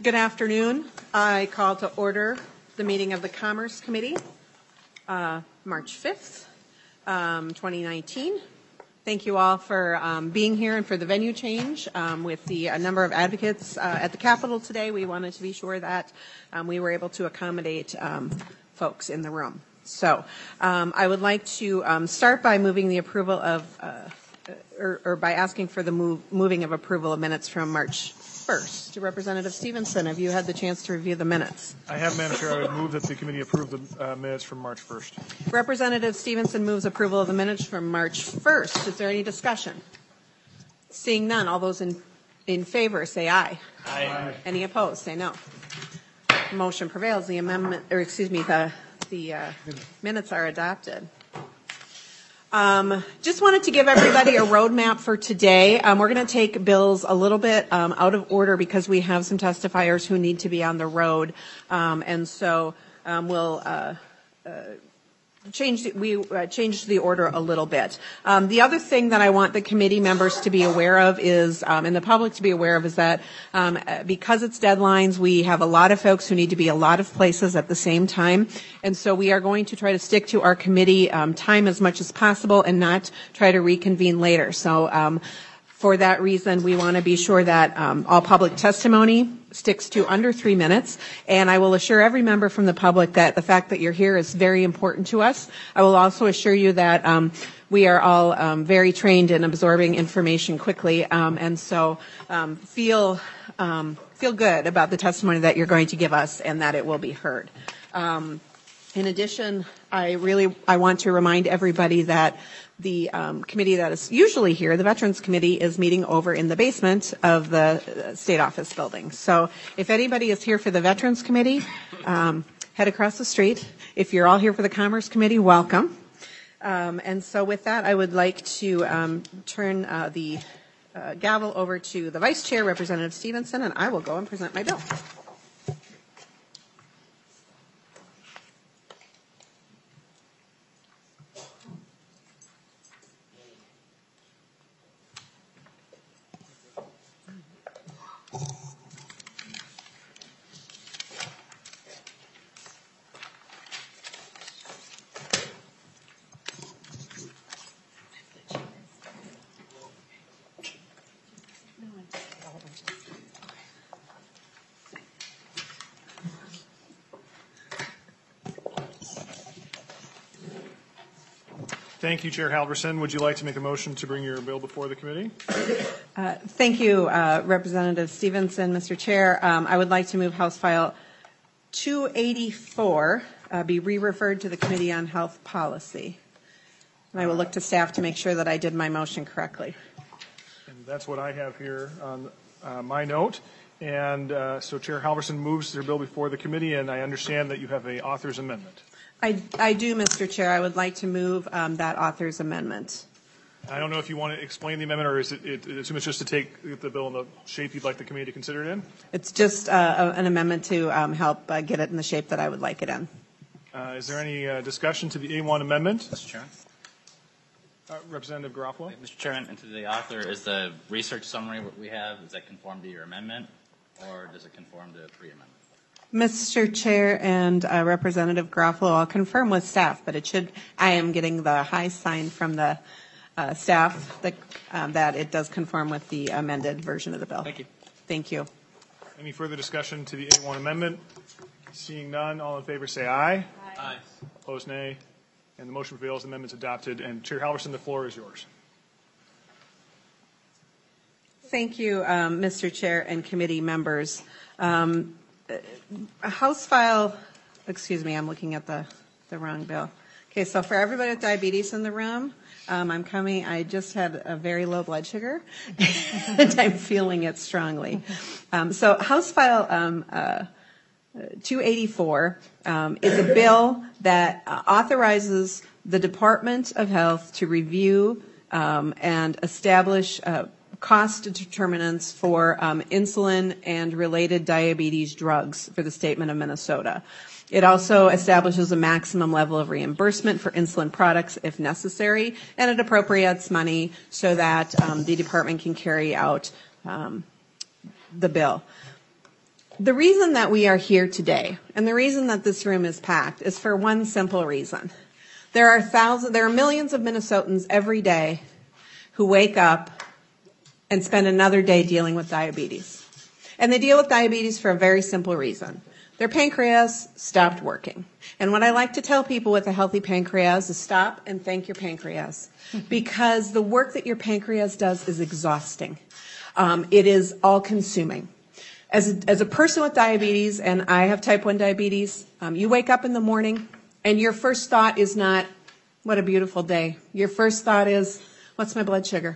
Good afternoon. I call to order the meeting of the Commerce Committee, March 5th, 2019. Thank you all for being here and for the venue change. With the number of advocates at the Capitol today, we wanted to be sure that we were able to accommodate folks in the room. So I would like to start by moving the approval of, or by asking for the moving of approval of minutes from March 1st. Representative Stevenson, have you had the chance to review the minutes? I have, Madam Chair. I would move that the committee approve the minutes from March 1st. Representative Stevenson moves approval of the minutes from March 1st. Is there any discussion? Seeing none, all those in favor say aye. Aye. Any opposed say no. Motion prevails. The amendment, or excuse me, the minutes are adopted. Just wanted to give everybody a roadmap for today. We're going to take bills a little bit out of order because we have some testifiers who need to be on the road, and so we'll changed the order a little bit. The other thing that I want the committee members to be aware of is, and the public to be aware of, is that because it's deadlines, we have a lot of folks who need to be a lot of places at the same time, and so we are going to try to stick to our committee time as much as possible and not try to reconvene later. So for that reason, we want to be sure that all public testimony sticks to under 3 minutes, and I will assure every member from the public that the fact that you're here is very important to us. I will also assure you that we are all very trained in absorbing information quickly, and so feel good about the testimony that you're going to give us and that it will be heard. In addition, I want to remind everybody that the committee that is usually here, the Veterans Committee, is meeting over in the basement of the State Office building. So if anybody is here for the Veterans Committee, head across the street. If you're all here for the Commerce Committee, welcome. And so with that, I would like to turn the gavel over to the Vice Chair, Representative Stevenson, and I will go and present my bill. Thank you, Chair Halverson. Would you like to make a motion to bring your bill before the committee? Thank you, Representative Stevenson. Mr. Chair, I would like to move House File 284 be re-referred to the Committee on Health Policy. And I will look to staff to make sure that I did my motion correctly. And that's what I have here on my note. And so Chair Halverson moves their bill before the committee, and I understand that you have an author's amendment. I do, Mr. Chair. I would like to move that author's amendment. I don't know if you want to explain the amendment, or is assume it's just to take the bill in the shape you'd like the committee to consider it in? It's just an amendment to help get it in the shape that I would like it in. Is there any discussion to the A1 amendment? Mr. Chairman. Representative Garofalo. Mr. Chairman, and to the author, is the research summary what we have, does that conform to your amendment, or does it conform to pre-amendment? Mr. Chair and Representative Garofalo, I'll confirm with staff, but I am getting the high sign from the staff that it does conform with the amended version of the bill. Thank you. Thank you. Any further discussion to the A1 amendment? Seeing none, all in favor say aye. Aye. Opposed, nay. And the motion prevails. The amendment's adopted. And Chair Halverson, the floor is yours. Thank you, Mr. Chair and committee members. House File, excuse me, I'm looking at the wrong bill. Okay, so for everybody with diabetes in the room, I just had a very low blood sugar, and I'm feeling it strongly. So House File 284 is a bill that authorizes the Department of Health to review and establish cost determinants for insulin and related diabetes drugs for the state of Minnesota. It also establishes a maximum level of reimbursement for insulin products if necessary, and it appropriates money so that the department can carry out the bill. The reason that we are here today, and the reason that this room is packed, is for one simple reason. There are millions of Minnesotans every day who wake up and spend another day dealing with diabetes. And they deal with diabetes for a very simple reason. Their pancreas stopped working. And what I like to tell people with a healthy pancreas is stop and thank your pancreas. Because the work that your pancreas does is exhausting. It is all-consuming. As a person with diabetes, and I have type 1 diabetes, you wake up in the morning and your first thought is not, what a beautiful day. Your first thought is, what's my blood sugar?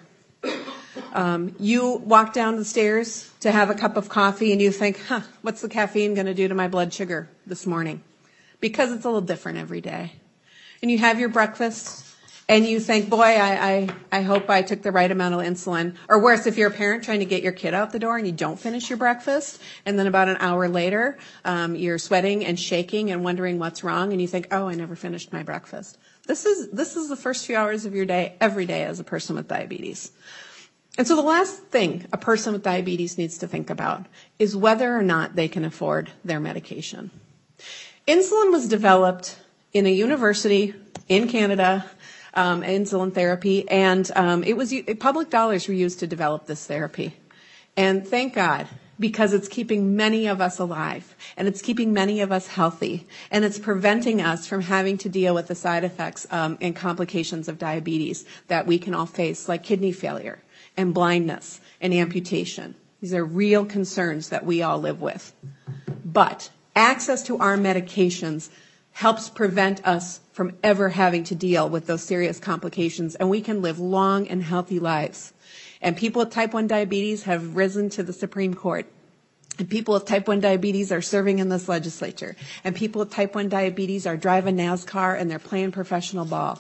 You walk down the stairs to have a cup of coffee and you think, what's the caffeine going to do to my blood sugar this morning? Because it's a little different every day. And you have your breakfast and you think, boy, I hope I took the right amount of insulin. Or worse, if you're a parent trying to get your kid out the door and you don't finish your breakfast, and then about an hour later, you're sweating and shaking and wondering what's wrong, and you think, oh, I never finished my breakfast. This is the first few hours of your day, every day as a person with diabetes. And so the last thing a person with diabetes needs to think about is whether or not they can afford their medication. Insulin was developed in a university in Canada, insulin therapy, and public dollars were used to develop this therapy. And thank God, because it's keeping many of us alive, and it's keeping many of us healthy, and it's preventing us from having to deal with the side effects and complications of diabetes that we can all face, like kidney failure and blindness and amputation. These are real concerns that we all live with. But access to our medications helps prevent us from ever having to deal with those serious complications, and we can live long and healthy lives. And people with type 1 diabetes have risen to the Supreme Court. And people with type 1 diabetes are serving in this legislature. And people with type 1 diabetes are driving NASCAR and they're playing professional ball.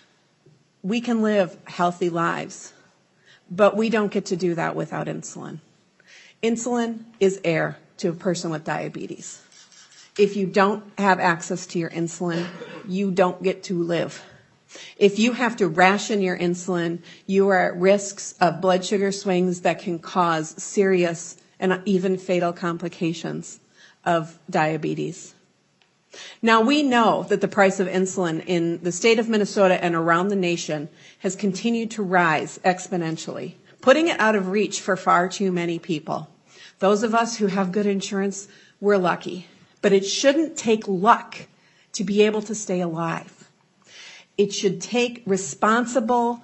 We can live healthy lives, but we don't get to do that without insulin. Insulin is air to a person with diabetes. If you don't have access to your insulin, you don't get to live. If you have to ration your insulin, you are at risks of blood sugar swings that can cause serious and even fatal complications of diabetes. Now, we know that the price of insulin in the state of Minnesota and around the nation has continued to rise exponentially, putting it out of reach for far too many people. Those of us who have good insurance, we're lucky. But it shouldn't take luck to be able to stay alive. It should take responsible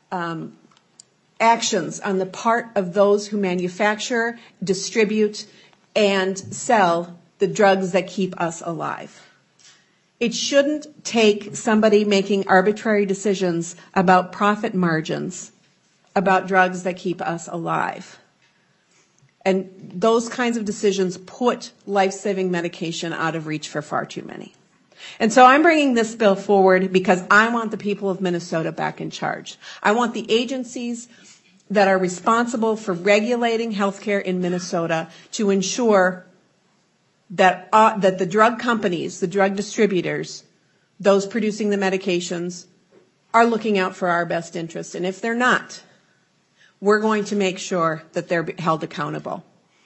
actions on the part of those who manufacture, distribute, and sell the drugs that keep us alive. It shouldn't take somebody making arbitrary decisions about profit margins about drugs that keep us alive. And those kinds of decisions put life-saving medication out of reach for far too many. And so I'm bringing this bill forward because I want the people of Minnesota back in charge. I want the agencies that are responsible for regulating healthcare in Minnesota to ensure that the drug companies, the drug distributors, those producing the medications, are looking out for our best interests. And if they're not, we're going to make sure that they're held accountable.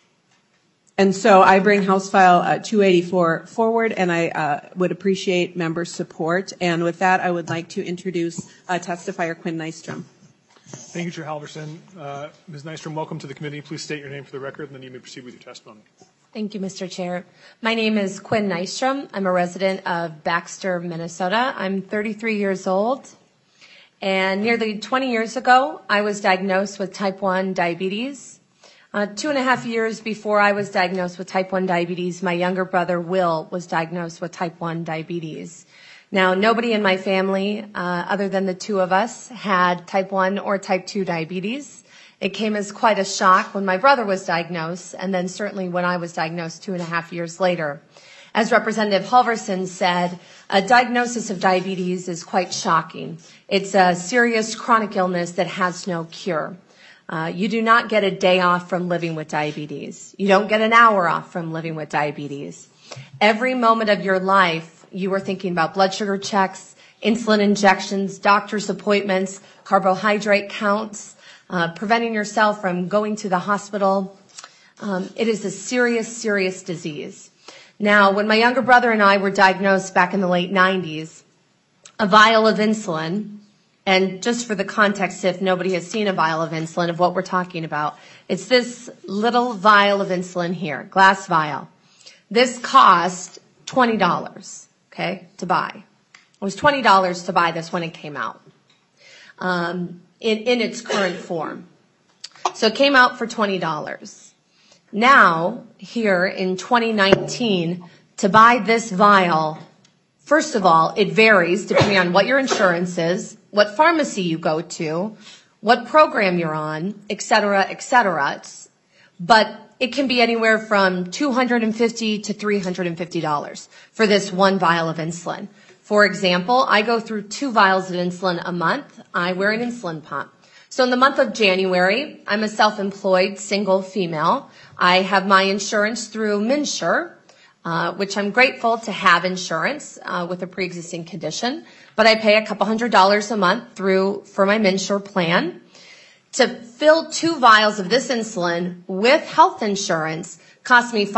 And so I bring House File 284 forward, and I would appreciate members' support. And with that, I would like to introduce testifier Quinn Nystrom. Thank you, Chair Halverson. Ms. Nystrom, welcome to the committee. Please state your name for the record, and then you may proceed with your testimony. Thank you, Mr. Chair. My name is Quinn Nystrom. I'm a resident of Baxter, Minnesota. I'm 33 years old. And nearly 20 years ago, I was diagnosed with type 1 diabetes. 2.5 years before I was diagnosed with type 1 diabetes, my younger brother, Will, was diagnosed with type 1 diabetes. Now, nobody in my family, other than the two of us, had type 1 or type 2 diabetes. It came as quite a shock when my brother was diagnosed, and then certainly when I was diagnosed 2.5 years later. As Representative Halverson said, a diagnosis of diabetes is quite shocking. It's a serious chronic illness that has no cure. You do not get a day off from living with diabetes. You don't get an hour off from living with diabetes. Every moment of your life, you are thinking about blood sugar checks, insulin injections, doctor's appointments, carbohydrate counts, preventing yourself from going to the hospital. It is a serious, serious disease. Now, when my younger brother and I were diagnosed back in the late 90s, a vial of insulin, and just for the context, if nobody has seen a vial of insulin of what we're talking about, it's this little vial of insulin here, glass vial. This cost $20, okay, to buy. It was $20 to buy this when it came out, in its current form. So it came out for $20. Now, here in 2019, to buy this vial, first of all, it varies depending on what your insurance is, what pharmacy you go to, what program you're on, et cetera, et cetera. But it can be anywhere from $250 to $350 for this one vial of insulin. For example, I go through 2 vials of insulin a month. I wear an insulin pump. So in the month of January, I'm a self-employed single female. I have my insurance through MNsure, which I'm grateful to have insurance with a pre-existing condition. But I pay a couple $100 a month for my MNsure plan. To fill 2 vials of this insulin with health insurance cost me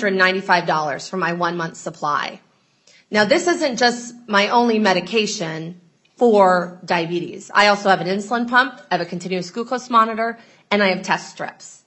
$595 for my 1-month supply. Now, this isn't just my only medication for diabetes. I also have an insulin pump, I have a continuous glucose monitor, and I have test strips.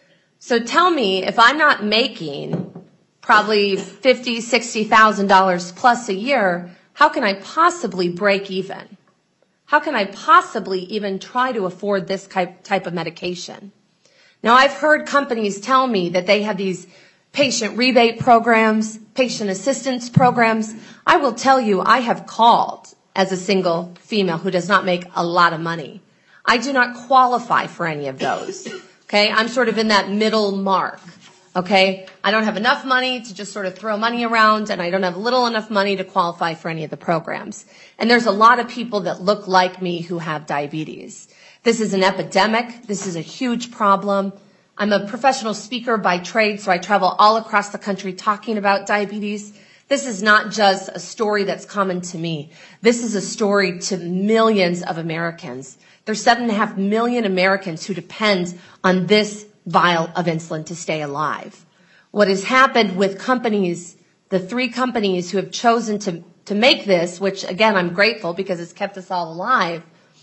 So tell me, if I'm not making probably $50,000, $60,000 plus a year, how can I possibly break even? How can I possibly even try to afford this type of medication? Now, I've heard companies tell me that they have these patient rebate programs, patient assistance programs. I will tell you, I have called as a single female who does not make a lot of money. I do not qualify for any of those. Okay, I'm sort of in that middle mark. Okay, I don't have enough money to just sort of throw money around, and I don't have little enough money to qualify for any of the programs. And there's a lot of people that look like me who have diabetes. This is an epidemic. This is a huge problem. I'm a professional speaker by trade, so I travel all across the country talking about diabetes. This is not just a story that's common to me. This is a story to millions of Americans. There's 7.5 million Americans who depend on this vial of insulin to stay alive. What has happened with companies, the 3 companies who have chosen to make this, which again, I'm grateful because it's kept us all alive,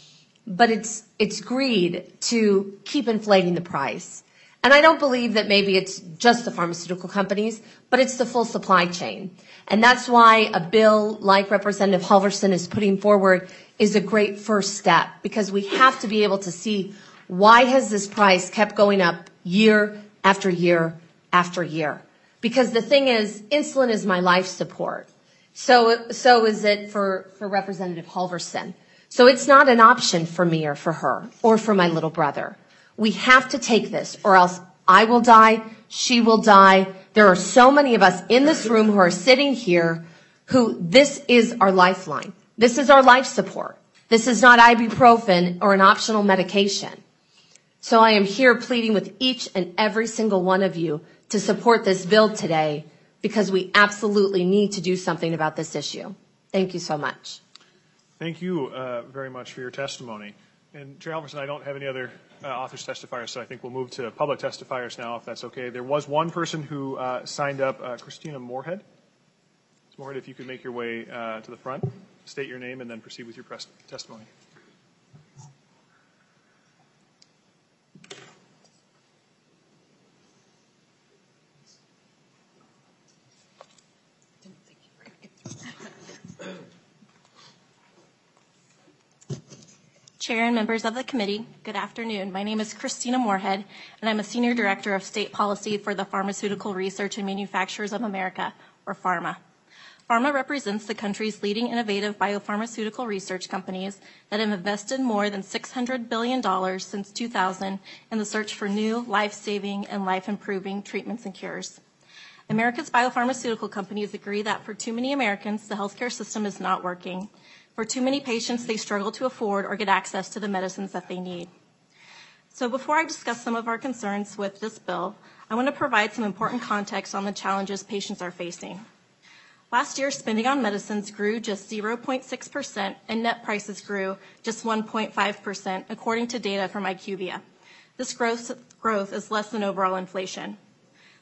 but it's greed to keep inflating the price. And I don't believe that maybe it's just the pharmaceutical companies, but it's the full supply chain. And that's why a bill like Representative Halverson is putting forward is a great first step, because we have to be able to see, why has this price kept going up year after year after year? Because the thing is, insulin is my life support. So is it for Representative Halverson. So it's not an option for me or for her or for my little brother. We have to take this, or else I will die, she will die. There are so many of us in this room who are sitting here who this is our lifeline. This is our life support. This is not ibuprofen or an optional medication. So I am here pleading with each and every single one of you to support this bill today, because we absolutely need to do something about this issue. Thank you so much. Thank you very much for your testimony. And Chair Halverson, I don't have any other authors testifiers, so I think we'll move to public testifiers now, if that's okay. There was one person who signed up, Christina Moorhead. Ms. Moorhead, if you could make your way to the front, state your name, and then proceed with your testimony. Chair and members of the committee, good afternoon. My name is Christina Moorhead, and I'm a Senior Director of State Policy for the Pharmaceutical Research and Manufacturers of America, or PhRMA. PhRMA represents the country's leading innovative biopharmaceutical research companies that have invested more than $600 billion since 2000 in the search for new, life-saving, and life-improving treatments and cures. America's biopharmaceutical companies agree that for too many Americans, the healthcare system is not working. For too many patients, they struggle to afford or get access to the medicines that they need. So before I discuss some of our concerns with this bill, I want to provide some important context on the challenges patients are facing. Last year, spending on medicines grew just 0.6%, and net prices grew just 1.5%, according to data from IQVIA. This growth is less than overall inflation.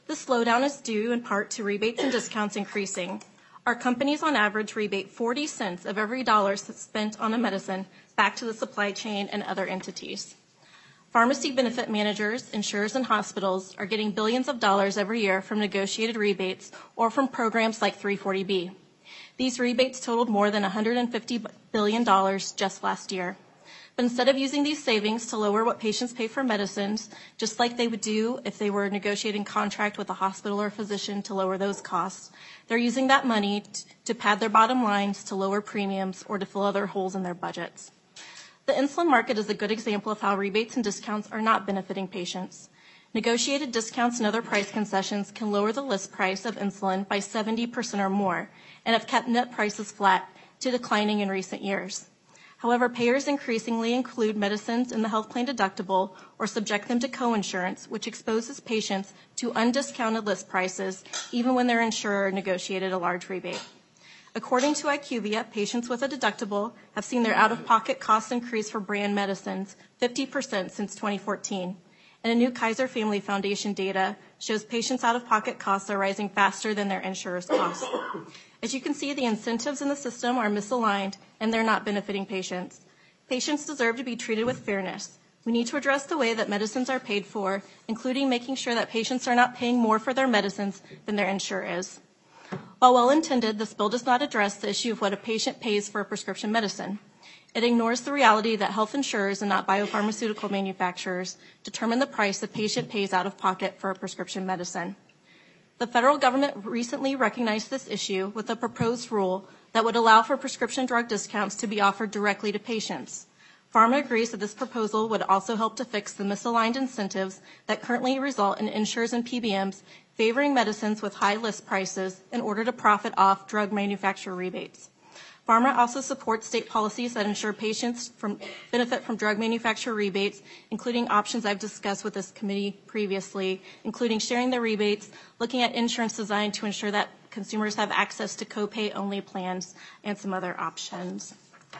This slowdown is due in part to rebates and discounts increasing. Our companies on average rebate 40 cents of every dollar spent on a medicine back to the supply chain and other entities. Pharmacy benefit managers, insurers, and hospitals are getting billions of dollars every year from negotiated rebates or from programs like 340B. These rebates totaled more than $150 billion just last year. But instead of using these savings to lower what patients pay for medicines, just like they would do if they were negotiating contract with a hospital or physician to lower those costs, they're using that money to pad their bottom lines, to lower premiums, or to fill other holes in their budgets. The insulin market is a good example of how rebates and discounts are not benefiting patients. Negotiated discounts and other price concessions can lower the list price of insulin by 70% or more and have kept net prices flat to declining in recent years. However, payers increasingly include medicines in the health plan deductible or subject them to coinsurance, which exposes patients to undiscounted list prices even when their insurer negotiated a large rebate. According to IQVIA, patients with a deductible have seen their out-of-pocket costs increase for brand medicines 50% since 2014. And a new Kaiser Family Foundation data shows patients' out-of-pocket costs are rising faster than their insurer's costs. As you can see, the incentives in the system are misaligned and they're not benefiting patients. Patients deserve to be treated with fairness. We need to address the way that medicines are paid for, including making sure that patients are not paying more for their medicines than their insurer is. While well-intended, this bill does not address the issue of what a patient pays for a prescription medicine. It ignores the reality that health insurers and not biopharmaceutical manufacturers determine the price the patient pays out of pocket for a prescription medicine. The federal government recently recognized this issue with a proposed rule that would allow for prescription drug discounts to be offered directly to patients. Pharma agrees that this proposal would also help to fix the misaligned incentives that currently result in insurers and PBMs favoring medicines with high list prices in order to profit off drug manufacturer rebates. Pharma also supports state policies that ensure patients benefit from drug manufacturer rebates, including options I've discussed with this committee previously, including sharing the rebates, looking at insurance design to ensure that consumers have access to copay-only plans, and some other options.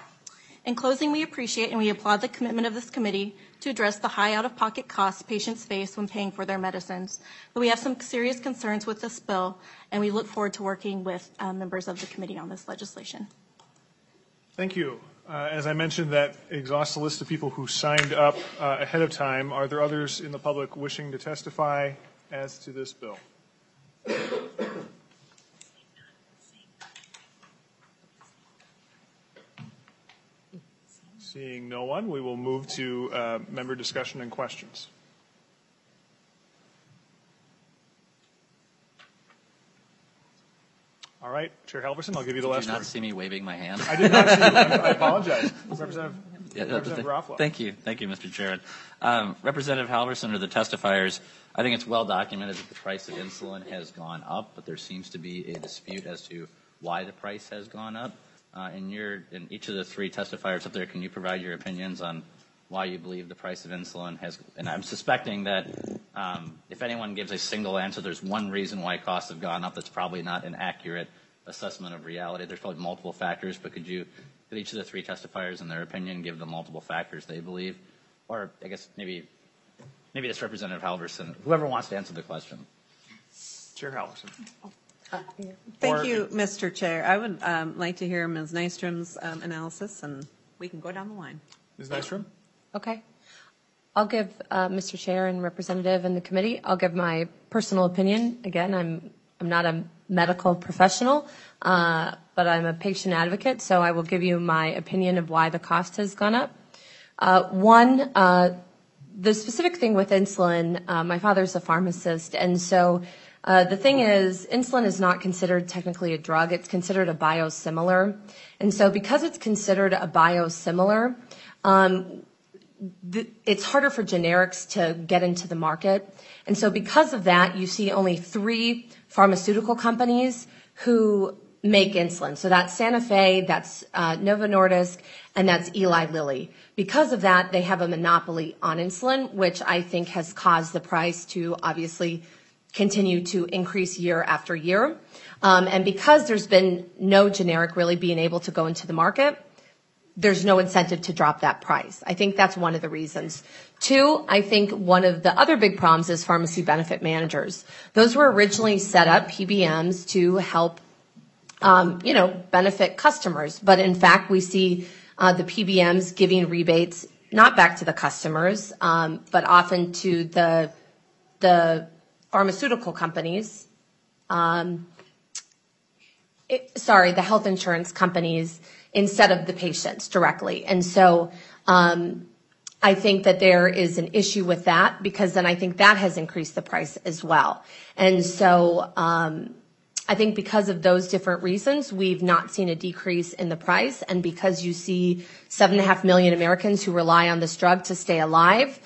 In closing, we appreciate and we applaud the commitment of this committee to address the high out-of-pocket costs patients face when paying for their medicines. But we have some serious concerns with this bill, and we look forward to working with members of the committee on this legislation. Thank you. As I mentioned, that exhausts the list of people who signed up ahead of time. Are there others in the public wishing to testify as to this bill? Seeing no one, we will move to member discussion and questions. All right, Chair Halverson, I'll give you the last word. Did you not see me waving my hand? I did not see you. I apologize. Representative Garofalo. Thank you, Mr. Chair. Representative Halverson or the testifiers, I think it's well documented that the price of insulin has gone up, but there seems to be a dispute as to why the price has gone up. In each of the three testifiers up there, can you provide your opinions on why you believe the price of insulin has, and I'm suspecting that if anyone gives a single answer, there's one reason why costs have gone up that's probably not an accurate assessment of reality. There's probably multiple factors, but could each of the three testifiers, in their opinion, give the multiple factors they believe? Or I guess maybe it's Representative Halverson, whoever wants to answer the question. Chair Halverson. Thank you, Mr. Chair. I would like to hear Ms. Nystrom's analysis, and we can go down the line. Ms. Nystrom? Okay. I'll give Mr. Chair and Representative and the committee, I'll give my personal opinion. Again, I'm not a medical professional, but I'm a patient advocate, so I will give you my opinion of why the cost has gone up. One, the specific thing with insulin, my father's a pharmacist, and so the thing is, insulin is not considered technically a drug. It's considered a biosimilar. And so because it's considered a biosimilar, it's harder for generics to get into the market. And so because of that, you see only 3 pharmaceutical companies who make insulin. So that's Santa Fe, that's Novo Nordisk, and that's Eli Lilly. Because of that, they have a monopoly on insulin, which I think has caused the price to obviously continue to increase year after year. And because there's been no generic really being able to go into the market, there's no incentive to drop that price. I think that's one of the reasons. Two, I think one of the other big problems is pharmacy benefit managers. Those were originally set up, PBMs, to help, benefit customers. But in fact, we see the PBMs giving rebates not back to the customers, but often to the pharmaceutical companies. The health insurance companies instead of the patients directly. And so I think that there is an issue with that, because then I think that has increased the price as well. And so I think because of those different reasons, we've not seen a decrease in the price. And because you see 7.5 million Americans who rely on this drug to stay alive,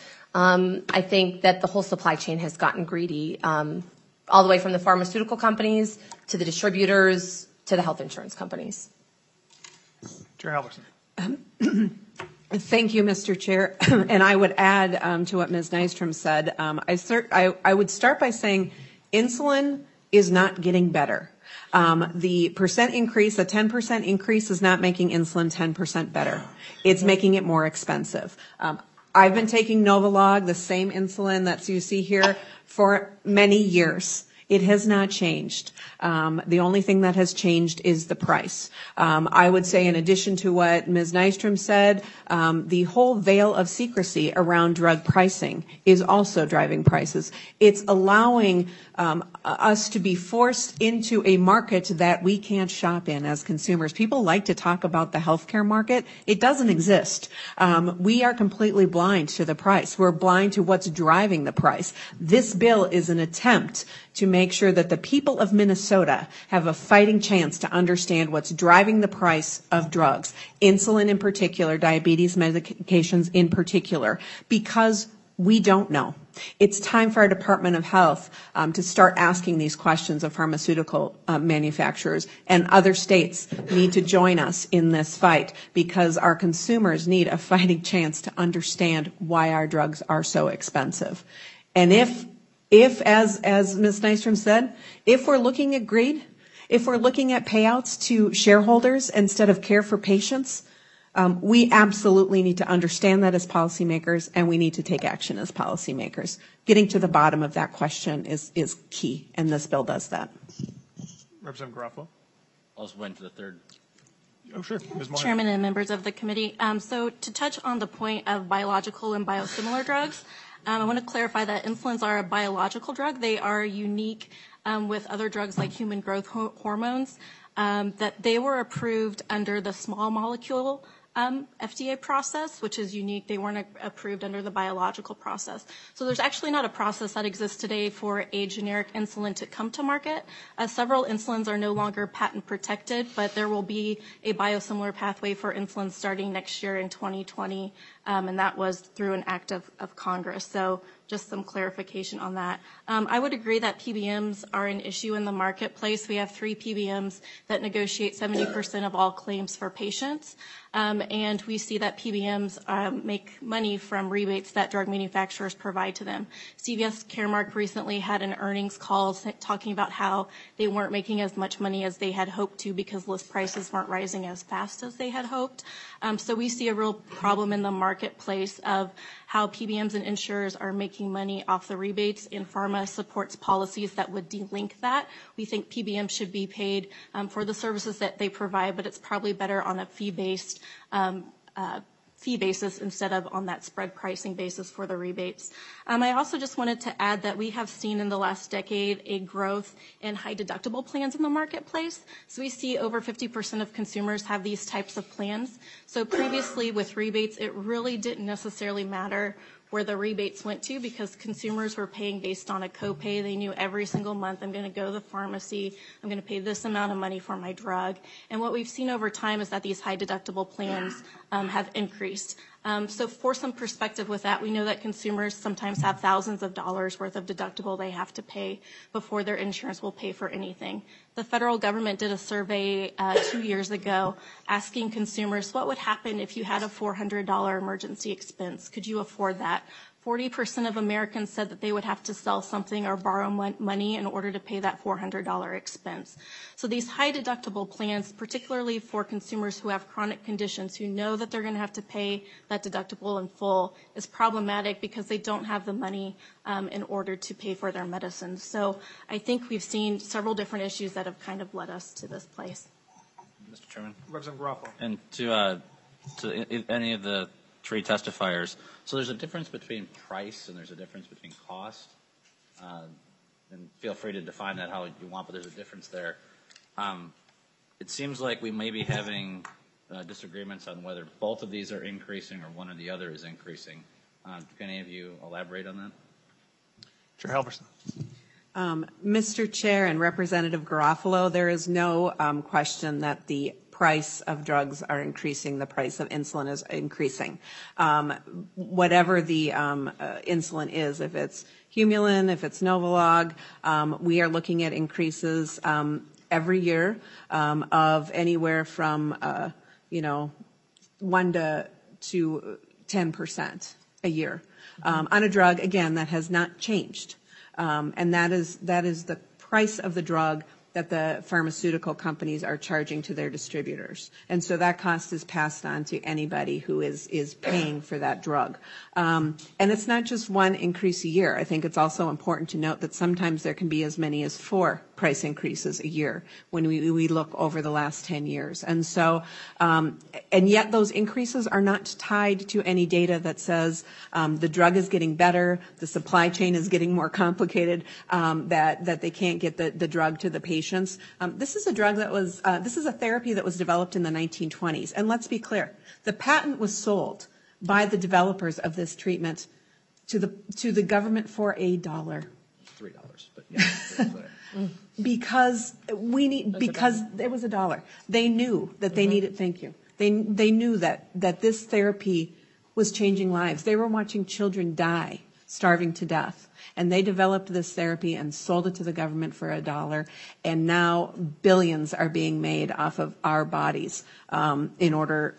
I think that the whole supply chain has gotten greedy, all the way from the pharmaceutical companies to the distributors to the health insurance companies. Chair Halverson. Thank you, Mr. Chair. And I would add to what Ms. Nystrom said. I would start by saying insulin is not getting better. The percent increase, the 10% increase, is not making insulin 10% better. It's making it more expensive. I've been taking Novolog, the same insulin that you see here, for many years. It has not changed. The only thing that has changed is the price. I would say, in addition to what Ms. Nystrom said, the whole veil of secrecy around drug pricing is also driving prices. It's allowing us to be forced into a market that we can't shop in as consumers. People like to talk about the healthcare market. It doesn't exist. We are completely blind to the price. We're blind to what's driving the price. This bill is an attempt to make sure that the people of Minnesota have a fighting chance to understand what's driving the price of drugs, insulin in particular, diabetes medications in particular, because we don't know. It's time for our Department of Health to start asking these questions of pharmaceutical manufacturers, and other states need to join us in this fight, because our consumers need a fighting chance to understand why our drugs are so expensive. And if as Ms. Nystrom said, if we're looking at greed, if we're looking at payouts to shareholders instead of care for patients, we absolutely need to understand that as policymakers, and we need to take action as policymakers. Getting to the bottom of that question is key, and this bill does that. Representative Garofalo. I'll just wait for the third. Oh, sure. Ms. Moore. Chairman and members of the committee. So to touch on the point of biological and biosimilar drugs, I want to clarify that insulins are a biological drug. They are unique with other drugs like human growth hormones, that they were approved under the small molecule FDA process, which is unique. They weren't approved under the biological process. So there's actually not a process that exists today for a generic insulin to come to market. Several insulins are no longer patent protected, but there will be a biosimilar pathway for insulin starting next year in 2020, and that was through an act of Congress. So just some clarification on that. I would agree that PBMs are an issue in the marketplace. We have 3 PBMs that negotiate 70% of all claims for patients. And we see that PBMs make money from rebates that drug manufacturers provide to them. CVS Caremark recently had an earnings call talking about how they weren't making as much money as they had hoped to because list prices weren't rising as fast as they had hoped. So we see a real problem in the marketplace of how PBMs and insurers are making money off the rebates, and pharma supports policies that would delink that. We think PBMs should be paid for the services that they provide, but it's probably better on a fee-based fee basis instead of on that spread pricing basis for the rebates. I also just wanted to add that we have seen in the last decade a growth in high deductible plans in the marketplace. So we see over 50% of consumers have these types of plans. So previously with rebates, it really didn't necessarily matter where the rebates went to because consumers were paying based on a copay. They knew every single month, I'm going to go to the pharmacy, I'm going to pay this amount of money for my drug. And what we've seen over time is that these high deductible plans have increased. So for some perspective with that, we know that consumers sometimes have thousands of dollars worth of deductible they have to pay before their insurance will pay for anything. The federal government did a survey 2 years ago asking consumers what would happen if you had a $400 emergency expense. Could you afford that? 40% of Americans said that they would have to sell something or borrow money in order to pay that $400 expense. So these high deductible plans, particularly for consumers who have chronic conditions, who know that they're going to have to pay that deductible in full, is problematic because they don't have the money in order to pay for their medicines. So I think we've seen several different issues that have kind of led us to this place. Mr. Chairman. Representative Garofalo. And to any of the three testifiers, so there's a difference between price and there's a difference between cost. And feel free to define that how you want, but there's a difference there. It seems like we may be having disagreements on whether both of these are increasing or one or the other is increasing. Can any of you elaborate on that? Chair Halverson. Mr. Chair and Representative Garofalo, there is no question that the price of drugs are increasing, the price of insulin is increasing. Whatever the insulin is, if it's Humulin, if it's Novolog, we are looking at increases every year of anywhere from 1 to 10% a year on a drug, again, that has not changed. And that is the price of the drug that the pharmaceutical companies are charging to their distributors. And so that cost is passed on to anybody who is paying for that drug. And it's not just one increase a year. I think it's also important to note that sometimes there can be as many as 4 price increases a year when we look over the last 10 years. And so, and yet those increases are not tied to any data that says the drug is getting better, the supply chain is getting more complicated, that they can't get the drug to the patients. This is a drug that was, this is a therapy that was developed in the 1920s. And let's be clear, the patent was sold by the developers of this treatment to the government for $1. $3, but yeah. Because it was $1. They knew that they needed, thank you. They knew that this therapy was changing lives. They were watching children die, starving to death. And they developed this therapy and sold it to the government for $1. And now billions are being made off of our bodies in order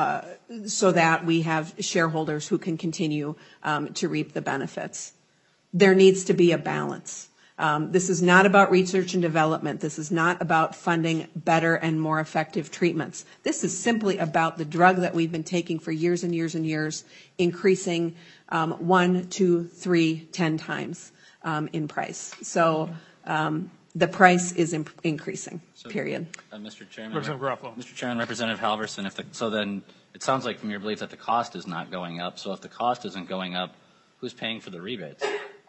so that we have shareholders who can continue to reap the benefits. There needs to be a balance. This is not about research and development. This is not about funding better and more effective treatments. This is simply about the drug that we've been taking for years and years and years, increasing 1, 2, 3, 10 times in price. So the price is increasing, period. Mr. Chairman, Representative Garofalo. Mr. Chairman, Representative Halverson, so then it sounds like from your belief that the cost is not going up. So if the cost isn't going up, who's paying for the rebates?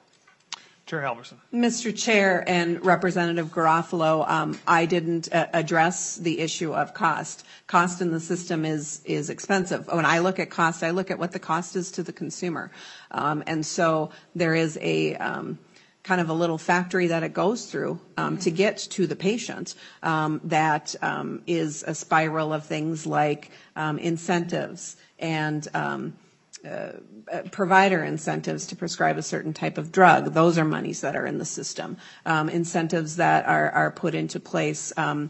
Chair Halverson. Mr. Chair and Representative Garofalo, I didn't address the issue of cost. Cost in the system is expensive. When I look at cost, I look at what the cost is to the consumer. And so there is a kind of a little factory that it goes through to get to the patient that is a spiral of things like incentives and provider incentives to prescribe a certain type of drug. Those are monies that are in the system. Incentives that are put into place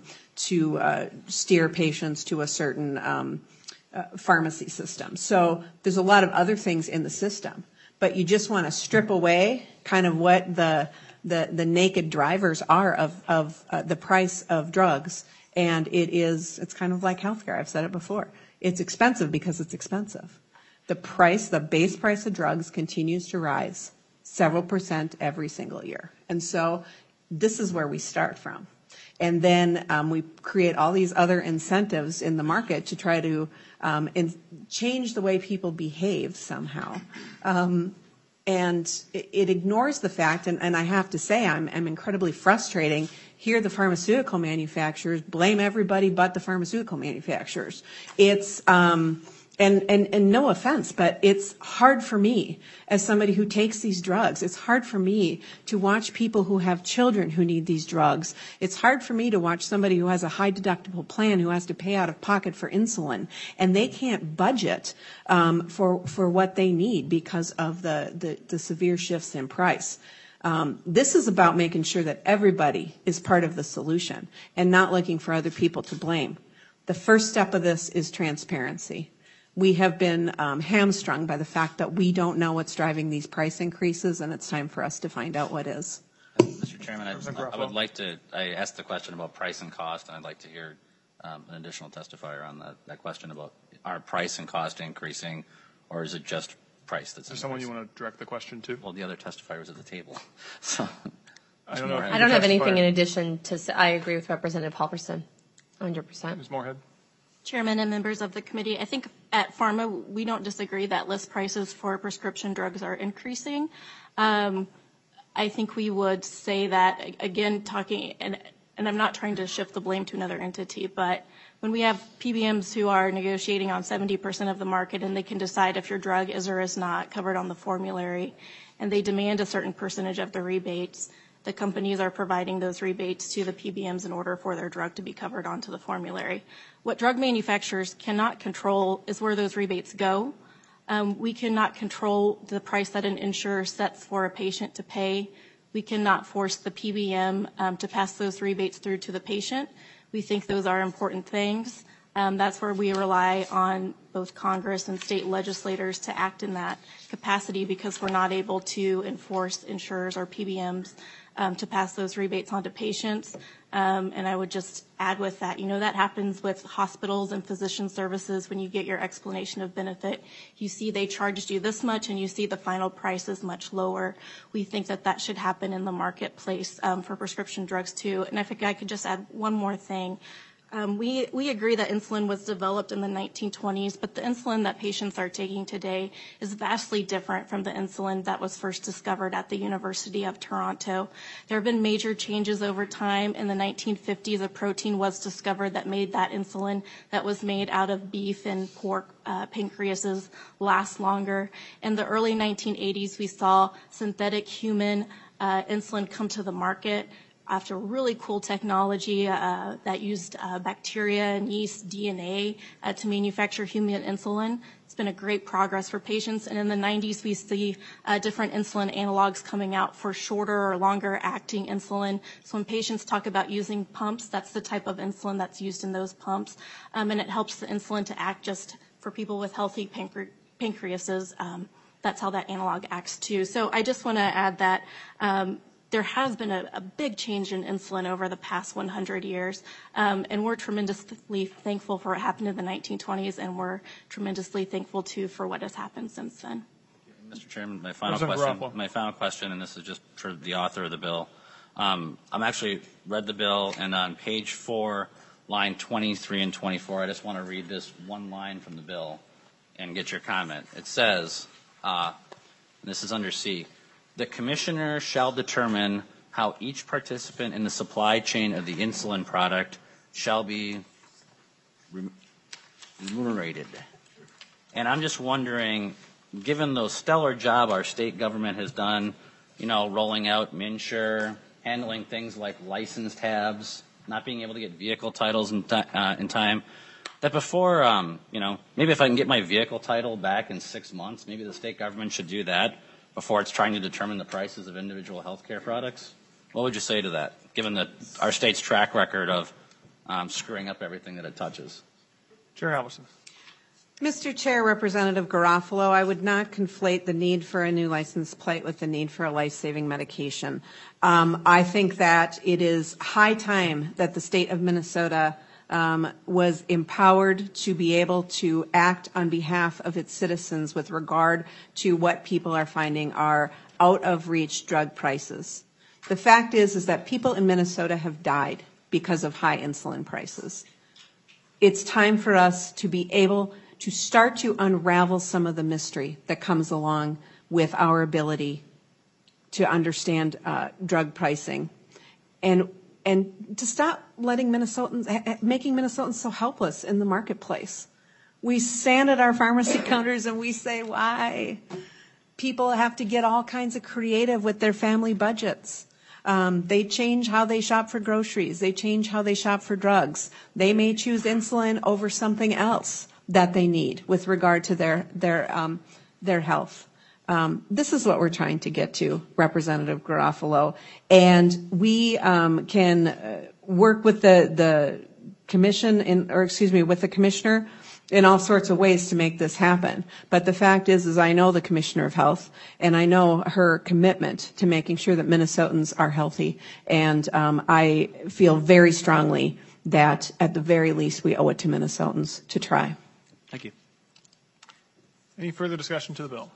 to steer patients to a certain pharmacy system. So there's a lot of other things in the system, but you just want to strip away kind of what the naked drivers are of the price of drugs. And it's kind of like healthcare. I've said it before. It's expensive because it's expensive. The base price of drugs continues to rise several % every single year. And so this is where we start from. And then we create all these other incentives in the market to try to change the way people behave somehow. And it ignores the fact, and I have to say I'm incredibly frustrating. Here the pharmaceutical manufacturers blame everybody but the pharmaceutical manufacturers. It's and no offense, but it's hard for me as somebody who takes these drugs. It's hard for me to watch people who have children who need these drugs. It's hard for me to watch somebody who has a high deductible plan who has to pay out of pocket for insulin, and they can't budget for what they need because of the severe shifts in price. This is about making sure that everybody is part of the solution and not looking for other people to blame. The first step of this is transparency. we have been hamstrung by the fact that we don't know what's driving these price increases, and it's time for us to find out what is. Mr. Chairman, I would like to, I asked the question about price and cost, and I'd like to hear an additional testifier on that question about are price and cost increasing, or is it just price that's increasing? Is there someone you want to direct the question to? Well, the other testifiers at the table. So, I don't know. I don't have anything in addition to say. I agree with Representative Halverson, 100%. Ms. Moorhead? Chairman and members of the committee, I think at Pharma, we don't disagree that list prices for prescription drugs are increasing. I think we would say that, again, talking, and I'm not trying to shift the blame to another entity, but when we have PBMs who are negotiating on 70% of the market and they can decide if your drug is or is not covered on the formulary, and they demand a certain percentage of the rebates, the companies are providing those rebates to the PBMs in order for their drug to be covered onto the formulary. What drug manufacturers cannot control is where those rebates go. We cannot control the price that an insurer sets for a patient to pay. We cannot force the PBM to pass those rebates through to the patient. We think those are important things. That's where we rely on both Congress and state legislators to act in that capacity because we're not able to enforce insurers or PBMs to pass those rebates on to patients. And I would just add with that, that happens with hospitals and physician services when you get your explanation of benefit. You see they charged you this much and you see the final price is much lower. We think that should happen in the marketplace for prescription drugs too. And I think I could just add one more thing. We agree that insulin was developed in the 1920s, but the insulin that patients are taking today is vastly different from the insulin that was first discovered at the University of Toronto. There have been major changes over time. In the 1950s, a protein was discovered that made that insulin that was made out of beef and pork pancreases last longer. In the early 1980s, we saw synthetic human insulin come to the market after really cool technology that used bacteria and yeast DNA to manufacture human insulin. It's been a great progress for patients. And in the 90s, we see different insulin analogs coming out for shorter or longer acting insulin. So when patients talk about using pumps, that's the type of insulin that's used in those pumps. And it helps the insulin to act just for people with healthy pancreases. That's how that analog acts too. So I just want to add that there has been a big change in insulin over the past 100 years, and we're tremendously thankful for what happened in the 1920s, and we're tremendously thankful, too, for what has happened since then. Mr. Chairman, my final question, and this is just for the author of the bill. I'm actually read the bill, and on page 4, line 23 and 24, I just want to read this one line from the bill and get your comment. It says, and this is under C, the commissioner shall determine how each participant in the supply chain of the insulin product shall be remunerated. And I'm just wondering, given the stellar job our state government has done, rolling out MNsure, handling things like license tabs, not being able to get vehicle titles in time, that before, maybe if I can get my vehicle title back in 6 months, maybe the state government should do that before it's trying to determine the prices of individual health care products? What would you say to that, given our state's track record of screwing up everything that it touches? Chair Halverson. Mr. Chair, Representative Garofalo, I would not conflate the need for a new license plate with the need for a life-saving medication. I think that it is high time that the state of Minnesota was empowered to be able to act on behalf of its citizens with regard to what people are finding are out-of-reach drug prices. The fact is that people in Minnesota have died because of high insulin prices. It's time for us to be able to start to unravel some of the mystery that comes along with our ability to understand drug pricing. And to stop making Minnesotans so helpless in the marketplace. We stand at our pharmacy counters and we say, why? People have to get all kinds of creative with their family budgets. They change how they shop for groceries. They change how they shop for drugs. They may choose insulin over something else that they need with regard to their health. This is what we're trying to get to, Representative Garofalo, and we can work with the commission, with the commissioner in all sorts of ways to make this happen. But the fact is I know the Commissioner of Health, and I know her commitment to making sure that Minnesotans are healthy. And I feel very strongly that at the very least we owe it to Minnesotans to try. Thank you. Any further discussion to the bill?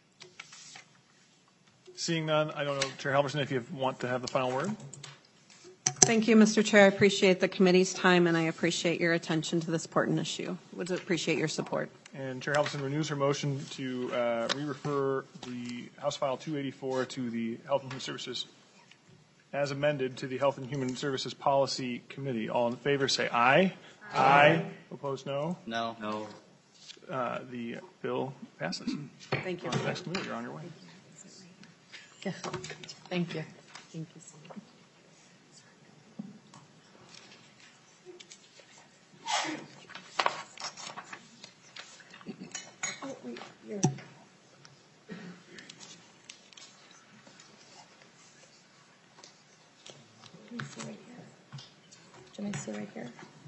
Seeing none, I don't know, Chair Halverson, if you want to have the final word. Thank you, Mr. Chair. I appreciate the committee's time, and I appreciate your attention to this important issue. Would appreciate your support. And Chair Halverson renews her motion to re-refer the House File 284 to the Health and Human Services as amended to the Health and Human Services Policy Committee. All in favor say aye. Aye. Opposed, no. No. No. The bill passes. Thank you. On to the next committee. You're on your way. Thank you. Thank you so much. Oh, wait, you're... Let me see right here. Do I see right here?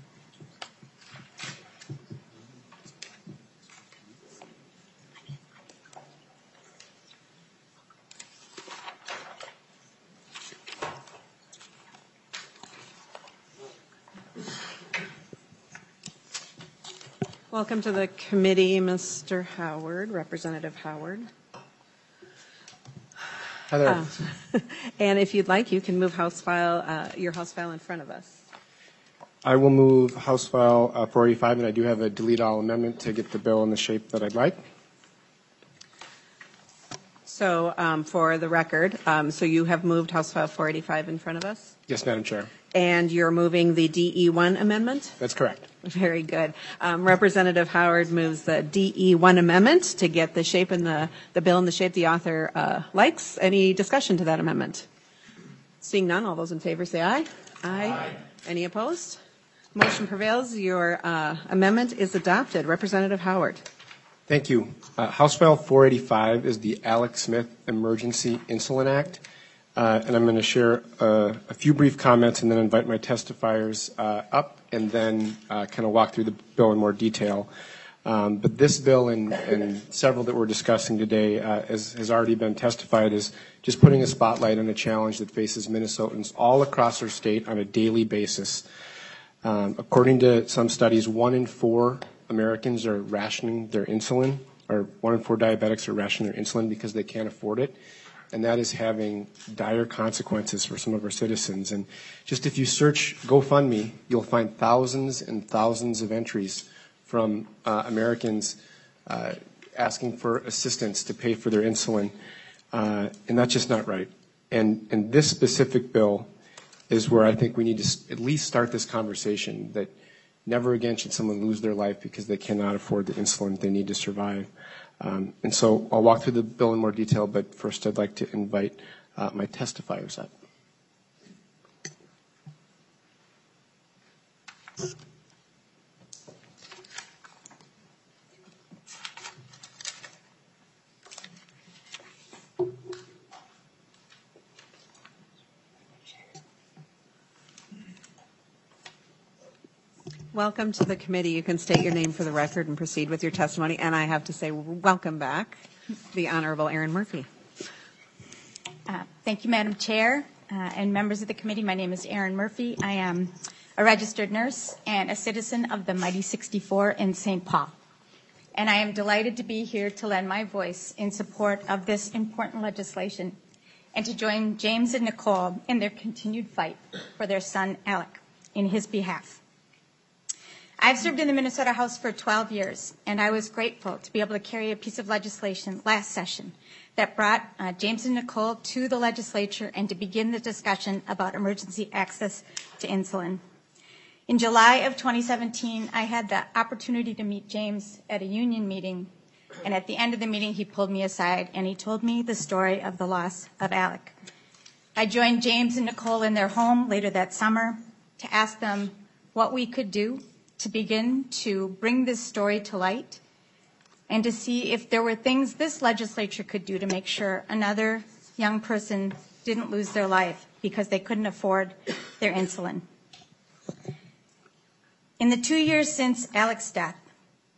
Welcome to the committee, Mr. Howard, Representative Howard. Hi there. And if you'd like, you can move House File, your House File in front of us. I will move House File 485, and I do have a delete all amendment to get the bill in the shape that I'd like. So for the record, so you have moved House File 485 in front of us? Yes, Madam Chair. And you're moving the DE1 amendment? That's correct. Very good. Representative Howard moves the DE1 amendment to get the shape in the bill in the shape the author likes. Any discussion to that amendment? Seeing none, all those in favor say aye. Aye. Any opposed? Motion prevails. Your amendment is adopted. Representative Howard. Thank you. House File 485 is the Alex Smith Emergency Insulin Act. And I'm going to share a few brief comments and then invite my testifiers up and then kind of walk through the bill in more detail. But this bill and several that we're discussing today, as has already been testified, is just putting a spotlight on a challenge that faces Minnesotans all across our state on a daily basis. According to some studies, 1 in 4 Americans are rationing their insulin, or 1 in 4 diabetics are rationing their insulin because they can't afford it. And that is having dire consequences for some of our citizens. And just if you search GoFundMe, you'll find thousands and thousands of entries from Americans asking for assistance to pay for their insulin. And that's just not right. And this specific bill is where I think we need to at least start this conversation that never again should someone lose their life because they cannot afford the insulin they need to survive. And so I'll walk through the bill in more detail, but first I'd like to invite my testifiers up. Welcome to the committee. You can state your name for the record and proceed with your testimony. And I have to say, welcome back, the Honorable Erin Murphy. Thank you, Madam Chair and members of the committee. My name is Erin Murphy. I am a registered nurse and a citizen of the Mighty 64 in St. Paul. And I am delighted to be here to lend my voice in support of this important legislation and to join James and Nicole in their continued fight for their son, Alec, in his behalf. I've served in the Minnesota House for 12 years, and I was grateful to be able to carry a piece of legislation last session that brought James and Nicole to the legislature and to begin the discussion about emergency access to insulin. In July of 2017, I had the opportunity to meet James at a union meeting, and at the end of the meeting, he pulled me aside and he told me the story of the loss of Alec. I joined James and Nicole in their home later that summer to ask them what we could do to begin to bring this story to light and to see if there were things this legislature could do to make sure another young person didn't lose their life because they couldn't afford their insulin. In the 2 years since Alec's death,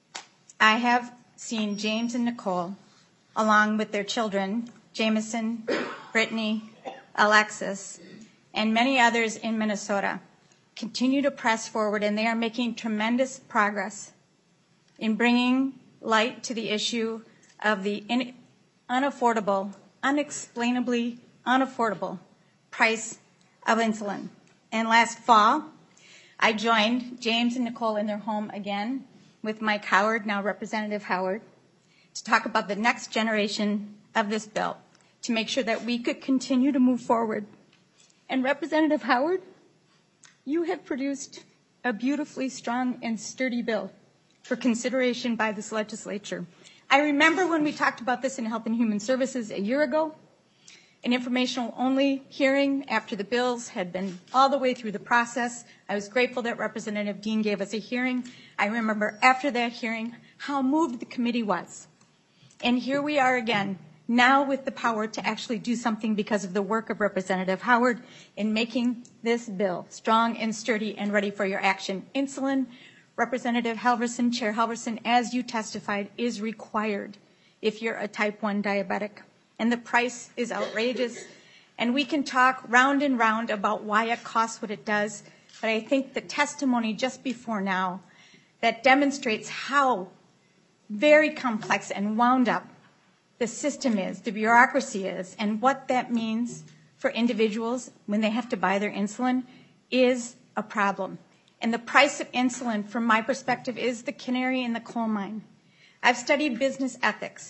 I have seen James and Nicole, along with their children, Jameson, Brittany, Alexis, and many others in Minnesota, continue to press forward, and they are making tremendous progress in bringing light to the issue of the unaffordable, unexplainably unaffordable price of insulin. And last fall, I joined James and Nicole in their home again with Mike Howard, now Representative Howard, to talk about the next generation of this bill, to make sure that we could continue to move forward. And Representative Howard, you have produced a beautifully strong and sturdy bill for consideration by this legislature. I remember when we talked about this in Health and Human Services a year ago, an informational-only hearing after the bills had been all the way through the process. I was grateful that Representative Dean gave us a hearing. I remember after that hearing how moved the committee was. And here we are again, now with the power to actually do something because of the work of Representative Howard in making this bill strong and sturdy and ready for your action. Insulin, Representative Halverson, Chair Halverson, as you testified, is required if you're a type 1 diabetic. And the price is outrageous. And we can talk round and round about why it costs what it does. But I think the testimony just before now that demonstrates how very complex and wound up the system is, the bureaucracy is, and what that means for individuals when they have to buy their insulin is a problem. And the price of insulin, from my perspective, is the canary in the coal mine. I've studied business ethics.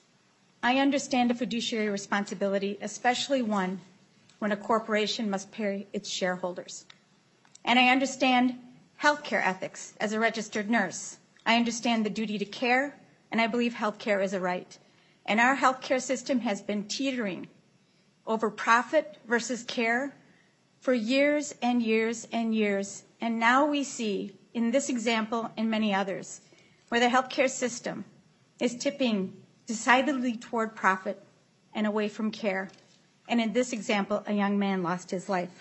I understand a fiduciary responsibility, especially one when a corporation must pay its shareholders. And I understand healthcare ethics as a registered nurse. I understand the duty to care, and I believe healthcare is a right. And our healthcare system has been teetering over profit versus care for years and years and years. And now we see, in this example and many others, where the healthcare system is tipping decidedly toward profit and away from care. And in this example, a young man lost his life.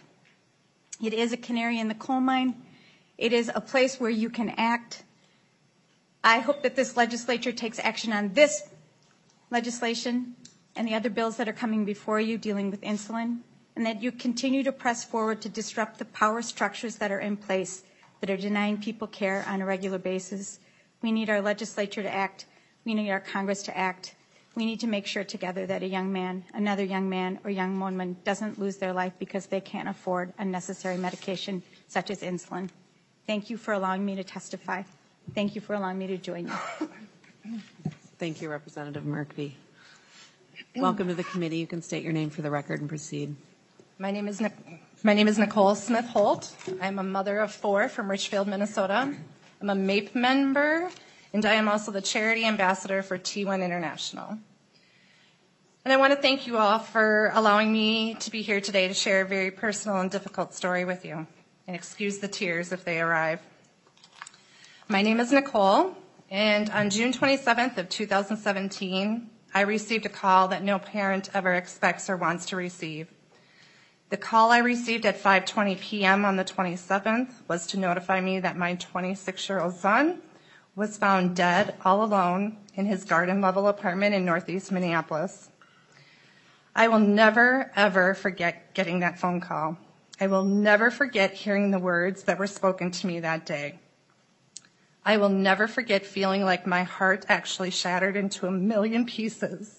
It is a canary in the coal mine. It is a place where you can act. I hope that this legislature takes action on this legislation and the other bills that are coming before you dealing with insulin, and that you continue to press forward to disrupt the power structures that are in place that are denying people care on a regular basis. We need our legislature to act. We need our Congress to act. We need to make sure together that a young man, another young man or young woman doesn't lose their life because they can't afford unnecessary medication such as insulin. Thank you for allowing me to testify. Thank you for allowing me to join you. Thank you, Representative Murphy. Welcome to the committee. You can state your name for the record and proceed. My name is Nicole Smith Holt. I'm a mother of 4 from Richfield, Minnesota. I'm a MAPE member, and I am also the charity ambassador for T1 International. And I want to thank you all for allowing me to be here today to share a very personal and difficult story with you, and excuse the tears if they arrive. My name is Nicole, and on June 27th of 2017, I received a call that no parent ever expects or wants to receive. The call I received at 5:20 p.m. on the 27th was to notify me that my 26-year-old son was found dead all alone in his garden-level apartment in northeast Minneapolis. I will never, ever forget getting that phone call. I will never forget hearing the words that were spoken to me that day. I will never forget feeling like my heart actually shattered into a million pieces.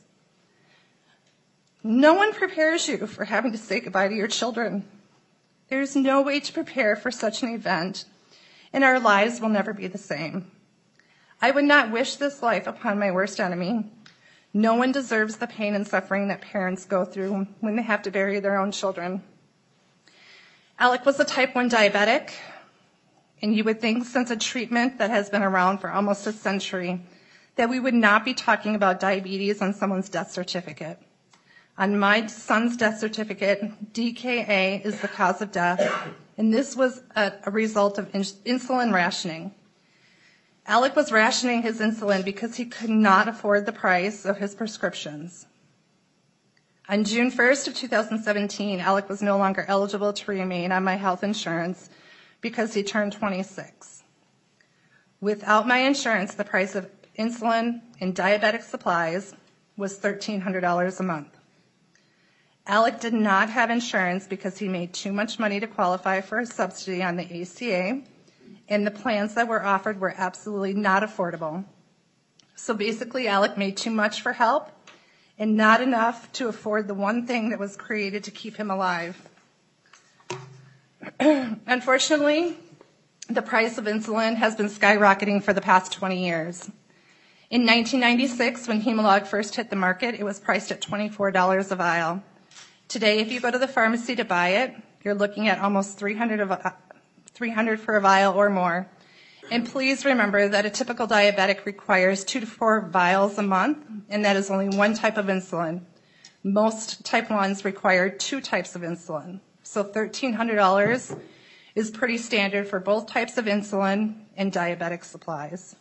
No one prepares you for having to say goodbye to your children. There's no way to prepare for such an event, and our lives will never be the same. I would not wish this life upon my worst enemy. No one deserves the pain and suffering that parents go through when they have to bury their own children. Alec was a type 1 diabetic, and you would think, since a treatment that has been around for almost a century, that we would not be talking about diabetes on someone's death certificate. On my son's death certificate, DKA is the cause of death, and this was a result of insulin rationing. Alec was rationing his insulin because he could not afford the price of his prescriptions. On June 1st of 2017, Alec was no longer eligible to remain on my health insurance because he turned 26. Without my insurance, the price of insulin, and diabetic supplies was $1,300 a month. Alec did not have insurance because he made too much money to qualify for a subsidy on the ACA, and the plans that were offered were absolutely not affordable. So basically, Alec made too much for help and not enough to afford the one thing that was created to keep him alive. Unfortunately, the price of insulin has been skyrocketing for the past 20 years. In 1996, when Humalog first hit the market, it was priced at $24 a vial. Today, if you go to the pharmacy to buy it, you're looking at almost $300 for a vial or more. And please remember that a typical diabetic requires 2 to 4 vials a month, and that is only one type of insulin. Most type 1s require 2 types of insulin. So $1,300 is pretty standard for both types of insulin and diabetic supplies.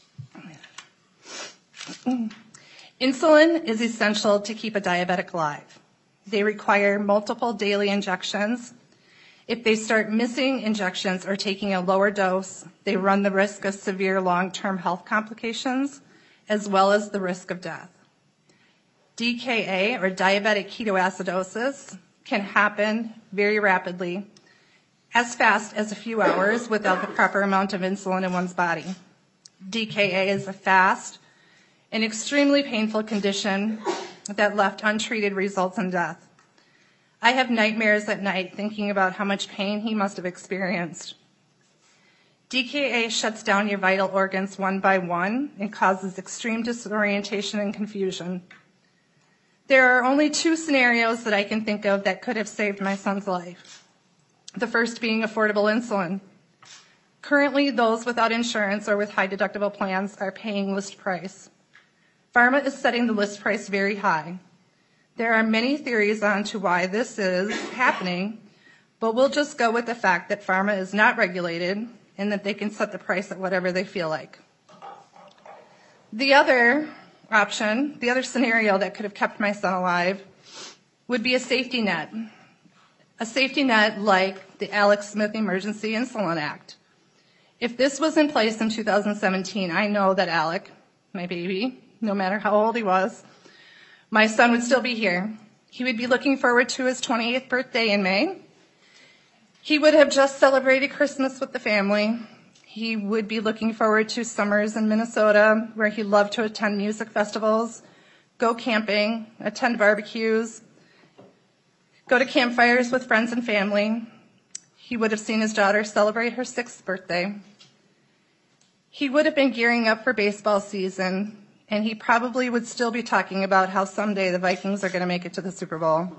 Insulin is essential to keep a diabetic alive. They require multiple daily injections. If they start missing injections or taking a lower dose, they run the risk of severe long-term health complications, as well as the risk of death. DKA, or diabetic ketoacidosis, can happen very rapidly, as fast as a few hours without the proper amount of insulin in one's body. DKA is a fast and extremely painful condition that left untreated results in death. I have nightmares at night thinking about how much pain he must have experienced. DKA shuts down your vital organs one by one and causes extreme disorientation and confusion. There are only 2 scenarios that I can think of that could have saved my son's life. The first being affordable insulin. Currently, those without insurance or with high deductible plans are paying list price. Pharma is setting the list price very high. There are many theories on to why this is happening, but we'll just go with the fact that pharma is not regulated and that they can set the price at whatever they feel like. The other option, the other scenario that could have kept my son alive would be a safety net. A safety net like the Alex Smith Emergency Insulin Act. If this was in place in 2017, I know that Alec, my baby, no matter how old he was, my son would still be here. He would be looking forward to his 28th birthday in May. He would have just celebrated Christmas with the family. He would be looking forward to summers in Minnesota, where he loved to attend music festivals, go camping, attend barbecues, go to campfires with friends and family. He would have seen his daughter celebrate her 6th birthday. He would have been gearing up for baseball season, and he probably would still be talking about how someday the Vikings are going to make it to the Super Bowl.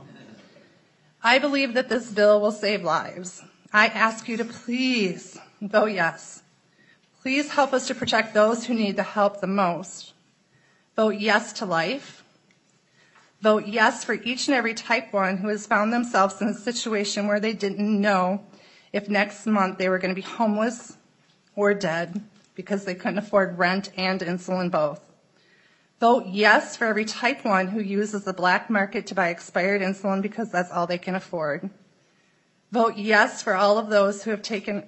I believe that this bill will save lives. I ask you to please vote yes. Please help us to protect those who need the help the most. Vote yes to life. Vote yes for each and every type 1 who has found themselves in a situation where they didn't know if next month they were going to be homeless or dead because they couldn't afford rent and insulin both. Vote yes for every type 1 who uses the black market to buy expired insulin because that's all they can afford. Vote yes for all of those who have taken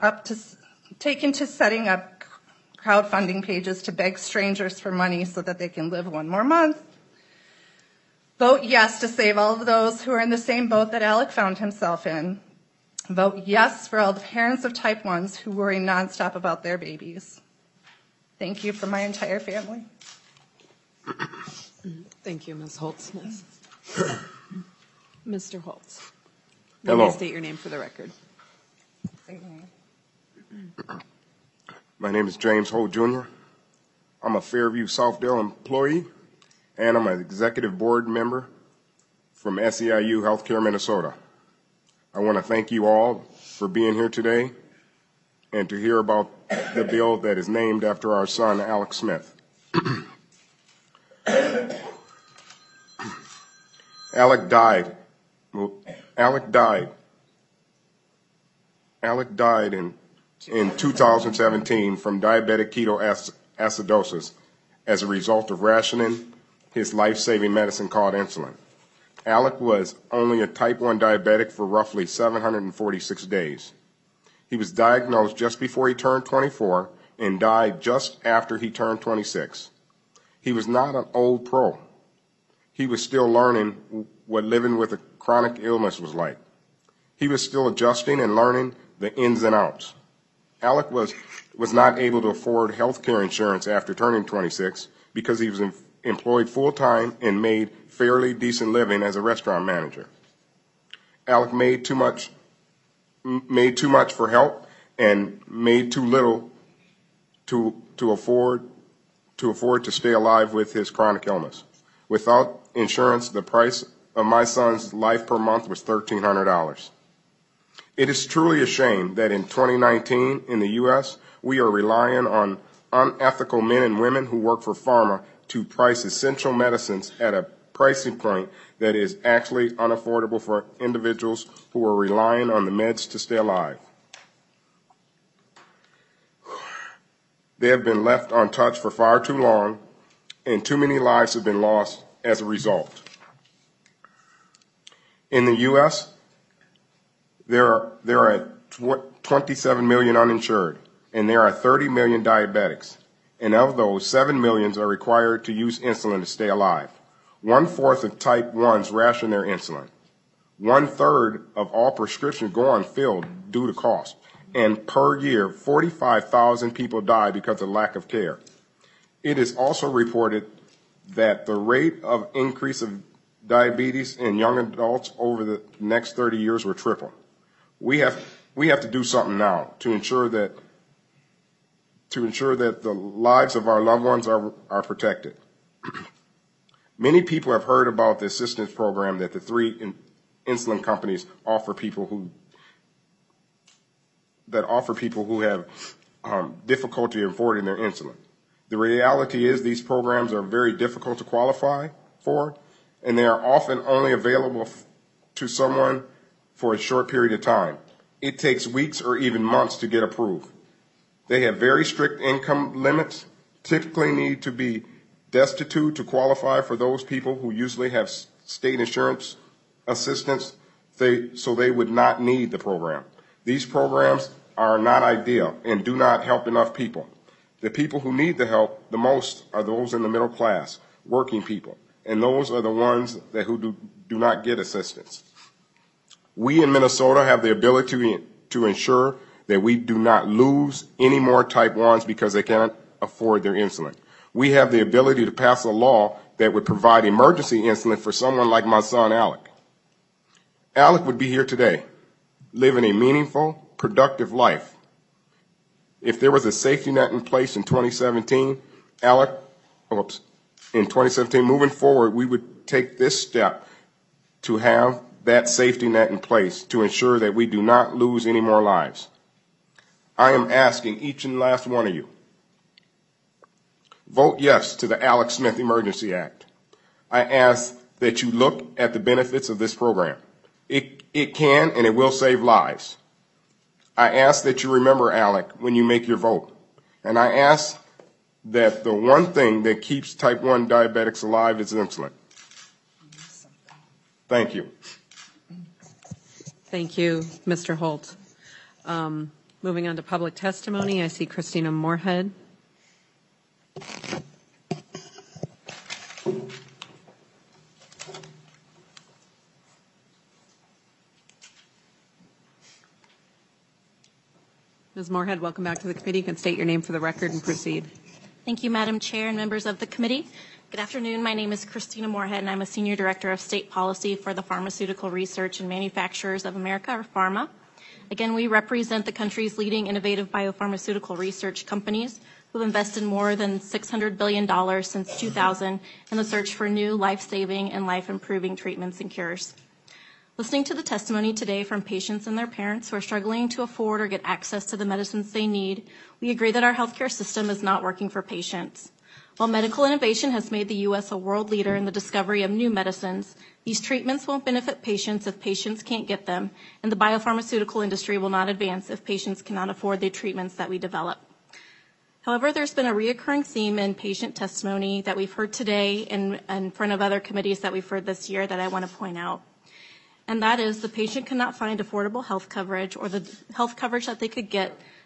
to setting up crowdfunding pages to beg strangers for money so that they can live one more month. Vote yes to save all of those who are in the same boat that Alec found himself in. Vote yes for all the parents of type 1s who worry nonstop about their babies. Thank you from my entire family. Thank you, Ms. Holtz-Smith. Mr. Holtz. Hello. Please state your name for the record. My name is James Holt Jr. I'm a Fairview Southdale employee, and I'm an executive board member from SEIU Healthcare Minnesota. I want to thank you all for being here today and to hear about the bill that is named after our son, Alex Smith. Alec died in 2017 from diabetic ketoacidosis as a result of rationing his life-saving medicine called insulin. Alec was only a type 1 diabetic for roughly 746 days. He was diagnosed just before he turned 24 and died just after he turned 26. He was not an old pro. He was still learning what living with a chronic illness was like. He was still adjusting and learning the ins and outs. Alec was not able to afford health care insurance after turning 26 because he was employed full-time and made fairly decent living as a restaurant manager. Alec made too much for help and made too little to afford to stay alive with his chronic illness. Without insurance, the price of my son's life per month was $1,300. It is truly a shame that in 2019 in the U.S., we are relying on unethical men and women who work for pharma to price essential medicines at a pricing point that is actually unaffordable for individuals who are relying on the meds to stay alive. They have been left untouched for far too long, and too many lives have been lost as a result. In the U.S., there are 27 million uninsured, and there are 30 million diabetics. And of those, 7 million are required to use insulin to stay alive. 1/4 of type 1s ration their insulin. 1/3 of all prescriptions go unfilled due to cost. And per year, 45,000 people die because of lack of care. It is also reported that the rate of increase of diabetes in young adults over the next 30 years will triple. We have to do something now to ensure that the lives of our loved ones are protected. Many people have heard about the assistance program that the 3 insulin companies offer people who have difficulty affording their insulin. The reality is these programs are very difficult to qualify for, and they are often only available to someone for a short period of time. It takes weeks or even months to get approved. They have very strict income limits, typically need to be destitute to qualify for those people who usually have state insurance assistance, so they would not need the program. These programs are not ideal and do not help enough people. The people who need the help the most are those in the middle class, working people, and those are the ones who do not get assistance. We in Minnesota have the ability to ensure that we do not lose any more type 1s because they cannot afford their insulin. We have the ability to pass a law that would provide emergency insulin for someone like my son, Alec. Alec would be here today, living a meaningful, productive life. If there was a safety net in place in 2017, moving forward, we would take this step to have that safety net in place to ensure that we do not lose any more lives. I am asking each and last one of you, vote yes to the Alec Smith Emergency Act. I ask that you look at the benefits of this program. It can and it will save lives. I ask that you remember Alec when you make your vote. And I ask that the one thing that keeps type 1 diabetics alive is insulin. Thank you. Thank you, Mr. Holt. Moving on to public testimony, I see Christina Moorhead. Ms. Moorhead, welcome back to the committee. You can state your name for the record and proceed. Thank you, Madam Chair and members of the committee. Good afternoon. My name is Christina Moorhead, and I'm a Senior Director of State Policy for the Pharmaceutical Research and Manufacturers of America, or PhRMA. Again, we represent the country's leading innovative biopharmaceutical research companies who have invested more than $600 billion since 2000 in the search for new life-saving and life-improving treatments and cures. Listening to the testimony today from patients and their parents who are struggling to afford or get access to the medicines they need, we agree that our healthcare system is not working for patients. While medical innovation has made the U.S. a world leader in the discovery of new medicines, these treatments won't benefit patients if patients can't get them, and the biopharmaceutical industry will not advance if patients cannot afford the treatments that we develop. However, there's been a reoccurring theme in patient testimony that we've heard today and in front of other committees that we've heard this year that I want to point out. And that is the patient cannot find affordable health coverage or the health coverage that they could get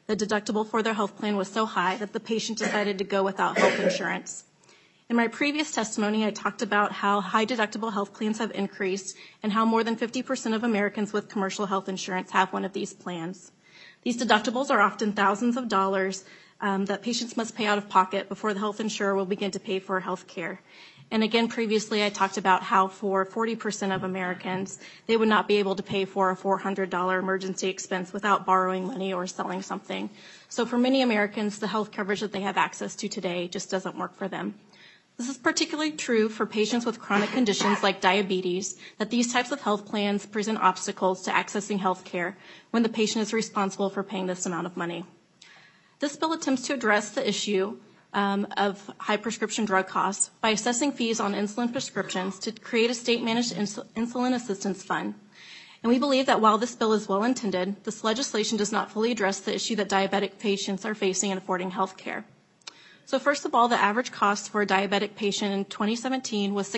the deductible for their health plan was so high that the patient decided to go without health insurance. In my previous testimony, I talked about how high deductible health plans have increased and how more than 50% of Americans with commercial health insurance have one of these plans. These deductibles are often thousands of dollars that patients must pay out of pocket before the health insurer will begin to pay for health care. And again, previously I talked about how for 40% of Americans, they would not be able to pay for a $400 emergency expense without borrowing money or selling something. So for many Americans, the health coverage that they have access to today just doesn't work for them. This is particularly true for patients with chronic conditions like diabetes, that these types of health plans present obstacles to accessing health care when the patient is responsible for paying this amount of money. This bill attempts to address the issue of high prescription drug costs by assessing fees on insulin prescriptions to create a state-managed insulin assistance fund. And we believe that while this bill is well-intended, this legislation does not fully address the issue that diabetic patients are facing in affording health care. So first of all, the average cost for a diabetic patient in 2017 was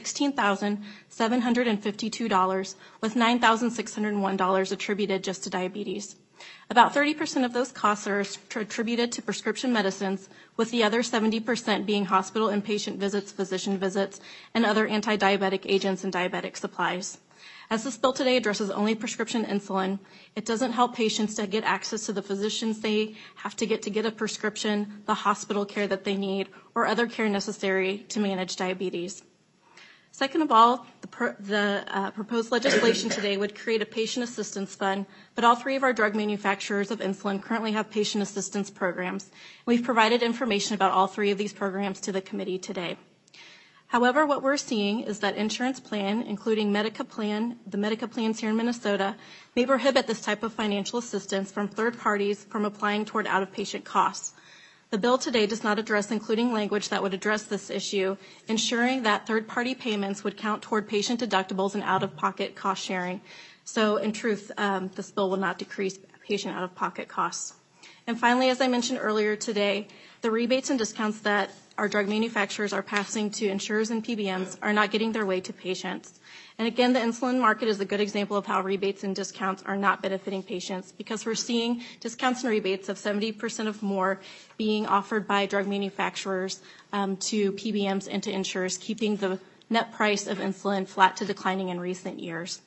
$16,752, with $9,601 attributed just to diabetes. About 30% of those costs are attributed to prescription medicines, with the other 70% being hospital inpatient visits, physician visits, and other anti-diabetic agents and diabetic supplies. As this bill today addresses only prescription insulin, it doesn't help patients to get access to the physicians they have to get a prescription, the hospital care that they need, or other care necessary to manage diabetes. Second of all, the proposed legislation today would create a patient assistance fund, but all three of our drug manufacturers of insulin currently have patient assistance programs. We've provided information about all three of these programs to the committee today. However, what we're seeing is that insurance plan, including the Medica plans here in Minnesota, may prohibit this type of financial assistance from third parties from applying toward out-of-patient costs. The bill today does not address including language that would address this issue, ensuring that third-party payments would count toward patient deductibles and out-of-pocket cost sharing. So in truth, this bill will not decrease patient out-of-pocket costs. And finally, as I mentioned earlier today, the rebates and discounts that our drug manufacturers are passing to insurers and PBMs are not getting their way to patients. And again, the insulin market is a good example of how rebates and discounts are not benefiting patients, because we're seeing discounts and rebates of 70% of more being offered by drug manufacturers to PBMs and to insurers, keeping the net price of insulin flat to declining in recent years.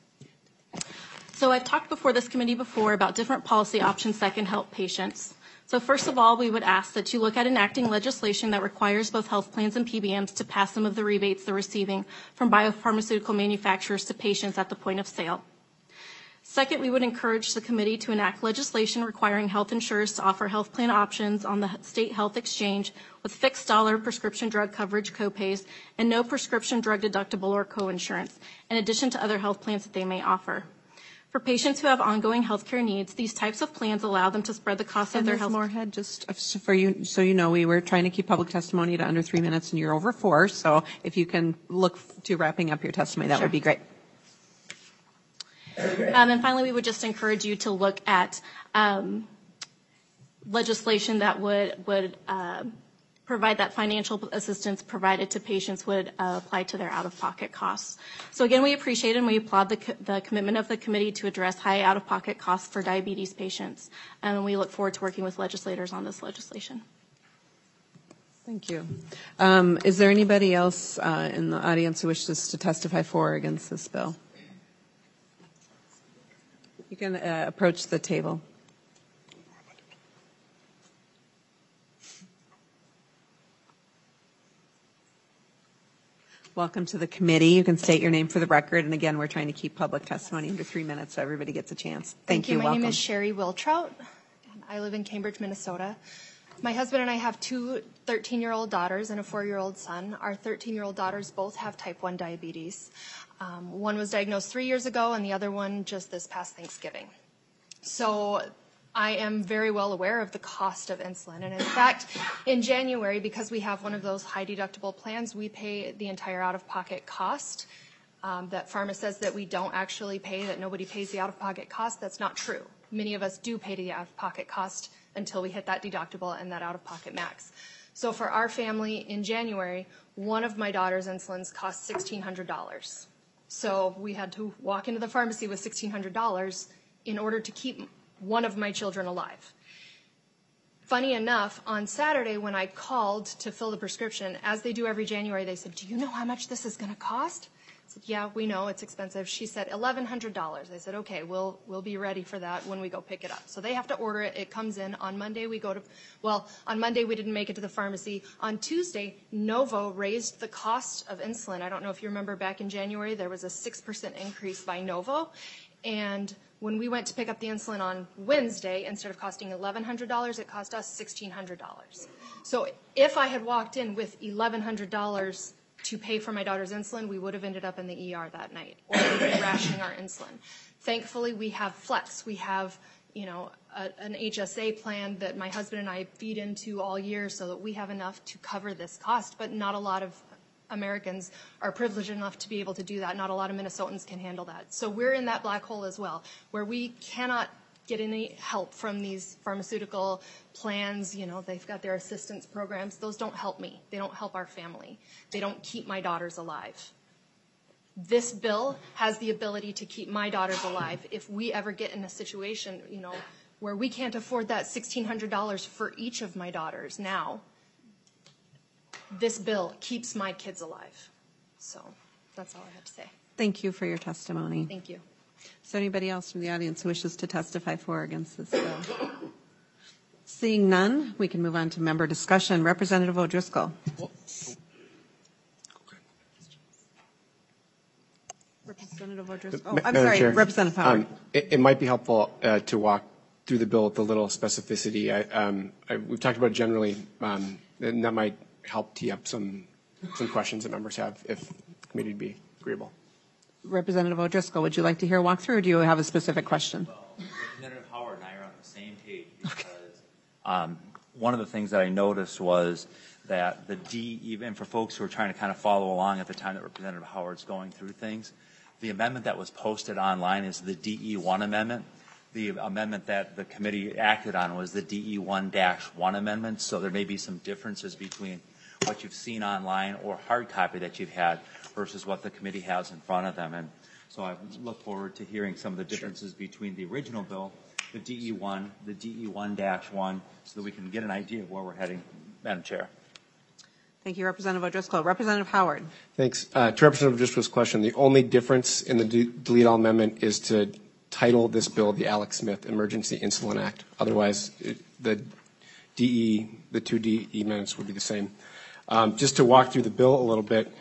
So I've talked before this committee about different policy options that can help patients. So first of all, we would ask that you look at enacting legislation that requires both health plans and PBMs to pass some of the rebates they're receiving from biopharmaceutical manufacturers to patients at the point of sale. Second, we would encourage the committee to enact legislation requiring health insurers to offer health plan options on the state health exchange with fixed dollar prescription drug coverage copays and no prescription drug deductible or coinsurance, in addition to other health plans that they may offer. For patients who have ongoing health care needs, these types of plans allow them to spread the cost of their health. Ms. Moorhead, just for you, so you know, we were trying to keep public testimony to under 3 minutes, and you're over 4. So if you can look to wrapping up your testimony, that would be great. And finally, we would just encourage you to look at legislation that would provide that financial assistance provided to patients would apply to their out-of-pocket costs. So again, we appreciate and we applaud the commitment of the committee to address high out-of-pocket costs for diabetes patients. And we look forward to working with legislators on this legislation. Thank you. Is there anybody else in the audience who wishes to testify for or against this bill? You can approach the table. Welcome to the committee. You can state your name for the record. And again, we're trying to keep public testimony under 3 minutes so everybody gets a chance. Thank you. My name is Sherry Wiltrout. I live in Cambridge, Minnesota. My husband and I have 2 13-year-old daughters and a 4-year-old son. Our 13-year-old daughters both have type 1 diabetes. One was diagnosed 3 years ago and the other one just this past Thanksgiving. So I am very well aware of the cost of insulin. And in fact, in January, because we have one of those high deductible plans, we pay the entire out-of-pocket cost. That pharma says that we don't actually pay, that nobody pays the out-of-pocket cost. That's not true. Many of us do pay the out-of-pocket cost until we hit that deductible and that out-of-pocket max. So for our family in January, one of my daughter's insulins cost $1,600. So we had to walk into the pharmacy with $1,600 in order to keep one of my children alive. funny enough, on Saturday when I called to fill the prescription, as they do every January, they said, "Do you know how much this is going to cost?" I said, "Yeah, we know it's expensive." She said, $1,100. I said, "Okay, we'll be ready for that when we go pick it up." So they have to order it. It comes in. On Monday on Monday we didn't make it to the pharmacy. On Tuesday, Novo raised the cost of insulin. I don't know if you remember back in January, there was a 6% increase by Novo. And when we went to pick up the insulin on Wednesday, instead of costing $1,100, it cost us $1,600. So if I had walked in with $1,100 to pay for my daughter's insulin, we would have ended up in the ER that night, or we would be rationing our insulin. Thankfully, we have Flex. We have, an HSA plan that my husband and I feed into all year so that we have enough to cover this cost, but not a lot of Americans are privileged enough to be able to do that. Not a lot of Minnesotans can handle that. So we're in that black hole as well, where we cannot get any help from these pharmaceutical plans. They've got their assistance programs. Those don't help me. They don't help our family. They don't keep my daughters alive. This bill has the ability to keep my daughters alive if we ever get in a situation, where we can't afford that $1,600 for each of my daughters now. This bill keeps my kids alive. So that's all I have to say. Thank you for your testimony. Thank you. Is there anybody else from the audience who wishes to testify for or against this bill? Seeing none, we can move on to member discussion. Representative O'Driscoll. Representative O'Driscoll. I'm sorry, Chair, Representative Howard. It might be helpful to walk through the bill with a little specificity. We've talked about it generally, and that might help tee up some questions that members have if the committee would be agreeable. Representative O'Driscoll, would you like to hear a walkthrough, or do you have a specific question? Well, Representative Howard and I are on the same page because one of the things that I noticed was that even for folks who are trying to kind of follow along at the time that Representative Howard's going through things, the amendment that was posted online is the DE1 amendment. The amendment that the committee acted on was the DE1-1 amendment, so there may be some differences between what you've seen online or hard copy that you've had versus what the committee has in front of them. And so I look forward to hearing some of the differences between the original bill, the DE1, the DE1-1, so that we can get an idea of where we're heading. Madam Chair. Thank you, Representative O'Driscoll. Representative Howard. Thanks. To Representative O'Driscoll's question, the only difference in the delete all amendment is to title this bill the Alex Smith Emergency Insulin Act. Otherwise, the two DE amendments would be the same. Just to walk through the bill a little bit,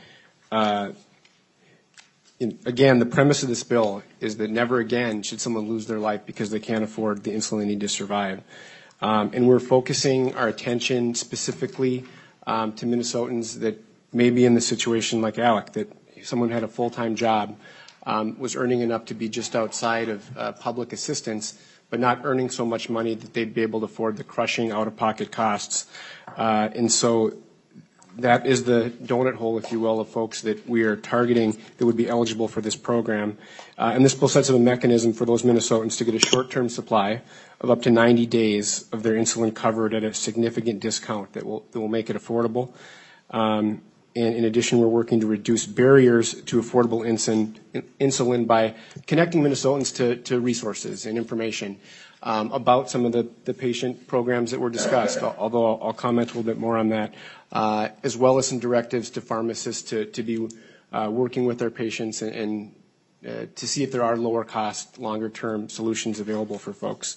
again, the premise of this bill is that never again should someone lose their life because they can't afford the insulin they need to survive. And we're focusing our attention specifically to Minnesotans that may be in the situation like Alec, that someone had a full-time job, was earning enough to be just outside of public assistance, but not earning so much money that they'd be able to afford the crushing out-of-pocket costs. And so that is the donut hole, if you will, of folks that we are targeting that would be eligible for this program. And this bill sets up a mechanism for those Minnesotans to get a short-term supply of up to 90 days of their insulin covered at a significant discount that will make it affordable. And in addition, we're working to reduce barriers to affordable insulin by connecting Minnesotans to resources and information about some of the patient programs that were discussed, although I'll comment a little bit more on that, as well as some directives to pharmacists to be working with their patients and to see if there are lower cost, longer term solutions available for folks.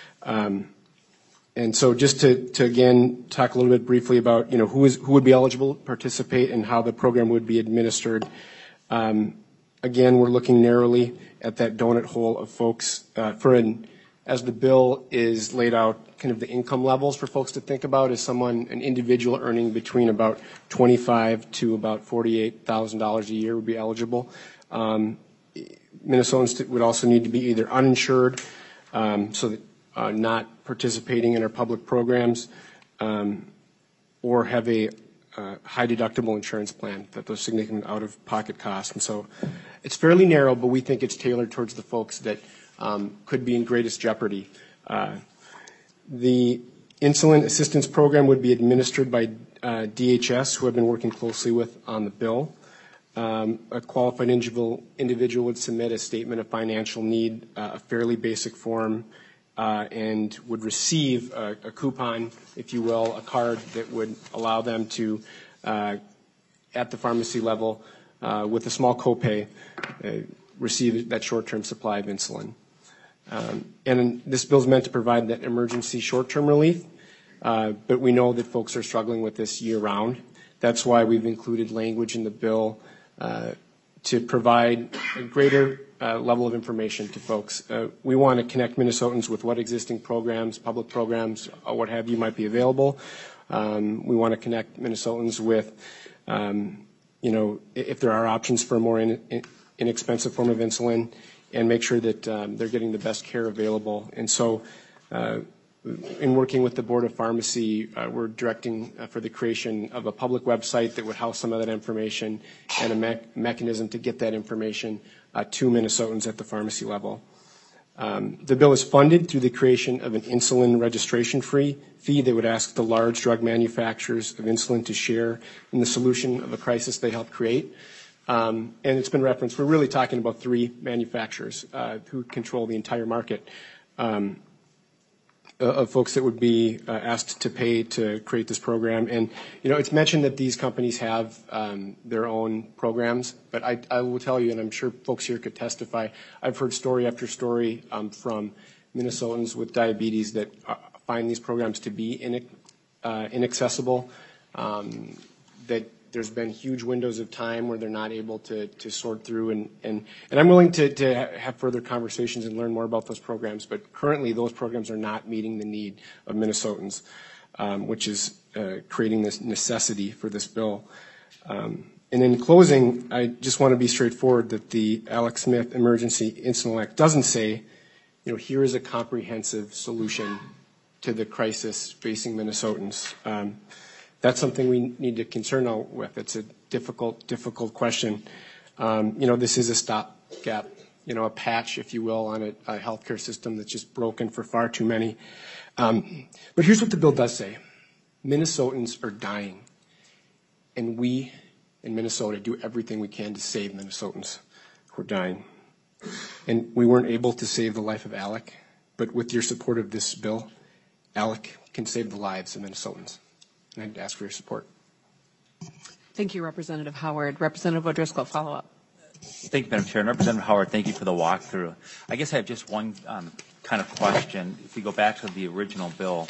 And so just to again talk a little bit briefly about who would be eligible to participate and how the program would be administered. Again, we're looking narrowly at that donut hole of folks as the bill is laid out, kind of the income levels for folks to think about is an individual earning between about $25,000 to about $48,000 a year would be eligible. Minnesotans would also need to be either uninsured, so that not participating in our public programs, or have a high deductible insurance plan that those significant out-of-pocket costs. And so it's fairly narrow, but we think it's tailored towards the folks that could be in greatest jeopardy. The insulin assistance program would be administered by DHS, who I've been working closely with on the bill. A qualified individual would submit a statement of financial need, a fairly basic form, and would receive a coupon, if you will, a card that would allow them to, at the pharmacy level, with a small copay, receive that short-term supply of insulin. And this bill is meant to provide that emergency short-term relief, but we know that folks are struggling with this year-round. That's why we've included language in the bill to provide a greater level of information to folks. We want to connect Minnesotans with what existing programs, public programs, or what have you might be available. We want to connect Minnesotans with, if there are options for a more inexpensive form of insulin, and make sure that they're getting the best care available. And so in working with the Board of Pharmacy, we're directing for the creation of a public website that would house some of that information and a mechanism to get that information to Minnesotans at the pharmacy level. The bill is funded through the creation of an insulin registration fee that would ask the large drug manufacturers of insulin to share in the solution of a crisis they help create. And it's been referenced, we're really talking about 3 manufacturers who control the entire market of folks that would be asked to pay to create this program. And, it's mentioned that these companies have their own programs, but I will tell you, and I'm sure folks here could testify, I've heard story after story from Minnesotans with diabetes that find these programs to be inaccessible, that there's been huge windows of time where they're not able to sort through, and I'm willing to have further conversations and learn more about those programs, but currently those programs are not meeting the need of Minnesotans, which is creating this necessity for this bill. And in closing, I just want to be straightforward that the Alex Smith Emergency Insulin Act doesn't say, here is a comprehensive solution to the crisis facing Minnesotans. That's something we need to concern with. It's a difficult question. This is a stopgap, a patch, if you will, on a healthcare system that's just broken for far too many. But here's what the bill does say. Minnesotans are dying, and we in Minnesota do everything we can to save Minnesotans who are dying. And we weren't able to save the life of Alec, but with your support of this bill, Alec can save the lives of Minnesotans. And I'd ask for your support. Thank you, Representative Howard. Representative O'Driscoll, follow up. Thank you, Madam Chair. And Representative Howard, thank you for the walkthrough. I guess I have just one kind of question. If we go back to the original bill,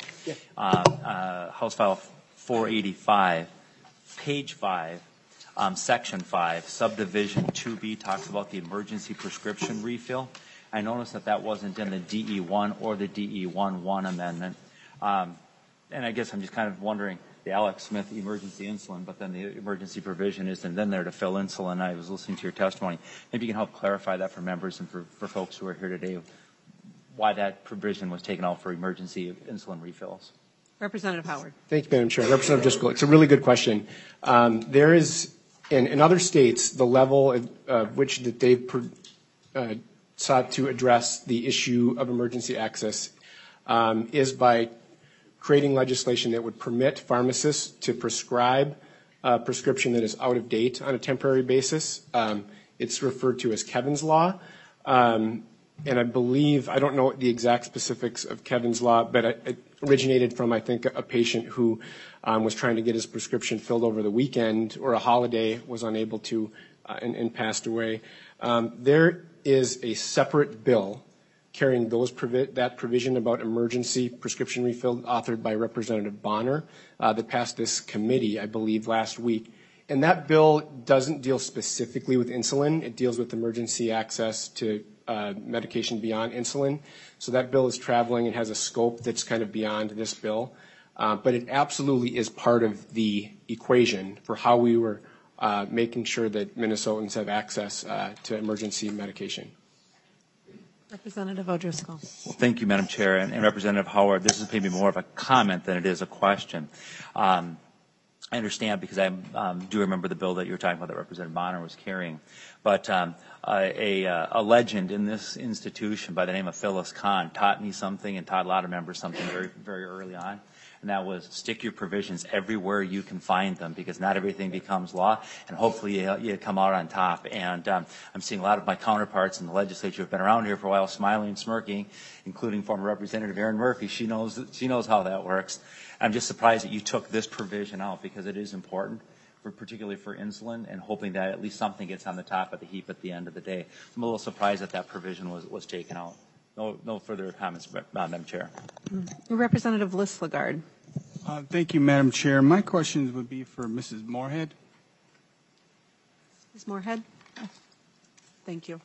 House File 485, page 5, section 5, subdivision 2B talks about the emergency prescription refill. I noticed that wasn't in the DE1 or the DE11 amendment. And I guess I'm just kind of wondering, the Alex Smith emergency insulin, but then the emergency provision isn't in there to fill insulin. I was listening to your testimony. Maybe you can help clarify that for members and for folks who are here today, why that provision was taken out for emergency insulin refills. Representative Howard. Thank you, Madam Chair. Representative Driscoll, it's a really good question. There is, in other states, the level of which that they've sought to address the issue of emergency access is by creating legislation that would permit pharmacists to prescribe a prescription that is out of date on a temporary basis. It's referred to as Kevin's Law. And I believe, I don't know the exact specifics of Kevin's Law, but it originated from, I think, a patient who was trying to get his prescription filled over the weekend or a holiday, was unable to, and passed away. There is a separate bill carrying that provision about emergency prescription refill, authored by Representative Bonner, that passed this committee, I believe, last week. And that bill doesn't deal specifically with insulin. It deals with emergency access to medication beyond insulin. So that bill is traveling and has a scope that's kind of beyond this bill. But it absolutely is part of the equation for how we were making sure that Minnesotans have access to emergency medication. Representative O'Driscoll. Well, thank you, Madam Chair. And Representative Howard, this is maybe more of a comment than it is a question. I understand, because I do remember the bill that you were talking about that Representative Bonner was carrying. But a legend in this institution by the name of Phyllis Kahn taught me something and taught a lot of members something very, very early on. and that was stick your provisions everywhere you can find them, because not everything becomes law, and hopefully you come out on top. And I'm seeing a lot of my counterparts in the legislature who have been around here for a while smiling and smirking, including former Representative Erin Murphy. She knows how that works. I'm just surprised that you took this provision out, because it is important, particularly for insulin, and hoping that at least something gets on the top of the heap at the end of the day. I'm a little surprised that that provision was taken out. No further comments, Madam Chair. Representative Listlegard. Thank you, Madam Chair. My questions would be for Mrs. Moorhead. Ms. Moorhead? Thank you.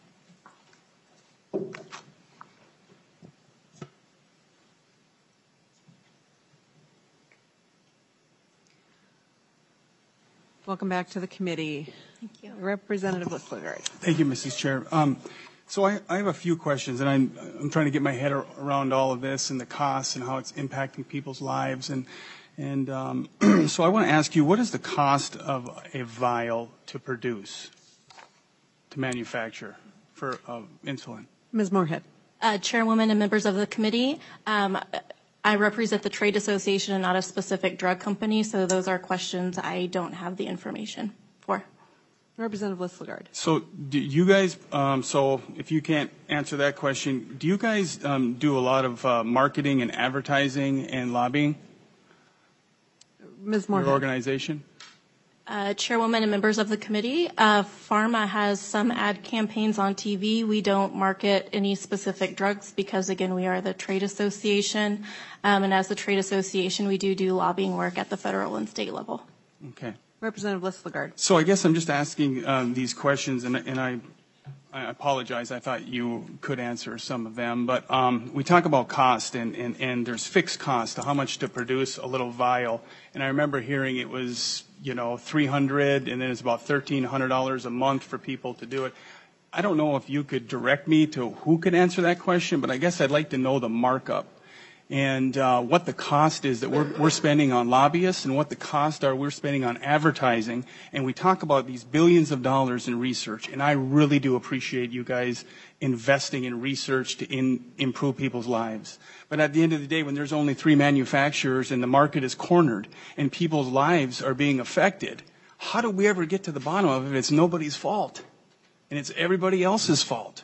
Welcome back to the committee. Thank you. Representative Listlegard. Thank you, Mrs. Chair. So I have a few questions, and I'm trying to get my head around all of this and the costs and how it's impacting people's lives. And so I want to ask you, what is the cost of a vial to produce, to manufacture for insulin? Ms. Moorhead. Chairwoman and members of the committee, I represent the trade association and not a specific drug company, so those are questions I don't have the information for. Representative Listlegard. So do you guys, so if you can't answer that question, do you guys do a lot of marketing and advertising and lobbying? Ms. Moorhead. Your organization? Chairwoman and members of the committee, Pharma has some ad campaigns on TV. We don't market any specific drugs because, again, we are the trade association. And as the trade association, we do lobbying work at the federal and state level. Okay. Representative Listlegard. So I guess I'm just asking these questions, and I apologize. I thought you could answer some of them. But we talk about cost, and there's fixed cost to how much to produce a little vial. And I remember hearing it was, $300, and then it's about $1,300 a month for people to do it. I don't know if you could direct me to who could answer that question, but I guess I'd like to know the markup and what the cost is that we're spending on lobbyists and what the cost are we're spending on advertising. And we talk about these billions of dollars in research, and I really do appreciate you guys investing in research to improve people's lives. But at the end of the day, when there's only 3 manufacturers and the market is cornered and people's lives are being affected, how do we ever get to the bottom of it? It's nobody's fault, and it's everybody else's fault.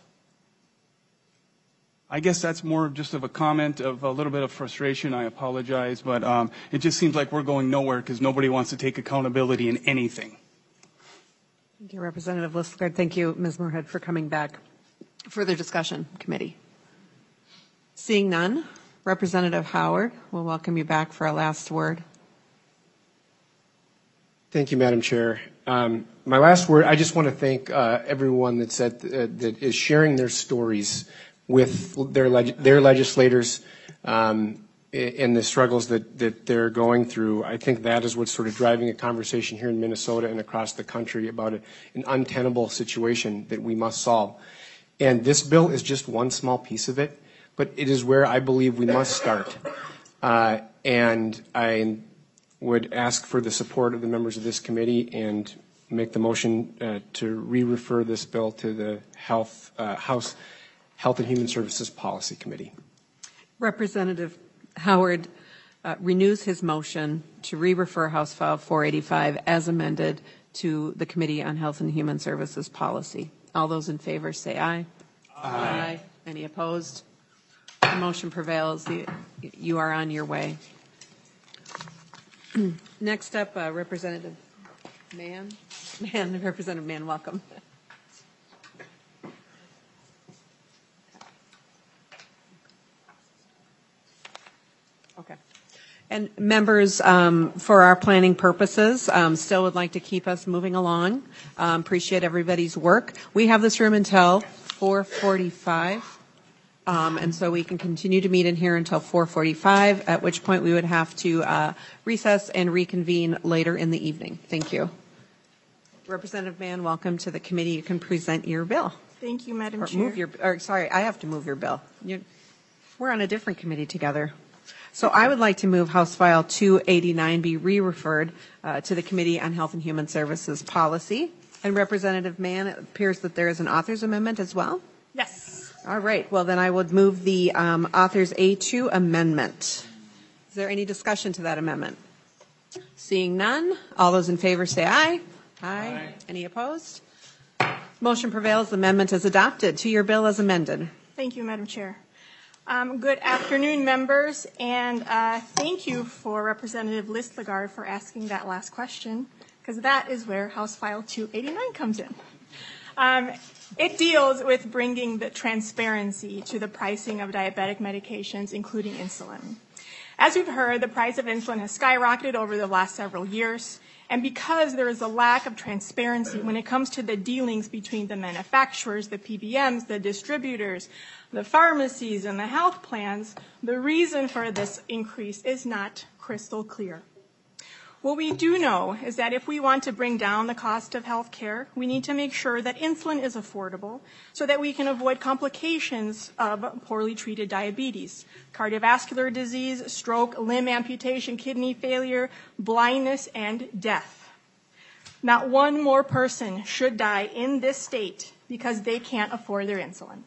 I guess that's more just of a comment of a little bit of frustration. I apologize, but it just seems like we're going nowhere because nobody wants to take accountability in anything. Thank you, Representative Listlegard. Thank you, Ms. Moorhead, for coming back. Further discussion, committee. Seeing none, Representative Howard, we'll welcome you back for a last word. Thank you, Madam Chair. My last word, I just want to thank everyone that is sharing their stories with their legislators in the struggles that they're going through. I think that is what's sort of driving a conversation here in Minnesota and across the country about an untenable situation that we must solve. And this bill is just one small piece of it, but it is where I believe we must start. And I would ask for the support of the members of this committee and make the motion to re-refer this bill to the House Health and Human Services Policy Committee. Representative Howard renews his motion to re-refer House File 485 as amended to the Committee on Health and Human Services Policy. All those in favor say aye. Aye. Any opposed? The motion prevails. You are on your way. Next up, Representative Mann. Representative Mann, welcome. Okay. And members, for our planning purposes, still would like to keep us moving along. Appreciate everybody's work. We have this room until 4:45, and so we can continue to meet in here until 4:45, at which point we would have to recess and reconvene later in the evening. Thank you. Representative Mann, welcome to the committee. You can present your bill. Thank you, Madam Or Chair. sorry, I have to move your bill. We're on a different committee together. So I would like to move House File 289 be re-referred to the Committee on Health and Human Services Policy. And Representative Mann, it appears that there is an author's amendment as well? Yes. All right. Well, then I would move the author's A2 amendment. Is there any discussion to that amendment? Seeing none, all those in favor say aye. Aye. Any opposed? Motion prevails. The amendment is adopted. To your bill as amended. Thank you, Madam Chair. Good afternoon, members, and thank you for Representative List-Lagarde for asking that last question, because that is where House File 289 comes in. It deals with bringing the transparency to the pricing of diabetic medications, including insulin. As we've heard, the price of insulin has skyrocketed over the last several years, and because there is a lack of transparency when it comes to the dealings between the manufacturers, the PBMs, the distributors, the pharmacies, and the health plans, the reason for this increase is not crystal clear. What we do know is that if we want to bring down the cost of health care, we need to make sure that insulin is affordable so that we can avoid complications of poorly treated diabetes, cardiovascular disease, stroke, limb amputation, kidney failure, blindness, and death. Not one more person should die in this state because they can't afford their insulin.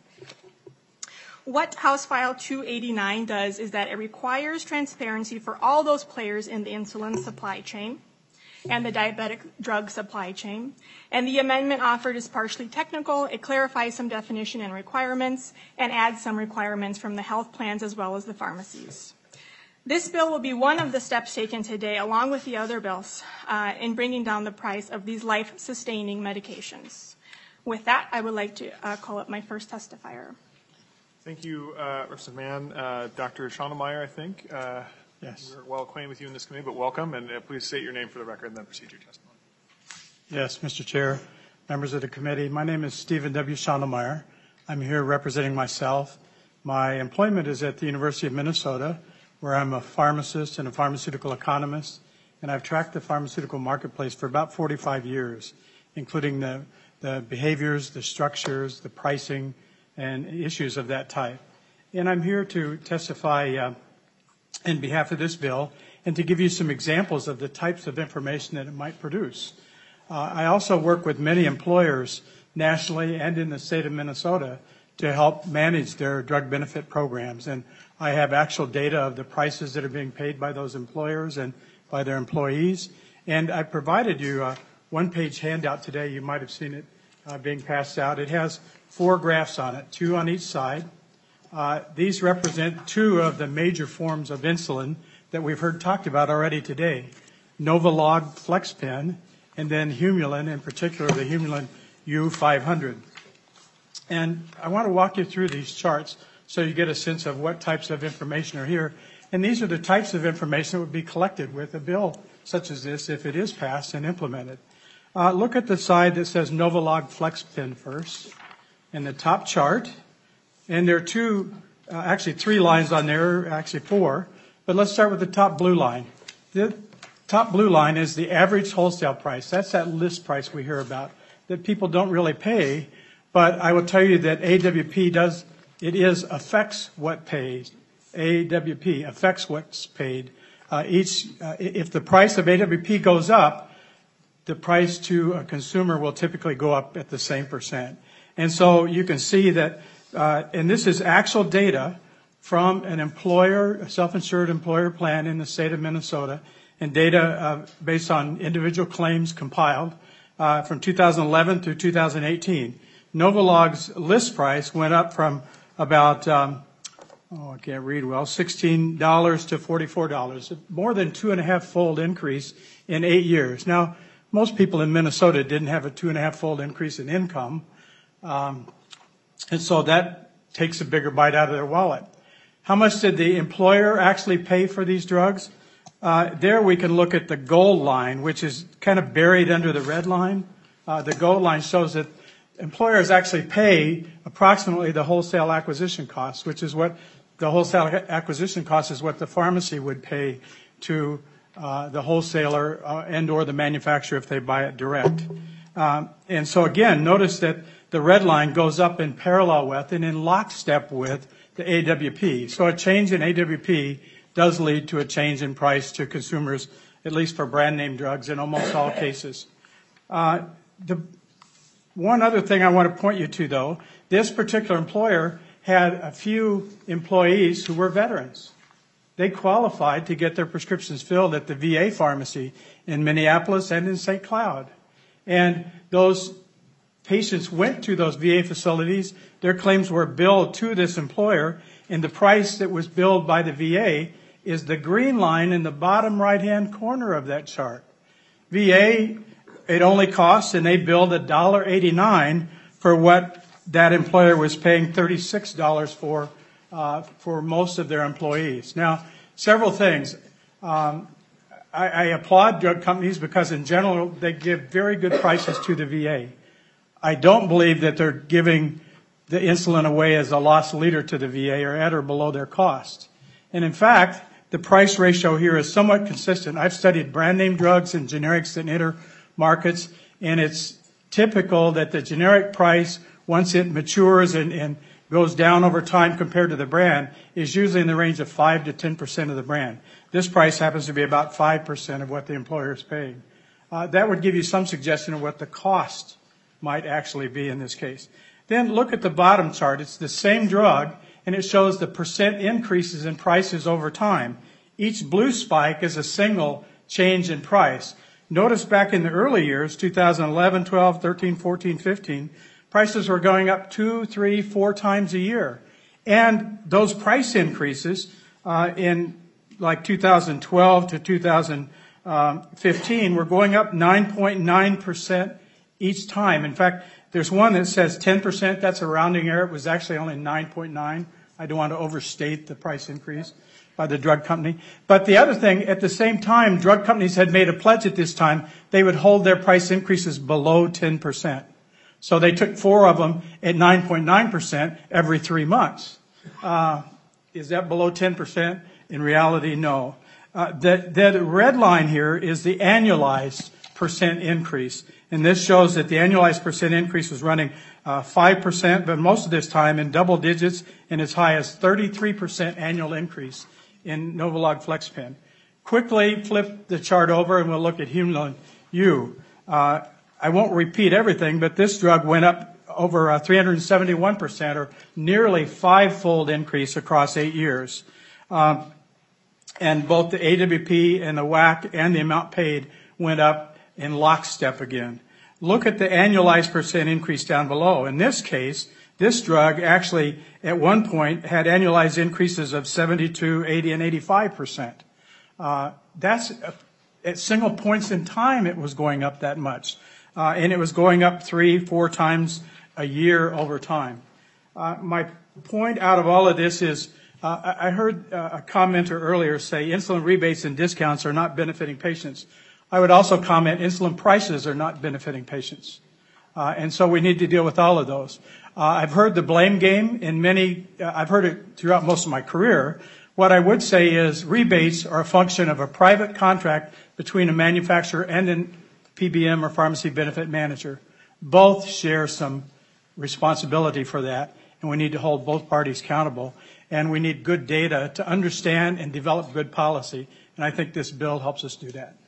What House File 289 does is that it requires transparency for all those players in the insulin supply chain and the diabetic drug supply chain. And the amendment offered is partially technical. It clarifies some definition and requirements and adds some requirements from the health plans as well as the pharmacies. This bill will be one of the steps taken today, along with the other bills, in bringing down the price of these life-sustaining medications. With that, I would like to call up my first testifier. Thank you, Representative Mann. Dr. Schondelmeyer, I think. Yes. We're well acquainted with you in this committee, but welcome, and please state your name for the record and then proceed your testimony. Yes, Mr. Chair, members of the committee. My name is Stephen W. Schondelmeyer. I'm here representing myself. My employment is at the University of Minnesota, where I'm a pharmacist and a pharmaceutical economist, and I've tracked the pharmaceutical marketplace for about 45 years, including the behaviors, the structures, the pricing, and issues of that type. And I'm here to testify in behalf of this bill and to give you some examples of the types of information that it might produce. I also work with many employers nationally and in the state of Minnesota to help manage their drug benefit programs. And I have actual data of the prices that are being paid by those employers and by their employees. And I provided you a one-page handout today. You might have seen it being passed out. It has 4 graphs on it, 2 on each side. These represent 2 of the major forms of insulin that we've heard talked about already today, Novolog FlexPen, and then Humulin, in particular the Humulin U500. And I want to walk you through these charts so you get a sense of what types of information are here. And these are the types of information that would be collected with a bill such as this if it is passed and implemented. Look at the side that says Novolog FlexPen first in the top chart. And there are actually 3 lines on there, actually 4. But let's start with the top blue line. The top blue line is the average wholesale price. That's that list price we hear about that people don't really pay. But I will tell you that AWP affects what pays. AWP affects what's paid. If the price of AWP goes up, the price to a consumer will typically go up at the same percent. And so you can see that, and this is actual data from an employer, a self-insured employer plan in the state of Minnesota, and data based on individual claims compiled from 2011 through 2018. Novolog's list price went up from about, I can't read well, $16 to $44, more than 2.5-fold increase in 8 years. Now, most people in Minnesota didn't have a 2.5-fold increase in income, and so that takes a bigger bite out of their wallet. How much did the employer actually pay for these drugs? There we can look at the gold line, which is kind of buried under the red line. The gold line shows that employers actually pay approximately the wholesale acquisition cost, which is what the wholesale acquisition cost is what the pharmacy would pay to the wholesaler and or the manufacturer if they buy it direct. And so again, notice that the red line goes up in parallel with and in lockstep with the AWP. So a change in AWP does lead to a change in price to consumers, at least for brand name drugs in almost all cases. The one other thing I want to point you to, though, this particular employer had a few employees who were veterans. they qualified to get their prescriptions filled at the VA pharmacy in Minneapolis and in St. Cloud. And those patients went to those VA facilities. Their claims were billed to this employer, and the price that was billed by the VA is the green line in the bottom right-hand corner of that chart. VA, it only costs, and they billed $1.89 for what that employer was paying $36 for most of their employees. Now, several things. I applaud drug companies because in general they give very good prices to the VA. I don't believe that they're giving the insulin away as a loss leader to the VA or at or below their cost. And in fact, the price ratio here is somewhat consistent. I've studied brand name drugs and generics that enter markets, and it's typical that the generic price, once it matures and goes down over time compared to the brand, is usually in the range of 5 to 10% of the brand. This price happens to be about 5% of what the employer is paying. That would give you some suggestion of what the cost might actually be in this case. Then look at the bottom chart. It's the same drug, and it shows the percent increases in prices over time. Each blue spike is a single change in price. Notice back in the early years, 2011, 12, 13, 14, 15, prices were going up 2, 3, 4 times a year. And those price increases in like 2012 to 2015 were going up 9.9% each time. In fact, there's one that says 10%. That's a rounding error. It was actually only 9.9. I don't want to overstate the price increase by the drug company. But the other thing, at the same time, drug companies had made a pledge at this time they would hold their price increases below 10%. So they took 4 of them at 9.9% every 3 months. Is that below 10%? In reality, no. The red line here is the annualized percent increase. And this shows that the annualized percent increase was running 5%, but most of this time in double digits and as high as 33% annual increase in Novolog FlexPen. Quickly flip the chart over and we'll look at Humulin U. I won't repeat everything, but this drug went up over 371%, or nearly 5-fold increase across 8 years. And both the AWP and the WAC and the amount paid went up in lockstep again. Look at the annualized percent increase down below. In this case, this drug actually at one point had annualized increases of 72, 80, and 85%. That's at single points in time it was going up that much. And it was going up 3, 4 times a year over time. My point out of all of this is I heard a commenter earlier say insulin rebates and discounts are not benefiting patients. I would also comment insulin prices are not benefiting patients. And so we need to deal with all of those. I've heard the blame game in many, I've heard it throughout most of my career. What I would say is rebates are a function of a private contract between a manufacturer and a PBM or pharmacy benefit manager. Both share some responsibility for that, and we need to hold both parties accountable. And we need good data to understand and develop good policy. And I think this bill helps us do that.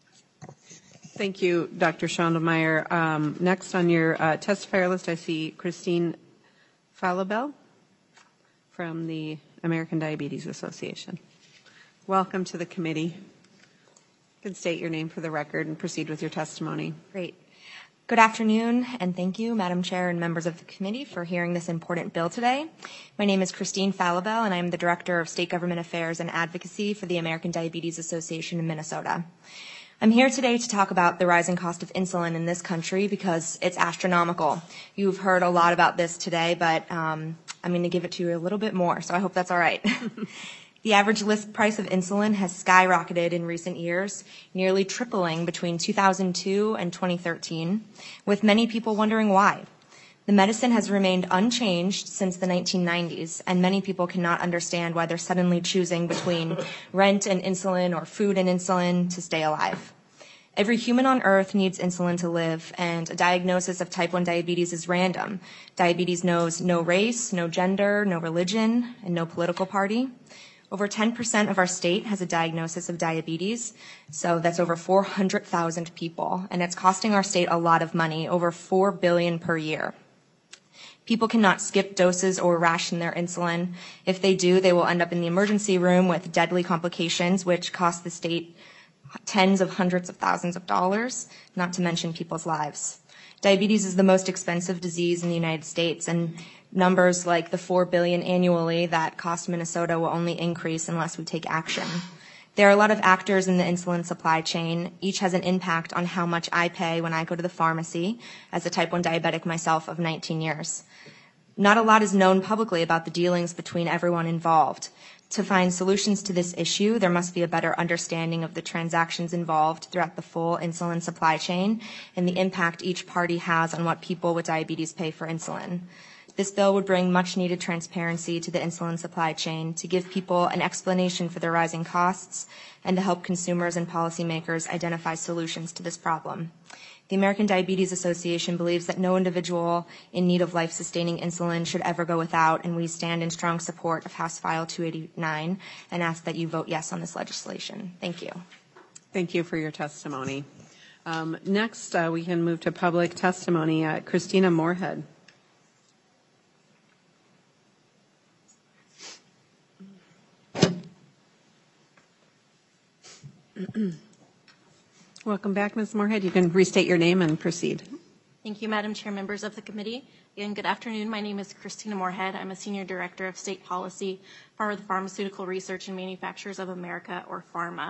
Thank you, Dr. Schondelmeyer. Next on your testifier list, I see Christine Falabel from the American Diabetes Association. Welcome to the committee. You can state your name for the record and proceed with your testimony. Great. Good afternoon, and thank you, Madam Chair and members of the committee, for hearing this important bill today. My name is Christine Falabel, and I am the Director of State Government Affairs and Advocacy for the American Diabetes Association in Minnesota. I'm here today to talk about the rising cost of insulin in this country because it's astronomical. You've heard a lot about this today, but I'm going to give it to you a little bit more, so I hope that's all right. The average list price of insulin has skyrocketed in recent years, nearly tripling between 2002 and 2013, with many people wondering why. The medicine has remained unchanged since the 1990s, and many people cannot understand why they're suddenly choosing between rent and insulin or food and insulin to stay alive. Every human on earth needs insulin to live, and a diagnosis of type 1 diabetes is random. Diabetes knows no race, no gender, no religion, and no political party. Over 10% of our state has a diagnosis of diabetes, so that's over 400,000 people, and it's costing our state a lot of money, over $4 billion per year. People cannot skip doses or ration their insulin. If they do, they will end up in the emergency room with deadly complications, which cost the state tens of hundreds of thousands of dollars, not to mention people's lives. Diabetes is the most expensive disease in the United States, and numbers like the $4 billion annually that cost Minnesota will only increase unless we take action. There are a lot of actors in the insulin supply chain. Each has an impact on how much I pay when I go to the pharmacy, as a type 1 diabetic myself of 19 years. Not a lot is known publicly about the dealings between everyone involved. To find solutions to this issue, there must be a better understanding of the transactions involved throughout the full insulin supply chain and the impact each party has on what people with diabetes pay for insulin. This bill would bring much-needed transparency to the insulin supply chain to give people an explanation for their rising costs and to help consumers and policymakers identify solutions to this problem. The American Diabetes Association believes that no individual in need of life-sustaining insulin should ever go without, and we stand in strong support of House File 289 and ask that you vote yes on this legislation. Thank you. Thank you for your testimony. Next, we can move to public testimony. Christina Moorhead. Welcome back, Ms. Moorhead. You can restate your name and proceed. Thank you, Madam Chair, members of the committee. Again, good afternoon. My name is Christina Moorhead. I'm a Senior Director of State Policy for the Pharmaceutical Research and Manufacturers of America, or PhRMA.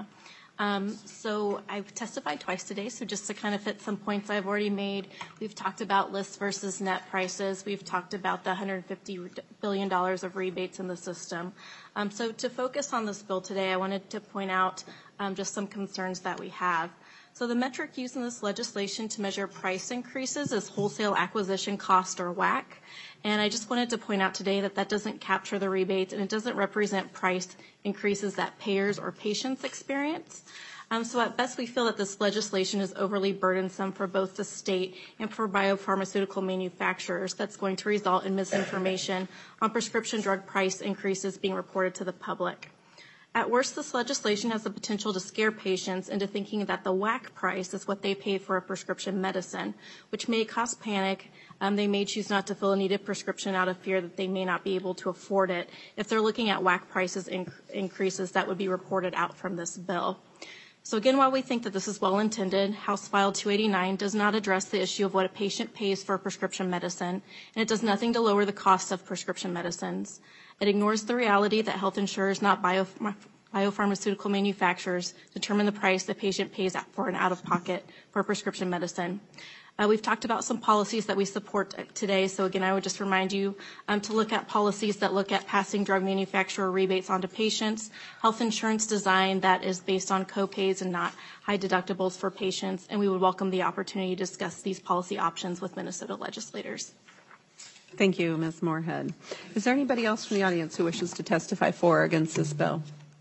So I've testified twice today, so just to kind of fit some points I've already made, we've talked about list versus net prices. We've talked about the $150 billion of rebates in the system. So to focus on this bill today, I wanted to point out just some concerns that we have. So the metric used in this legislation to measure price increases is wholesale acquisition cost, or WAC. And I just wanted to point out today that that doesn't capture the rebates and it doesn't represent price increases that payers or patients experience. So at best, we feel that this legislation is overly burdensome for both the state and for biopharmaceutical manufacturers. That's going to result in misinformation on prescription drug price increases being reported to the public. At worst, this legislation has the potential to scare patients into thinking that the WAC price is what they pay for a prescription medicine, which may cause panic. They may choose not to fill a needed prescription out of fear that they may not be able to afford it. If they're looking at WAC prices increases, that would be reported out from this bill. So again, while we think that this is well intended, House File 289 does not address the issue of what a patient pays for a prescription medicine, and it does nothing to lower the cost of prescription medicines. It ignores the reality that health insurers, not biopharmaceutical manufacturers, determine the price the patient pays for an out-of-pocket for a prescription medicine. We've talked about some policies that we support today. So again, I would just remind you to look at policies that look at passing drug manufacturer rebates onto patients, health insurance design that is based on co-pays and not high deductibles for patients, and we would welcome the opportunity to discuss these policy options with Minnesota legislators. Thank you, Ms. Moorhead. Is there anybody else from the audience who wishes to testify for or against this bill?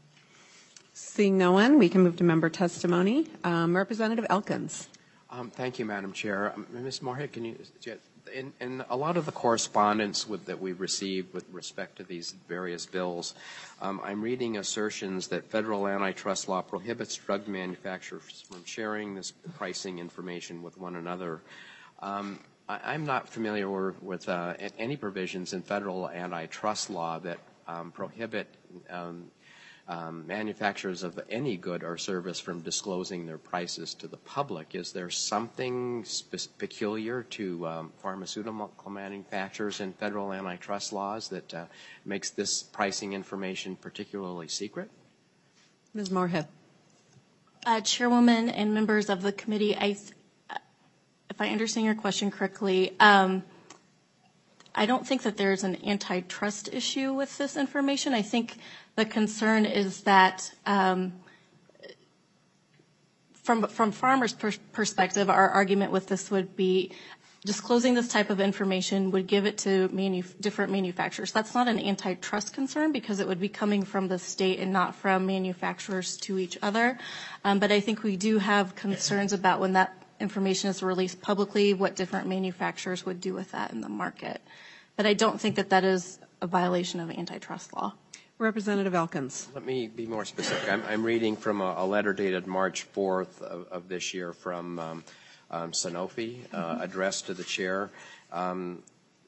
Seeing no one, we can move to member testimony. Representative Elkins. Thank you, Madam Chair. Ms. Moorhead, can you, in a lot of the correspondence that we've received with respect to these various bills, I'm reading assertions that federal antitrust law prohibits drug manufacturers from sharing this pricing information with one another. I'm not familiar with any provisions in federal antitrust law that prohibit manufacturers of any good or service from disclosing their prices to the public. Is there something peculiar to pharmaceutical manufacturers in federal antitrust laws that makes this pricing information particularly secret? Ms. Moorhead. Chairwoman and members of the committee, if I understand your question correctly, I don't think that there's an antitrust issue with this information. I think the concern is that from farmers' perspective, our argument with this would be disclosing this type of information would give it to different manufacturers. That's not an antitrust concern because it would be coming from the state and not from manufacturers to each other. But I think we do have concerns about when that information is released publicly, what different manufacturers would do with that in the market. But I don't think that that is a violation of antitrust law. Representative Elkins. Let me be more specific. I'm reading from a letter dated March 4th of this year from Sanofi, addressed to the chair.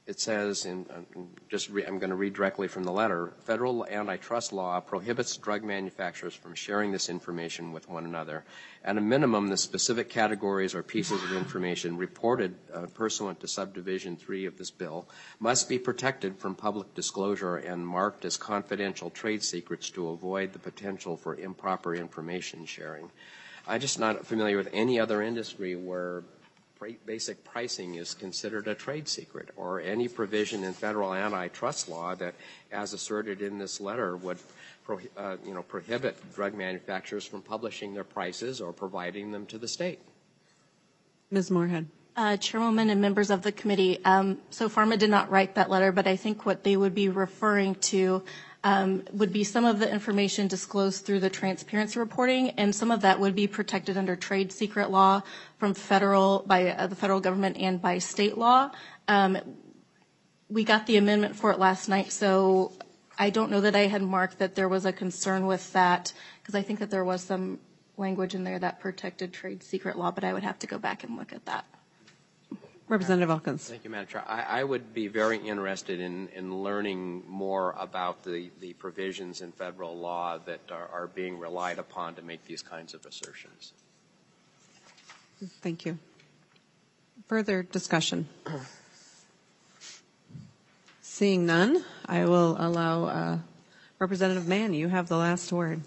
it says, I'm going to read directly from the letter, federal antitrust law prohibits drug manufacturers from sharing this information with one another. At a minimum, the specific categories or pieces of information reported pursuant to Subdivision 3 of this bill must be protected from public disclosure and marked as confidential trade secrets to avoid the potential for improper information sharing. I'm just not familiar with any other industry where basic pricing is considered a trade secret, or any provision in federal antitrust law that, as asserted in this letter, would prohibit drug manufacturers from publishing their prices or providing them to the state. Ms. Moorhead. Chairwoman and members of the committee, so PhRMA did not write that letter, but I think what they would be referring to would be some of the information disclosed through the transparency reporting, and some of that would be protected under trade secret law from by the federal government and by state law. We got the amendment for it last night, so I don't know that I had marked that there was a concern with that, because I think that there was some language in there that protected trade secret law, but I would have to go back and look at that. Representative Elkins. Thank you, Madam Chair. I would be very interested in learning more about the provisions in federal law that are being relied upon to make these kinds of assertions. Thank you. Further discussion? Seeing none, I will allow Representative Mann. You have the last word.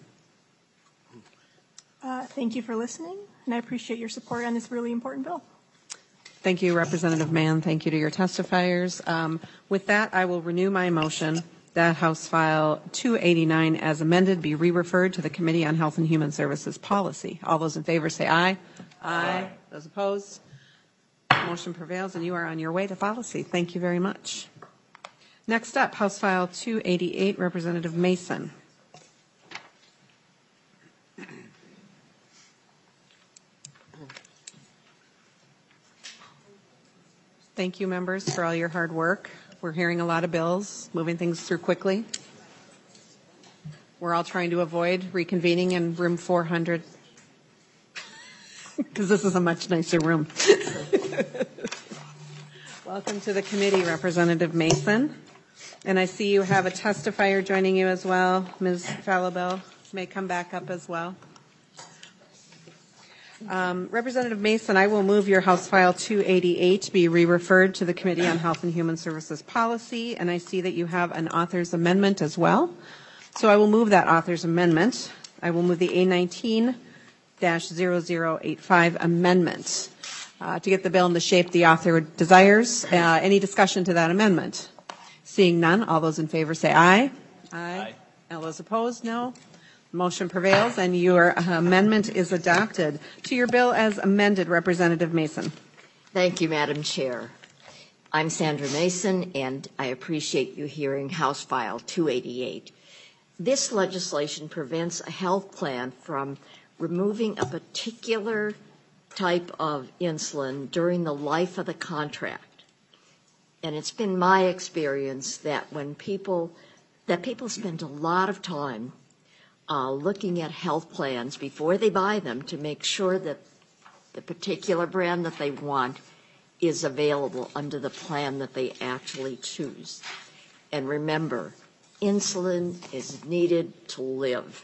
Thank you for listening, and I appreciate your support on this really important bill. Thank you, Representative Mann. Thank you to your testifiers. With that, I will renew my motion that House File 289 as amended be re-referred to the Committee on Health and Human Services Policy. All those in favor say aye. Aye. Those opposed? Motion prevails, and you are on your way to policy. Thank you very much. Next up, House File 288, Representative Mason. Thank you, members, for all your hard work. We're hearing a lot of bills, moving things through quickly. We're all trying to avoid reconvening in room 400 because this is a much nicer room. Welcome to the committee, Representative Mason. And I see you have a testifier joining you as well. Ms. Falabelle may come back up as well. Representative Mason, I will move your House File 288 be re-referred to the Committee on Health and Human Services Policy, and I see that you have an author's amendment as well. So I will move that author's amendment. I will move the A19-0085 amendment to get the bill in the shape the author desires. Any discussion to that amendment? Seeing none, all those in favor say aye. Aye. All those opposed, no. Motion prevails, and your amendment is adopted. To your bill as amended, Representative Mason. Thank you, Madam Chair. I'm Sandra Mason, and I appreciate you hearing House File 288. This legislation prevents a health plan from removing a particular type of insulin during the life of the contract. And it's been my experience that when people spend a lot of time looking at health plans before they buy them to make sure that the particular brand that they want is available under the plan that they actually choose. And remember, insulin is needed to live.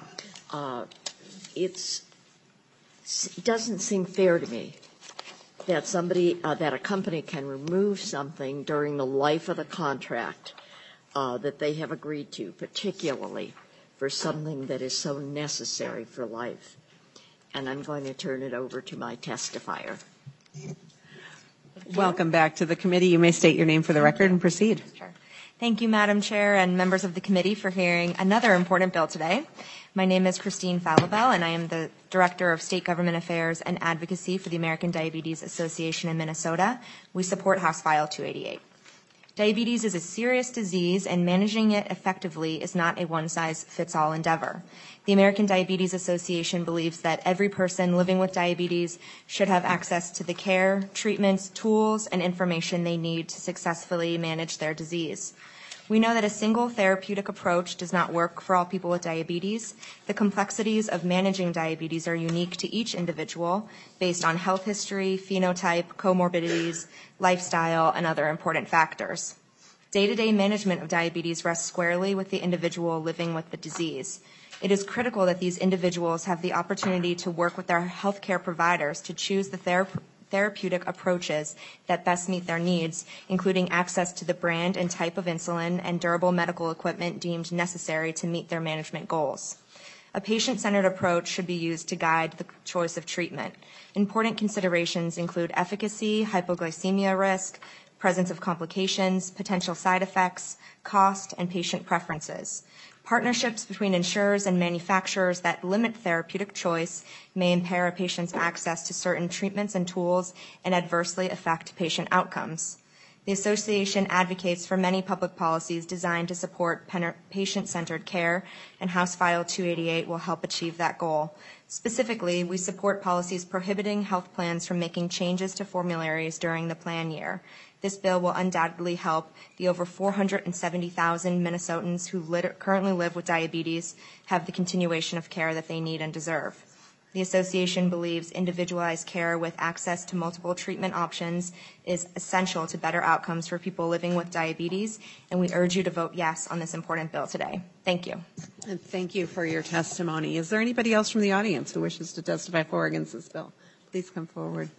It doesn't seem fair to me that that a company can remove something during the life of the contract that they have agreed to, particularly for something that is so necessary for life. And I'm going to turn it over to my testifier. Welcome back to the committee. You may state your name for the record and proceed. Sure. Thank you, Madam Chair and members of the committee for hearing another important bill today. My name is Christine Falabelle, and I am the Director of State Government Affairs and Advocacy for the American Diabetes Association in Minnesota. We support House File 288. Diabetes is a serious disease, and managing it effectively is not a one-size-fits-all endeavor. The American Diabetes Association believes that every person living with diabetes should have access to the care, treatments, tools, and information they need to successfully manage their disease. We know that a single therapeutic approach does not work for all people with diabetes. The complexities of managing diabetes are unique to each individual based on health history, phenotype, comorbidities, lifestyle, and other important factors. Day-to-day management of diabetes rests squarely with the individual living with the disease. It is critical that these individuals have the opportunity to work with their healthcare providers to choose the therapeutic approaches that best meet their needs, including access to the brand and type of insulin and durable medical equipment deemed necessary to meet their management goals. A patient-centered approach should be used to guide the choice of treatment. Important considerations include efficacy, hypoglycemia risk, presence of complications, potential side effects, cost, and patient preferences. Partnerships between insurers and manufacturers that limit therapeutic choice may impair a patient's access to certain treatments and tools and adversely affect patient outcomes. The association advocates for many public policies designed to support patient-centered care, and House File 288 will help achieve that goal. Specifically, we support policies prohibiting health plans from making changes to formularies during the plan year. This bill will undoubtedly help the over 470,000 Minnesotans who currently live with diabetes have the continuation of care that they need and deserve. The association believes individualized care with access to multiple treatment options is essential to better outcomes for people living with diabetes, and we urge you to vote yes on this important bill today. Thank you. And thank you for your testimony. Is there anybody else from the audience who wishes to testify for or against this bill? Please come forward.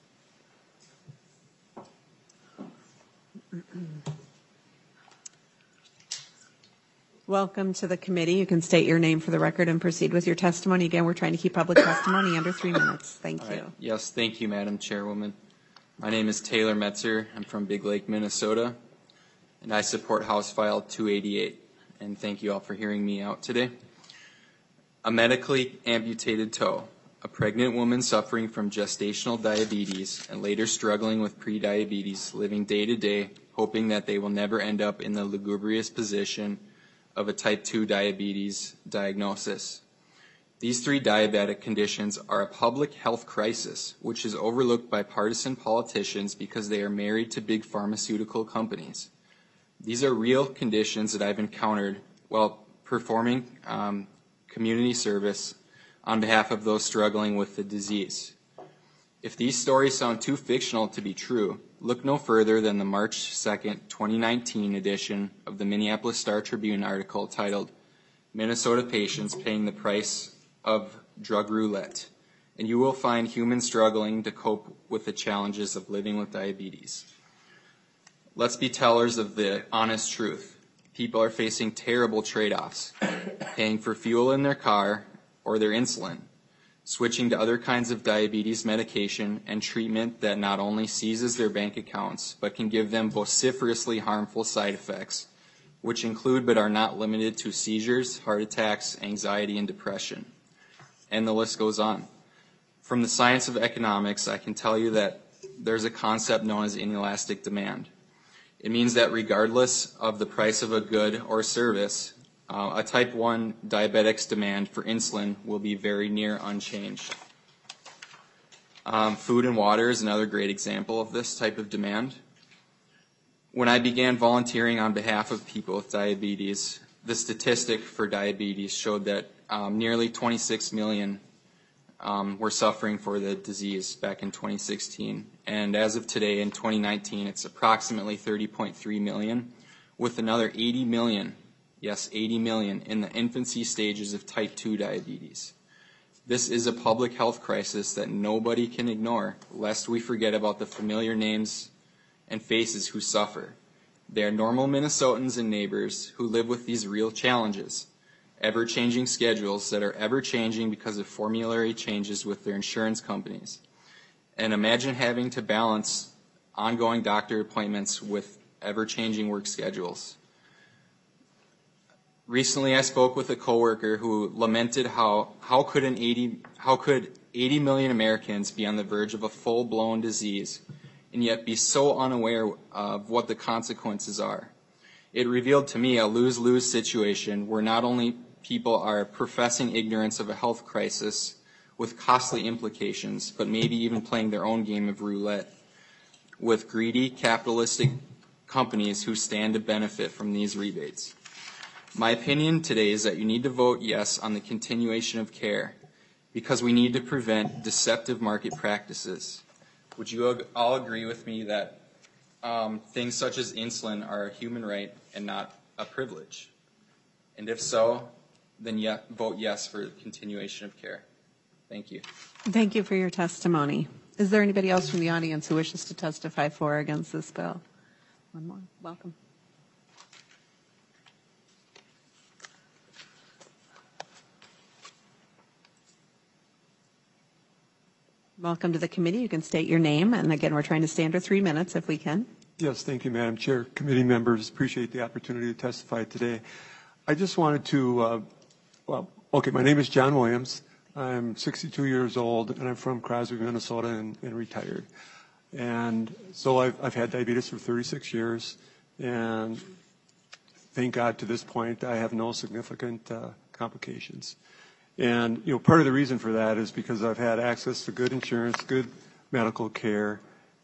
Welcome to the committee. You can state your name for the record and proceed with your testimony. Again, we're trying to keep public testimony under 3 minutes. Thank you. Right. Yes, thank you, Madam Chairwoman. My name is Taylor Metzer. I'm from Big Lake, Minnesota, and I support House File 288. And thank you all for hearing me out today. A medically amputated toe. A pregnant woman suffering from gestational diabetes and later struggling with prediabetes, living day to day, hoping that they will never end up in the lugubrious position of a type 2 diabetes diagnosis. These 3 diabetic conditions are a public health crisis, which is overlooked by partisan politicians because they are married to big pharmaceutical companies. These are real conditions that I've encountered while performing community service on behalf of those struggling with the disease. If these stories sound too fictional to be true, look no further than the March 2nd, 2019 edition of the Minneapolis Star-Tribune article titled, "Minnesota Patients Paying the Price of Drug Roulette," and you will find humans struggling to cope with the challenges of living with diabetes. Let's be tellers of the honest truth. People are facing terrible trade-offs, paying for fuel in their car or their insulin, switching to other kinds of diabetes medication and treatment that not only seizes their bank accounts, but can give them vociferously harmful side effects, which include but are not limited to seizures, heart attacks, anxiety, and depression. And the list goes on. From the science of economics, I can tell you that there's a concept known as inelastic demand. It means that regardless of the price of a good or service, a type 1 diabetic's demand for insulin will be very near unchanged. Food and water is another great example of this type of demand. When I began volunteering on behalf of people with diabetes, the statistic for diabetes showed that nearly 26 million were suffering for the disease back in 2016. And as of today, in 2019, it's approximately 30.3 million, with another 80 million, yes, 80 million, in the infancy stages of type 2 diabetes. This is a public health crisis that nobody can ignore, lest we forget about the familiar names and faces who suffer. They are normal Minnesotans and neighbors who live with these real challenges. Ever-changing schedules that are ever-changing because of formulary changes with their insurance companies. And imagine having to balance ongoing doctor appointments with ever-changing work schedules. Recently, I spoke with a coworker who lamented how could 80 million Americans be on the verge of a full-blown disease and yet be so unaware of what the consequences are. It revealed to me a lose-lose situation where not only people are professing ignorance of a health crisis with costly implications, but maybe even playing their own game of roulette with greedy, capitalistic companies who stand to benefit from these rebates. My opinion today is that you need to vote yes on the continuation of care because we need to prevent deceptive market practices. Would you all agree with me that things such as insulin are a human right and not a privilege? And if so, then vote yes for continuation of care. Thank you. Thank you for your testimony. Is there anybody else from the audience who wishes to testify for or against this bill? One more. Welcome. Welcome to the committee. You can state your name. And again, we're trying to stay under 3 minutes if we can. Yes, thank you, Madam Chair. Committee members, appreciate the opportunity to testify today. I just wanted to, my name is John Williams. I'm 62 years old, and I'm from Crosby, Minnesota, and retired. And so I've had diabetes for 36 years, and thank God to this point I have no significant complications. And, part of the reason for that is because I've had access to good insurance, good medical care,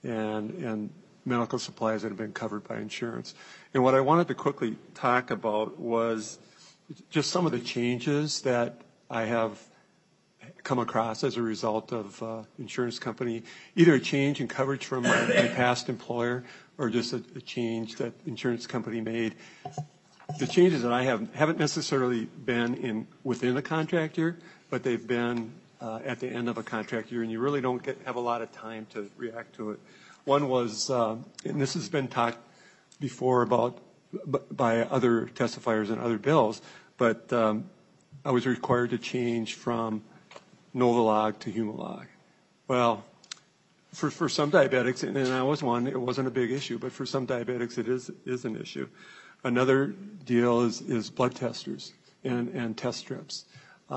and medical supplies that have been covered by insurance. And what I wanted to quickly talk about was just some of the changes that I have come across as a result of insurance company, either a change in coverage from my past employer or just a change that insurance company made. The changes that I haven't necessarily been within a contract year, but they've been at the end of a contract year, and you really don't have a lot of time to react to it. One was, and this has been talked before about by other testifiers and other bills, but I was required to change from Novolog to Humalog. Well, for some diabetics, and I was one, it wasn't a big issue, but for some diabetics it is an issue. Another deal is blood testers and test strips.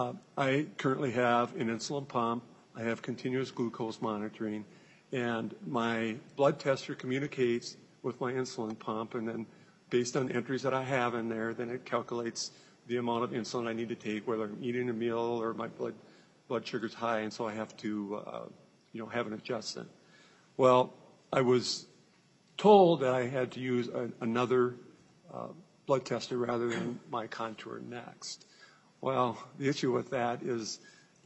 I currently have an insulin pump. I have continuous glucose monitoring, and my blood tester communicates with my insulin pump, and then based on entries that I have in there, then it calculates the amount of insulin I need to take, whether I'm eating a meal or my blood sugar's high, and so I have to have an adjustment. Well, I was told that I had to use another blood tester rather than my Contour Next. Well, the issue with that is,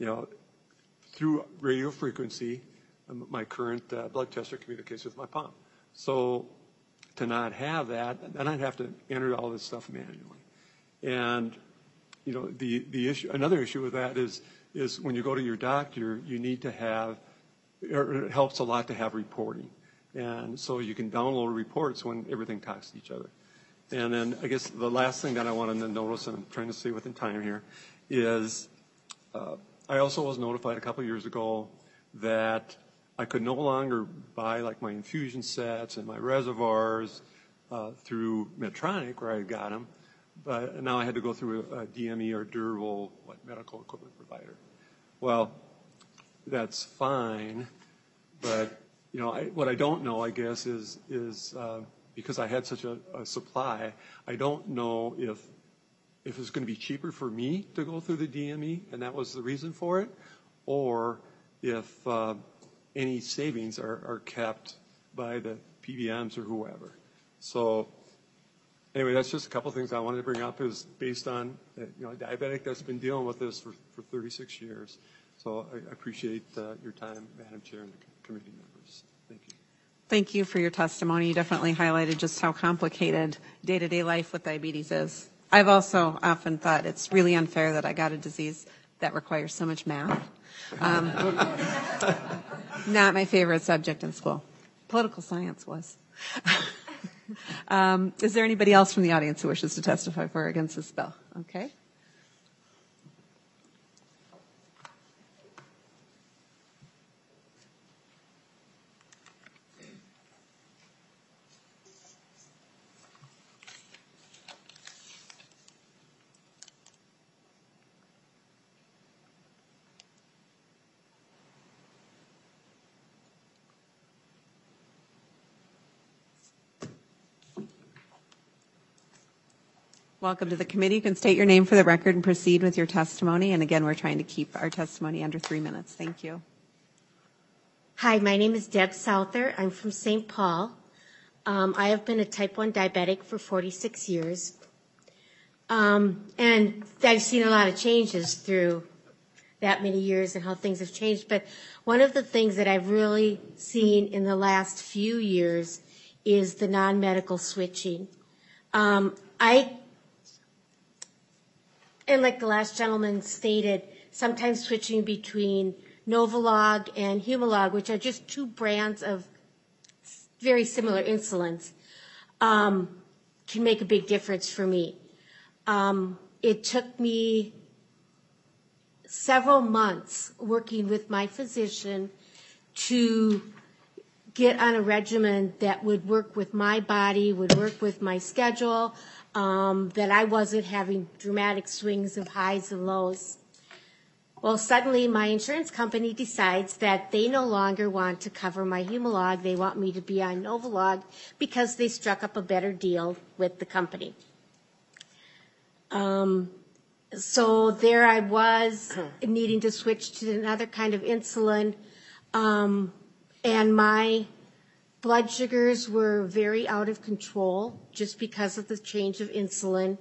through radio frequency, my current blood tester communicates with my pump. So to not have that, then I'd have to enter all this stuff manually. And, the issue, another issue with that is when you go to your doctor, you need to have, or it helps a lot to have reporting. And so you can download reports when everything talks to each other. And then I guess the last thing that I wanted to notice, and I'm trying to stay within time here, is I also was notified a couple years ago that I could no longer buy like my infusion sets and my reservoirs through Medtronic, where I got them, but now I had to go through a DME or durable medical equipment provider. Well, that's fine, but what I don't know, I guess, is because I had such a supply, I don't know if it's going to be cheaper for me to go through the DME, and that was the reason for it, or if any savings are kept by the PBMs or whoever. So anyway, that's just a couple things I wanted to bring up, is based on a diabetic that's been dealing with this for 36 years. So I appreciate your time, Madam Chair, and the committee members. Thank you. Thank you for your testimony. You definitely highlighted just how complicated day-to-day life with diabetes is. I've also often thought it's really unfair that I got a disease that requires so much math. Not my favorite subject in school. Political science was. Is there anybody else from the audience who wishes to testify for or against this bill? Okay. Welcome to the committee. You can state your name for the record and proceed with your testimony. And again, we're trying to keep our testimony under 3 minutes. Thank you. Hi, my name is Deb Souther. I'm from St. Paul. I have been a type 1 diabetic for 46 years. And I've seen a lot of changes through that many years and how things have changed. But one of the things that I've really seen in the last few years is the non-medical switching. And like the last gentleman stated, sometimes switching between Novolog and Humalog, which are just two brands of very similar insulins, can make a big difference for me. It took me several months working with my physician to get on a regimen that would work with my body, would work with my schedule, that I wasn't having dramatic swings of highs and lows. Well, suddenly my insurance company decides that they no longer want to cover my Humalog. They want me to be on Novolog because they struck up a better deal with the company. So there I was needing to switch to another kind of insulin, and my blood sugars were very out of control just because of the change of insulin.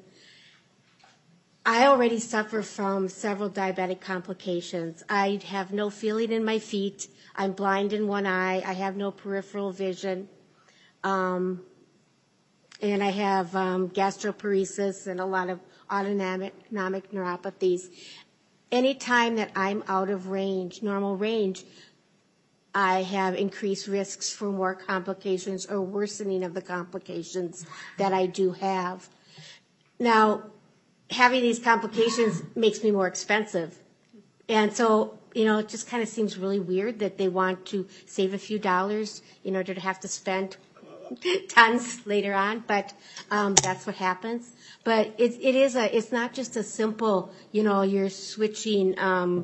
I already suffer from several diabetic complications. I have no feeling in my feet. I'm blind in one eye. I have no peripheral vision. And I have gastroparesis and a lot of autonomic neuropathies. Anytime that I'm out of range, normal range, I have increased risks for more complications or worsening of the complications that I do have. Now, having these complications makes me more expensive. And so, it just kind of seems really weird that they want to save a few dollars in order to have to spend tons later on, but that's what happens. But it's not just a simple, you're switching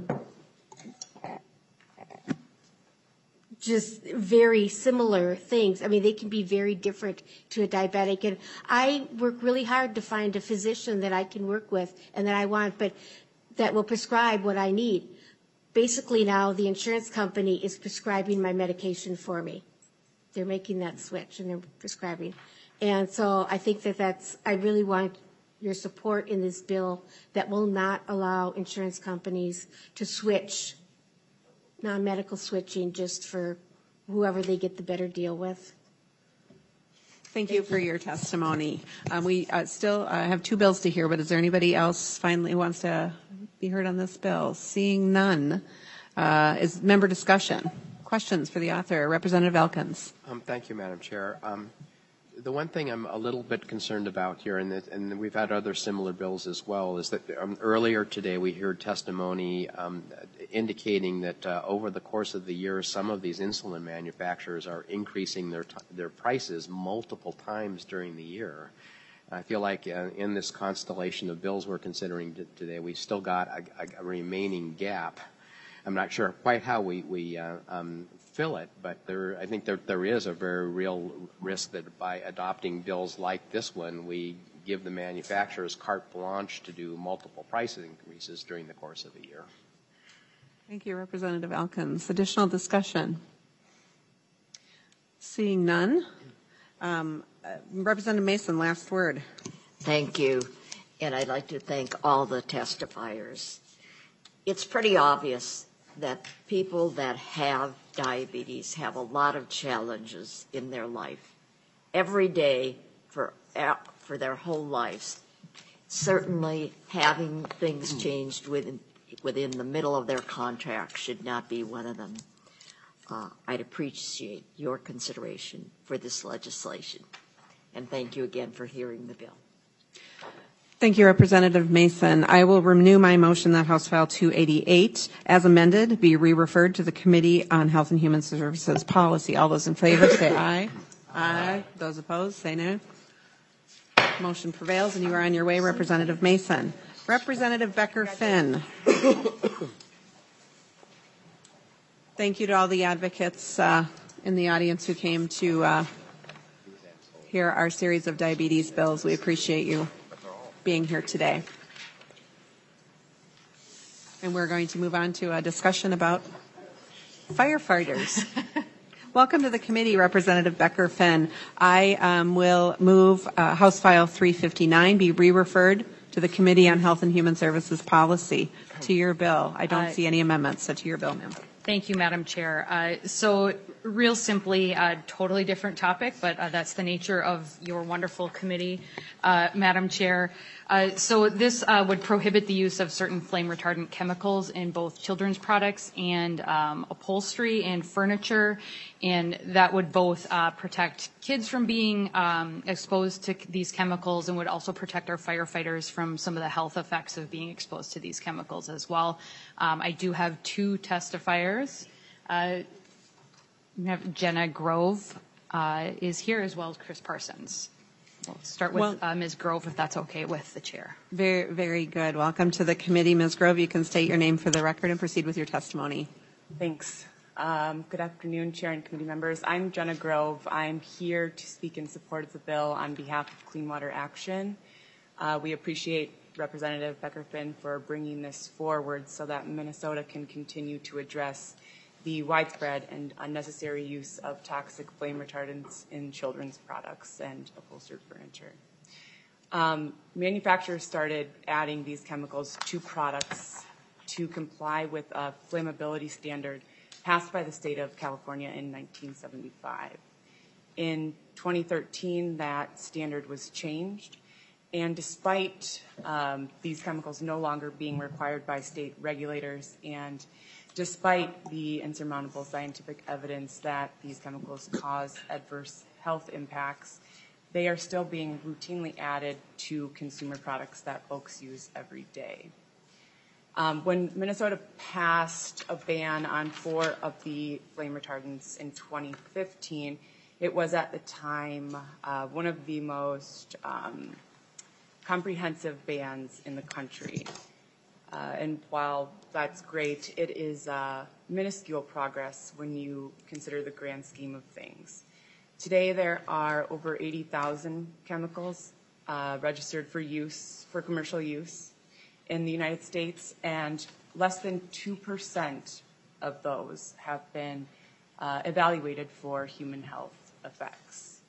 just very similar things. I mean, they can be very different to a diabetic. And I work really hard to find a physician that I can work with and that I want, but that will prescribe what I need. Basically now the insurance company is prescribing my medication for me. They're making that switch and they're prescribing. And so I think I really want your support in this bill that will not allow insurance companies to switch, non-medical switching, just for whoever they get the better deal with. Thank you for your testimony. We still have two bills to hear, but is there anybody else finally who wants to be heard on this bill? Seeing none, is member discussion. Questions for the author. Representative Elkins. Thank you, Madam Chair. The one thing I'm a little bit concerned about here, and we've had other similar bills as well, is that earlier today we heard testimony indicating that over the course of the year, some of these insulin manufacturers are increasing their prices multiple times during the year. I feel like in this constellation of bills we're considering today, we've still got a remaining gap. I'm not sure quite how we fill it, but I think there is a very real risk that by adopting bills like this one, we give the manufacturers carte blanche to do multiple price increases during the course of the year. Thank you, Representative Elkins. Additional discussion? Seeing none. Representative Mason, last word. Thank you. And I'd like to thank all the testifiers. It's pretty obvious that people that have diabetes have a lot of challenges in their life every day for their whole lives. Certainly having things changed within the middle of their contract should not be one of them. I'd appreciate your consideration for this legislation. And thank you again for hearing the bill. Thank you, Representative Mason. I will renew my motion that House File 288, as amended, be re-referred to the Committee on Health and Human Services Policy. All those in favor say aye. Aye. Those opposed say no. Motion prevails, and you are on your way, Representative Mason. Representative Becker-Finn. Thank you to all the advocates in the audience who came to hear our series of diabetes bills. We appreciate you being here today. And we're going to move on to a discussion about firefighters. Welcome to the committee, Representative Becker-Finn. I will move House File 359 be re-referred to the Committee on Health and Human Services Policy. To your bill. I don't see any amendments, so to your bill, ma'am. Thank you, Madam Chair. So real simply, a totally different topic, but that's the nature of your wonderful committee, Madam Chair. So this would prohibit the use of certain flame retardant chemicals in both children's products and upholstery and furniture, and that would both protect kids from being exposed to these chemicals and would also protect our firefighters from some of the health effects of being exposed to these chemicals as well. I do have two testifiers. We have Jenna Grove is here, as well as Chris Parsons. We'll start with Ms. Grove, if that's okay with the chair. Very, very good. Welcome to the committee, Ms. Grove. You can state your name for the record and proceed with your testimony. Thanks. Good afternoon, Chair and committee members. I'm Jenna Grove. I'm here to speak in support of the bill on behalf of Clean Water Action. We appreciate Representative Becker-Finn for bringing this forward so that Minnesota can continue to address the widespread and unnecessary use of toxic flame retardants in children's products and upholstered furniture. Manufacturers started adding these chemicals to products to comply with a flammability standard passed by the state of California in 1975. In 2013, that standard was changed, and despite these chemicals no longer being required by state regulators, and despite the insurmountable scientific evidence that these chemicals cause adverse health impacts, they are still being routinely added to consumer products that folks use every day. When Minnesota passed a ban on 4 of the flame retardants in 2015, it was at the time one of the most comprehensive bans in the country. And while that's great, it is minuscule progress when you consider the grand scheme of things. Today there are over 80,000 chemicals registered for use, for commercial use in the United States, and less than 2% of those have been evaluated for human health effects.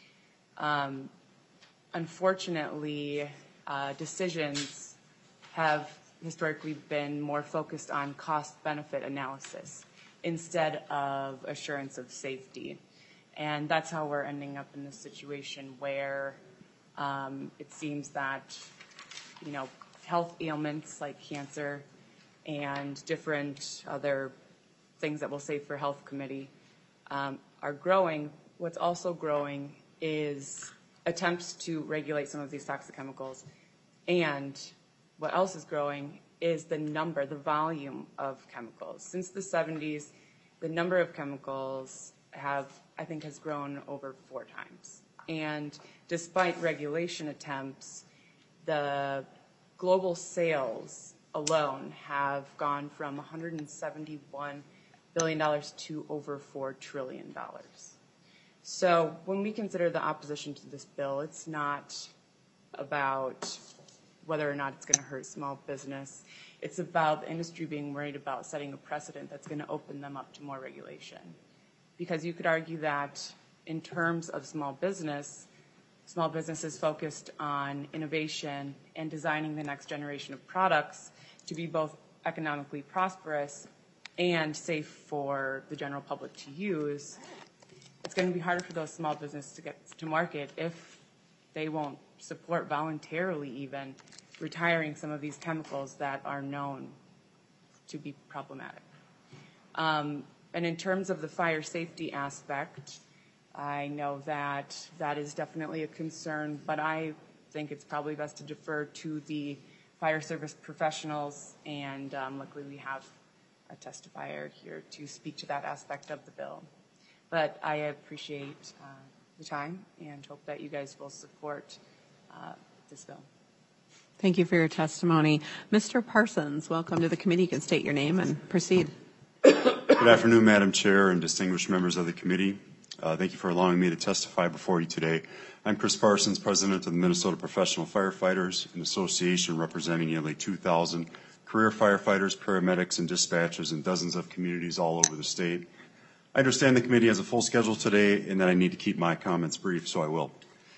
Unfortunately, decisions have historically been more focused on cost-benefit analysis instead of assurance of safety. And that's how we're ending up in this situation where it seems that, health ailments like cancer and different other things that we'll save for health committee are growing. What's also growing is attempts to regulate some of these toxic chemicals, and what else is growing is the volume of chemicals. Since the 70s, the number of chemicals has grown over 4 times. And despite regulation attempts, the global sales alone have gone from $171 billion to over $4 trillion. So when we consider the opposition to this bill, it's not about whether or not it's going to hurt small business. It's about the industry being worried about setting a precedent that's going to open them up to more regulation. Because you could argue that in terms of small business is focused on innovation and designing the next generation of products to be both economically prosperous and safe for the general public to use. It's going to be harder for those small businesses to get to market if they won't support voluntarily even retiring some of these chemicals that are known to be problematic. And in terms of the fire safety aspect, I know that that is definitely a concern, but I think it's probably best to defer to the fire service professionals, and luckily we have a testifier here to speak to that aspect of the bill. But I appreciate the time and hope that you guys will support this bill. Thank you for your testimony. Mr. Parsons, welcome to the committee. You can state your name and proceed. Good afternoon, Madam Chair and distinguished members of the committee. Thank you for allowing me to testify before you today. I'm Chris Parsons, President of the Minnesota Professional Firefighters, an association representing nearly 2,000 career firefighters, paramedics, and dispatchers in dozens of communities all over the state. I understand the committee has a full schedule today and that I need to keep my comments brief, so I will.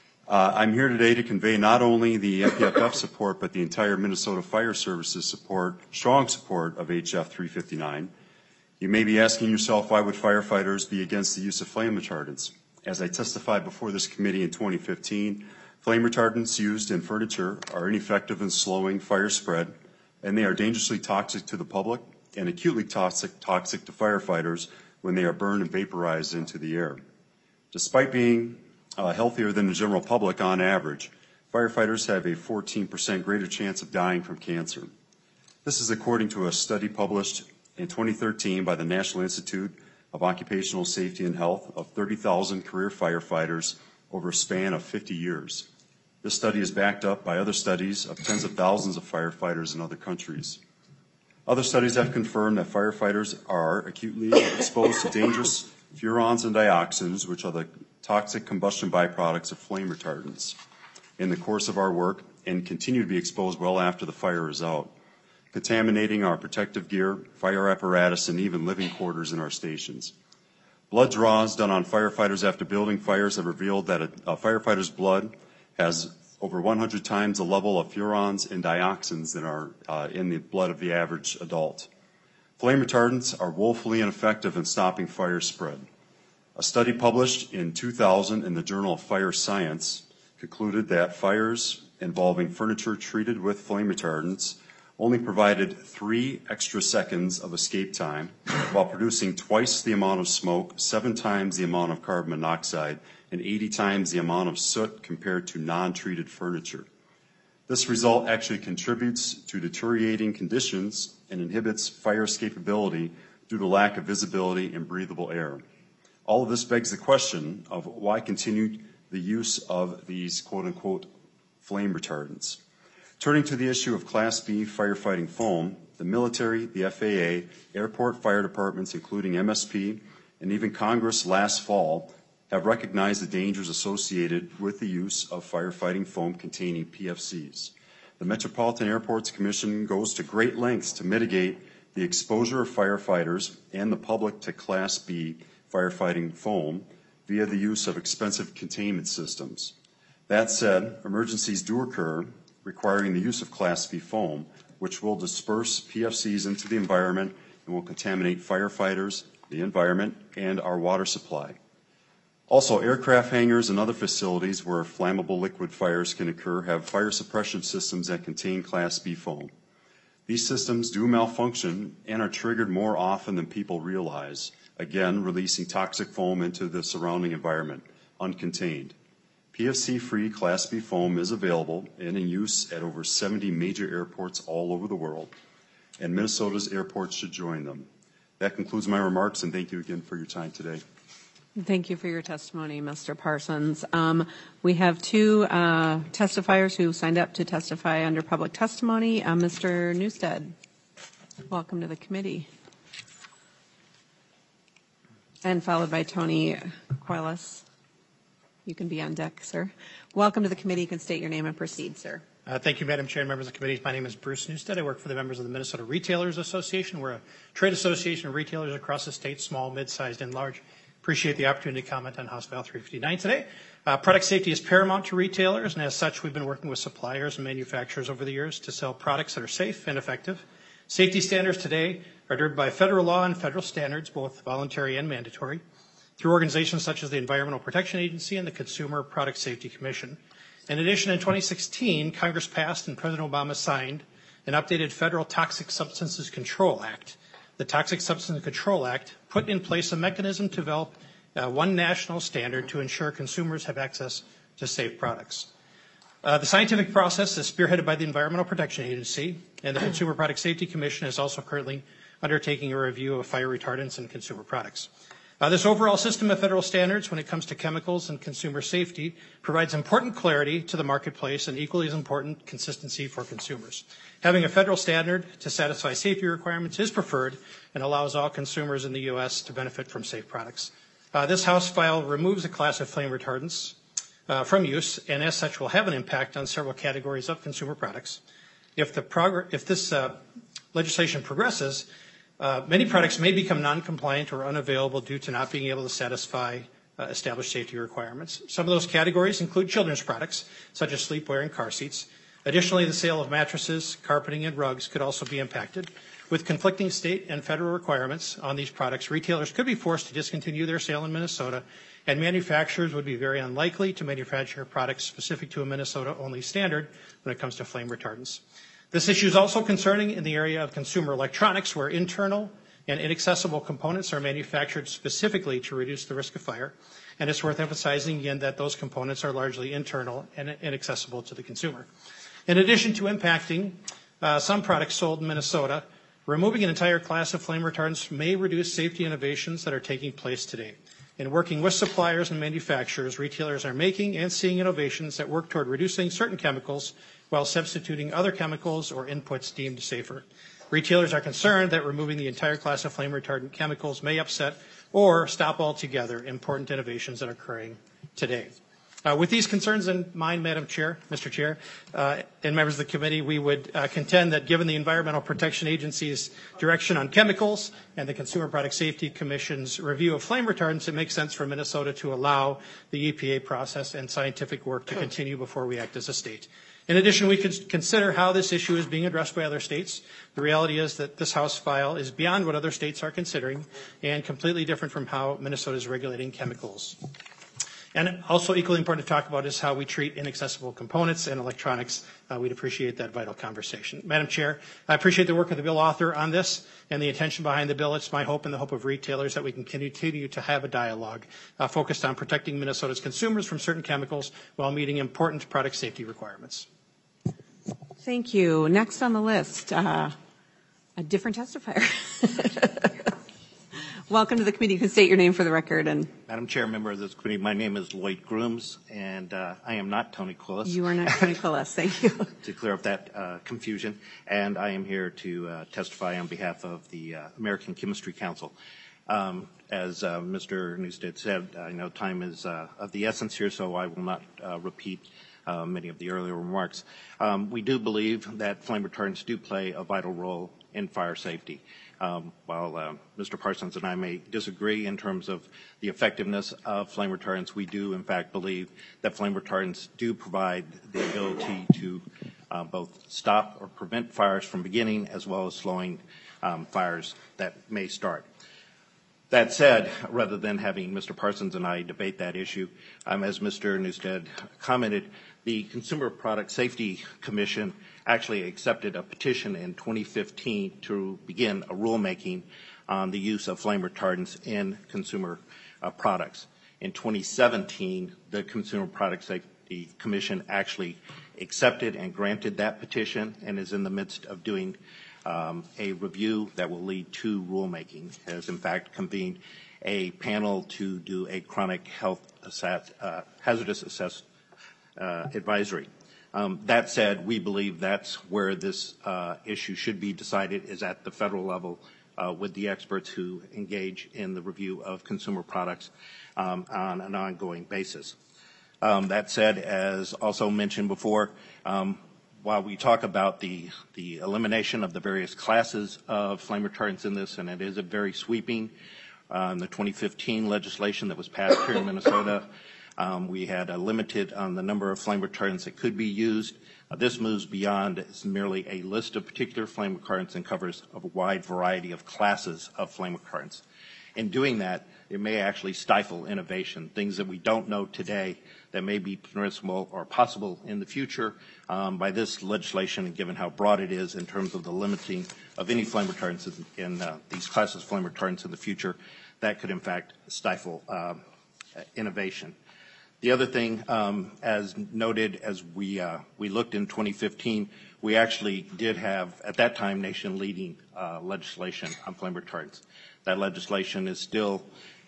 I'm here today to convey not only the MPFF support, but the entire Minnesota Fire Service's support, strong support of HF 359. You may be asking yourself, why would firefighters be against the use of flame retardants? As I testified before this committee in 2015, flame retardants used in furniture are ineffective in slowing fire spread, and they are dangerously toxic to the public and acutely toxic to firefighters when they are burned and vaporized into the air. Despite being healthier than the general public on average, firefighters have a 14% greater chance of dying from cancer. This is according to a study published in 2013 by the National Institute of Occupational Safety and Health of 30,000 career firefighters over a span of 50 years. This study is backed up by other studies of tens of thousands of firefighters in other countries. Other studies have confirmed that firefighters are acutely exposed to dangerous furans and dioxins, which are the toxic combustion byproducts of flame retardants, in the course of our work and continue to be exposed well after the fire is out, contaminating our protective gear, fire apparatus, and even living quarters in our stations. Blood draws done on firefighters after building fires have revealed that a firefighter's blood has over 100 times the level of furans and dioxins that are in the blood of the average adult. Flame retardants are woefully ineffective in stopping fire spread. A study published in 2000 in the Journal of Fire Science concluded that fires involving furniture treated with flame retardants only provided 3 extra seconds of escape time while producing twice the amount of smoke, 7 times the amount of carbon monoxide, and 80 times the amount of soot compared to non-treated furniture. This result actually contributes to deteriorating conditions and inhibits fire escapability due to lack of visibility and breathable air. All of this begs the question of why continue the use of these quote-unquote flame retardants. Turning to the issue of Class B firefighting foam, the military, the FAA, airport fire departments, including MSP, and even Congress last fall have recognized the dangers associated with the use of firefighting foam containing PFCs. The Metropolitan Airports Commission goes to great lengths to mitigate the exposure of firefighters and the public to Class B firefighting foam via the use of expensive containment systems. That said, emergencies do occur requiring the use of Class B foam, which will disperse PFCs into the environment and will contaminate firefighters, the environment, and our water supply. Also, aircraft hangars and other facilities where flammable liquid fires can occur have fire suppression systems that contain Class B foam. These systems do malfunction and are triggered more often than people realize, again, releasing toxic foam into the surrounding environment, uncontained. PFC-free Class B foam is available and in use at over 70 major airports all over the world, and Minnesota's airports should join them. That concludes my remarks, and thank you again for your time today. Thank you for your testimony, Mr. Parsons. We have 2 testifiers who signed up to testify under public testimony. Mr. Newstead, welcome to the committee. And followed by Tony Coilas. You can be on deck, sir. Welcome to the committee. You can state your name and proceed, sir. Thank you, Madam Chair and members of the committee. My name is Bruce Newstead. I work for the members of the Minnesota Retailers Association. We're a trade association of retailers across the state, small, mid-sized, and large. Appreciate the opportunity to comment on House File 359 today. Product safety is paramount to retailers, and as such, we've been working with suppliers and manufacturers over the years to sell products that are safe and effective. Safety standards today are driven by federal law and federal standards, both voluntary and mandatory, through organizations such as the Environmental Protection Agency and the Consumer Product Safety Commission. In addition, in 2016, Congress passed and President Obama signed an updated Federal Toxic Substances Control Act. The Toxic Substances Control Act put in place a mechanism to develop one national standard to ensure consumers have access to safe products. The scientific process is spearheaded by the Environmental Protection Agency, and the Consumer Product Safety Commission is also currently undertaking a review of fire retardants and consumer products. This overall system of federal standards when it comes to chemicals and consumer safety provides important clarity to the marketplace and equally as important consistency for consumers. Having a federal standard to satisfy safety requirements is preferred and allows all consumers in the U.S. to benefit from safe products. This House file removes a class of flame retardants from use and as such will have an impact on several categories of consumer products. If this legislation progresses, Many products may become non-compliant or unavailable due to not being able to satisfy established safety requirements. Some of those categories include children's products, such as sleepwear and car seats. Additionally, the sale of mattresses, carpeting, and rugs could also be impacted. With conflicting state and federal requirements on these products, retailers could be forced to discontinue their sale in Minnesota, and manufacturers would be very unlikely to manufacture products specific to a Minnesota-only standard when it comes to flame retardants. This issue is also concerning in the area of consumer electronics, where internal and inaccessible components are manufactured specifically to reduce the risk of fire. And it's worth emphasizing again that those components are largely internal and inaccessible to the consumer. In addition to impacting some products sold in Minnesota, removing an entire class of flame retardants may reduce safety innovations that are taking place today. In working with suppliers and manufacturers, retailers are making and seeing innovations that work toward reducing certain chemicals while substituting other chemicals or inputs deemed safer. Retailers are concerned that removing the entire class of flame retardant chemicals may upset or stop altogether important innovations that are occurring today. With these concerns in mind, Madam Chair, Mr. Chair, and members of the committee, we would contend that given the Environmental Protection Agency's direction on chemicals and the Consumer Product Safety Commission's review of flame retardants, it makes sense for Minnesota to allow the EPA process and scientific work to continue before we act as a state. In addition, we could consider how this issue is being addressed by other states. The reality is that this House file is beyond what other states are considering and completely different from how Minnesota is regulating chemicals. And also equally important to talk about is how we treat inaccessible components and electronics. We'd appreciate that vital conversation. Madam Chair, I appreciate the work of the bill author on this and the intention behind the bill. It's my hope and the hope of retailers that we can continue to have a dialogue focused on protecting Minnesota's consumers from certain chemicals while meeting important product safety requirements. Thank you. Next on the list, a different testifier. Welcome to the committee. You can state your name for the record. And Madam Chair, member of this committee, my name is Lloyd Grooms, and I am not Tony Quillis. You are not Tony Quillis. Thank you. To clear up that confusion, and I am here to testify on behalf of the American Chemistry Council. As Mr. Newstead said, I know time is of the essence here, so I will not repeat many of the earlier remarks. We do believe that flame retardants do play a vital role in fire safety. While Mr. Parsons and I may disagree in terms of the effectiveness of flame retardants, we do in fact believe that flame retardants do provide the ability to both stop or prevent fires from beginning as well as slowing fires that may start. That said, rather than having Mr. Parsons and I debate that issue, as Mr. Newstead commented, the Consumer Product Safety Commission actually accepted a petition in 2015 to begin a rulemaking on the use of flame retardants in consumer products. In 2017, the Consumer Product Safety Commission actually accepted and granted that petition and is in the midst of doing a review that will lead to rulemaking. It has in fact convened a panel to do a chronic health hazardous assessment advisory. That said, we believe that's where this issue should be decided, is at the federal level with the experts who engage in the review of consumer products on an ongoing basis. That said, as also mentioned before, while we talk about the elimination of the various classes of flame retardants in this, and it is a very sweeping, the 2015 legislation that was passed here in Minnesota, we had a limited on the number of flame retardants that could be used. This moves beyond merely a list of particular flame retardants and covers a wide variety of classes of flame retardants. In doing that, it may actually stifle innovation, things that we don't know today that may be permissible or possible in the future by this legislation, and given how broad it is in terms of the limiting of any flame retardants in these classes of flame retardants in the future, that could in fact stifle innovation. The other thing, as noted, as we looked in 2015, we actually did have, at that time, nation-leading legislation on flame retardants. That legislation is still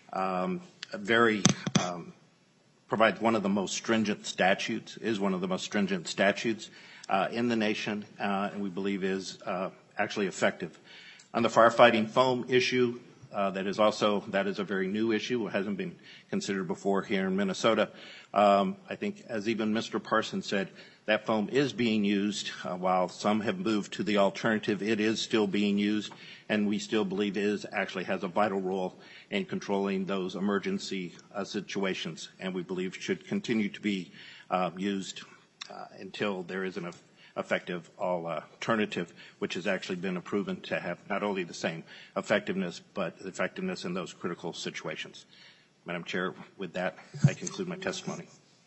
provides one of the most stringent statutes, is one of the most stringent statutes in the nation, and we believe is actually effective. On the firefighting foam issue, that is a very new issue. It hasn't been considered before here in Minnesota. I think, as even Mr. Parsons said, That foam is being used. While some have moved to the alternative, it is still being used, and we still believe it actually has a vital role in controlling those emergency situations, and we believe should continue to be used until there is an effective alternative, which has actually been proven to have not only the same effectiveness, but effectiveness in those critical situations. Madam Chair, with that, I conclude my testimony.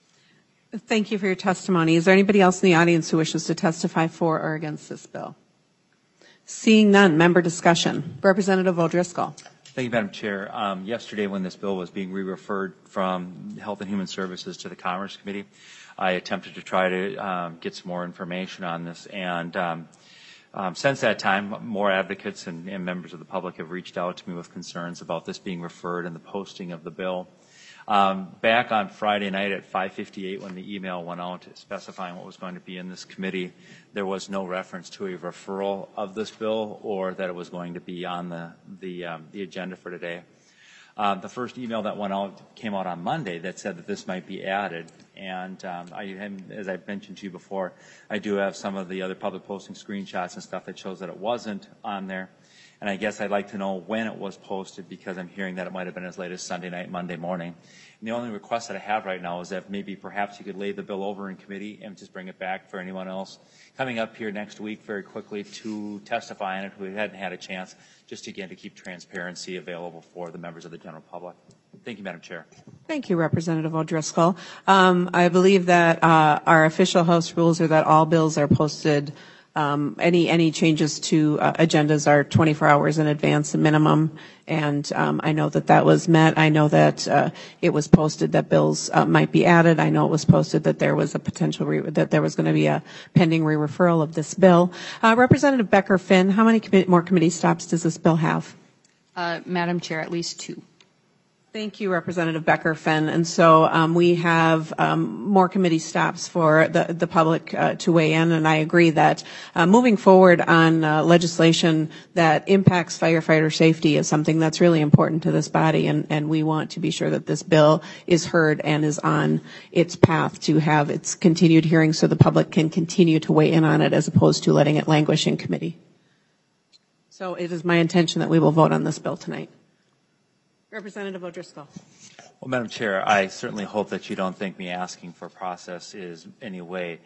Thank you for your testimony. Is there anybody else in the audience who wishes to testify for or against this bill? Seeing none, member discussion. Representative O'Driscoll. Thank you, Madam Chair. Yesterday, when this bill was being re-referred from Health and Human Services to the Commerce Committee, I attempted to try to get some more information on this. And since that time, more advocates and members of the public have reached out to me with concerns about this being referred and the posting of the bill. Back on Friday night at 5:58, when the email went out specifying what was going to be in this committee, there was no reference to a referral of this bill or that it was going to be on the agenda for today. The first email that went out came out on Monday that said that this might be added, and as I mentioned to you before, I do have some of the other public posting screenshots and stuff that shows that it wasn't on there. And I guess I'd like to know when it was posted, because I'm hearing that it might have been as late as Sunday night, Monday morning. And the only request that I have right now is that maybe perhaps you could lay the bill over in committee and just bring it back for anyone else coming up here next week very quickly to testify on it who hadn't had a chance, just again to keep transparency available for the members of the general public. Thank you, Madam Chair. Thank you, Representative O'Driscoll. I believe that our official House rules are that all bills are posted. Any changes to agendas are 24 hours in advance, a minimum, and I know that was met. I know that it was posted that bills might be added. I know it was posted that there was a potential that there was going to be a pending re-referral of this bill. Representative Becker-Finn, how many more committee stops does this bill have? Madam Chair, at least 2. Thank you, Representative Becker-Finn. And so we have more committee stops for the public to weigh in, and I agree that moving forward on legislation that impacts firefighter safety is something that's really important to this body, and we want to be sure that this bill is heard and is on its path to have its continued hearing so the public can continue to weigh in on it as opposed to letting it languish in committee. So it is my intention that we will vote on this bill tonight. Representative O'Driscoll. Well, Madam Chair, I certainly hope that you don't think me asking for process is any way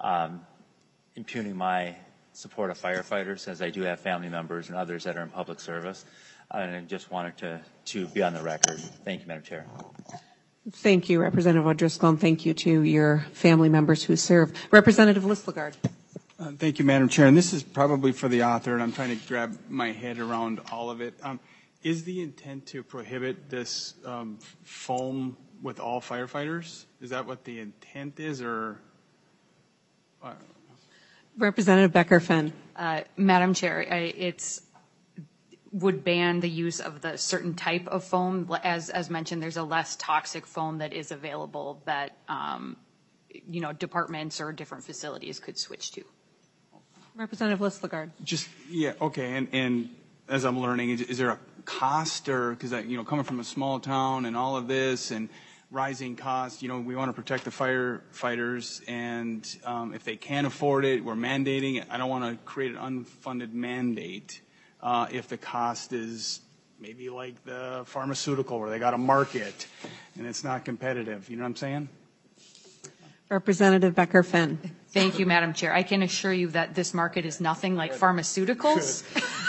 impugning my support of firefighters, as I do have family members and others that are in public service. And I just wanted to be on the record. Thank you, Madam Chair. Thank you, Representative O'Driscoll, and thank you to your family members who serve. Representative Listlegard. Thank you, Madam Chair. And this is probably for the author, and I'm trying to grab my head around all of it. Is the intent to prohibit this foam with all firefighters? Is that what the intent is, or? Representative Becker-Finn. Madam Chair, it would ban the use of the certain type of foam. As mentioned, there's a less toxic foam that is available that departments or different facilities could switch to. Representative Listlegard. Okay, and as I'm learning, is there a cost, or because coming from a small town and all of this and rising costs, we want to protect the firefighters, and if they can't afford it, we're mandating it. I don't want to create an unfunded mandate if the cost is maybe like the pharmaceutical where they got a market and it's not competitive. You know what I'm saying? Representative Becker-Finn. Thank you, Madam Chair. I can assure you that this market is nothing like pharmaceuticals.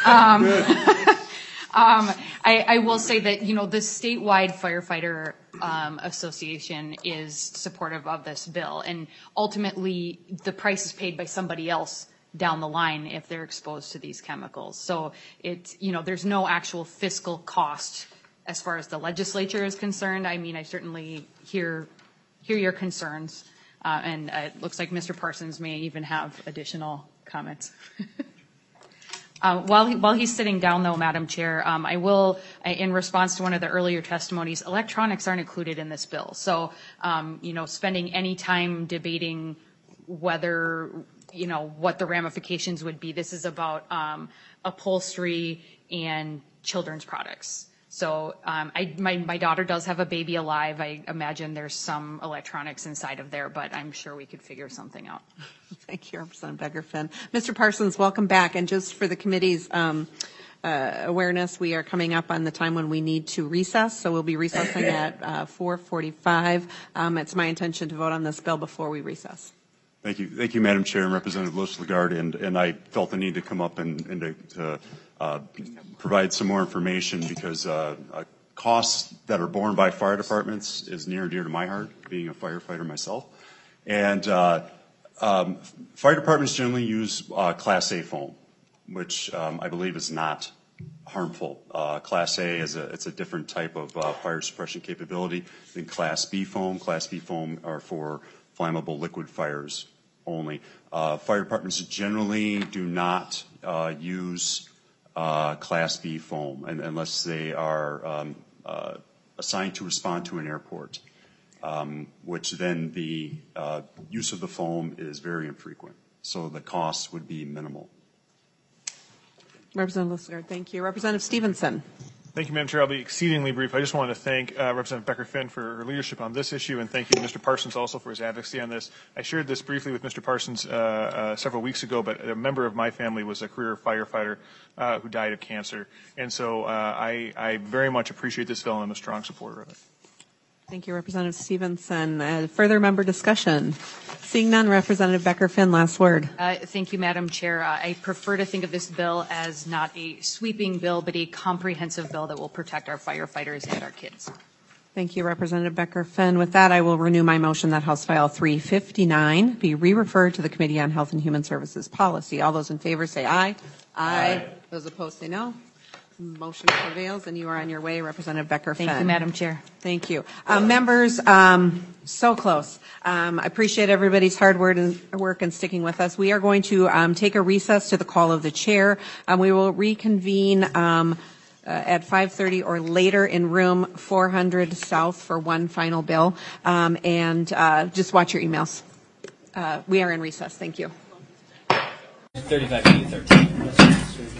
I will say that, the statewide firefighter association is supportive of this bill, and ultimately the price is paid by somebody else down the line if they're exposed to these chemicals. So there's no actual fiscal cost as far as the legislature is concerned. I mean, I certainly hear your concerns, and it looks like Mr. Parsons may even have additional comments. While he's sitting down, though, Madam Chair, I will, in response to one of the earlier testimonies, electronics aren't included in this bill. So, spending any time debating whether, what the ramifications would be. This is about upholstery and children's products. So my daughter does have a baby alive. I imagine there's some electronics inside of there, but I'm sure we could figure something out. Thank you, Representative Becker-Finn. Mr. Parsons, welcome back. And just for the committee's awareness, we are coming up on the time when we need to recess, so we'll be recessing at 4:45. It's my intention to vote on this bill before we recess. Thank you, Madam Chair and Representative Listlegard. And I felt the need to come up and to provide some more information because costs that are borne by fire departments is near and dear to my heart, being a firefighter myself. And fire departments generally use Class A foam, which I believe is not harmful. Class A it's a different type of fire suppression capability than Class B foam. Class B foam are for flammable liquid fires only. Fire departments generally do not use Class B foam unless they are assigned to respond to an airport, which then the use of the foam is very infrequent. So the costs would be minimal. Representative Listlegard, thank you. Representative Stevenson. Thank you, Madam Chair. I'll be exceedingly brief. I just want to thank Representative Becker-Finn for her leadership on this issue, and thank you to Mr. Parsons also for his advocacy on this. I shared this briefly with Mr. Parsons several weeks ago, but a member of my family was a career firefighter who died of cancer. And so I very much appreciate this bill, and I'm a strong supporter of it. Thank you, Representative Stevenson. Further member discussion? Seeing none, Representative Becker-Finn, last word. Thank you, Madam Chair. I prefer to think of this bill as not a sweeping bill, but a comprehensive bill that will protect our firefighters and our kids. Thank you, Representative Becker-Finn. With that, I will renew my motion that House File 359 be re-referred to the Committee on Health and Human Services Policy. All those in favor say aye. Aye. Those opposed say no. Motion prevails, and you are on your way, Representative Becker-Finn. Thank you, Madam Chair. Thank you. Members, so close. I appreciate everybody's hard work and sticking with us. We are going to take a recess to the call of the chair. We will reconvene at 5:30 or later in room 400 South for one final bill. And just watch your emails. We are in recess. Thank you. 35-13.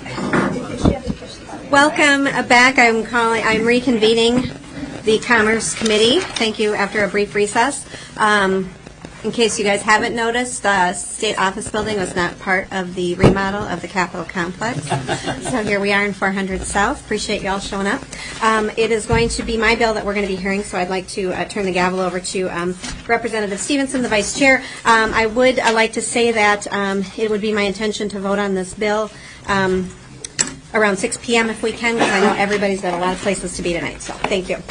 Welcome back. I'm reconvening the Commerce Committee. Thank you after a brief recess. In case you guys haven't noticed, the State Office Building was not part of the remodel of the Capitol Complex. So here we are in 400 South. Appreciate you all showing up. It is going to be my bill that we're going to be hearing, so I'd like to turn the gavel over to Representative Stevenson, the Vice Chair. I would like to say that it would be my intention to vote on this bill around 6 p.m. if we can, because I know everybody's got a lot of places to be tonight. So thank you.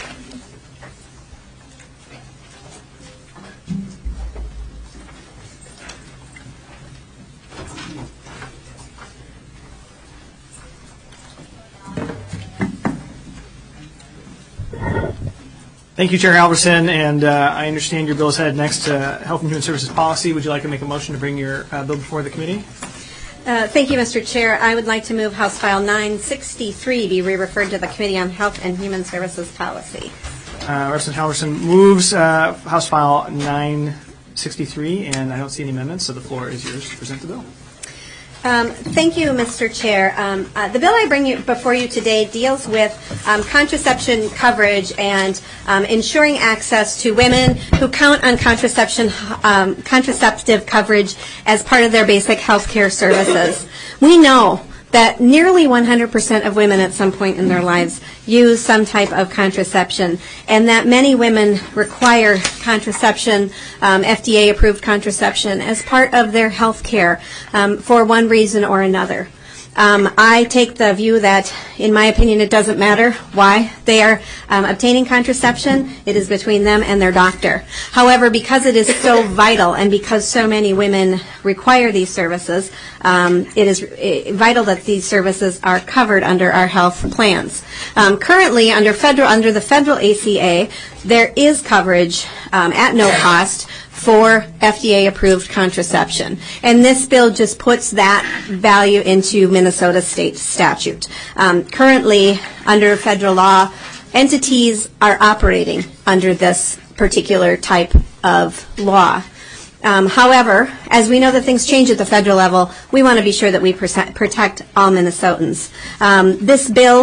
Thank you, Chair Halverson, and I understand your bill is headed next to Health and Human Services Policy. Would you like to make a motion to bring your bill before the committee? Thank you, Mr. Chair. I would like to move House File 963 be re-referred to the Committee on Health and Human Services Policy. Representative Halverson moves House File 963, and I don't see any amendments, so the floor is yours to present the bill. Thank you, Mr. Chair. The bill I bring before you today deals with contraception coverage and ensuring access to women who count on contraceptive coverage as part of their basic health care services. We know that nearly 100% of women at some point in their lives use some type of contraception, and that many women require contraception, FDA-approved contraception, as part of their health care for one reason or another. I take the view that, in my opinion, it doesn't matter why they are obtaining contraception. It is between them and their doctor. However, because it is so vital and because so many women require these services, it is vital that these services are covered under our health plans. Currently, under the federal ACA, there is coverage at no cost for FDA-approved contraception. And this bill just puts that value into Minnesota state statute. Currently, under federal law, entities are operating under this particular type of law. However, as we know that things change at the federal level, we want to be sure that we protect all Minnesotans. This bill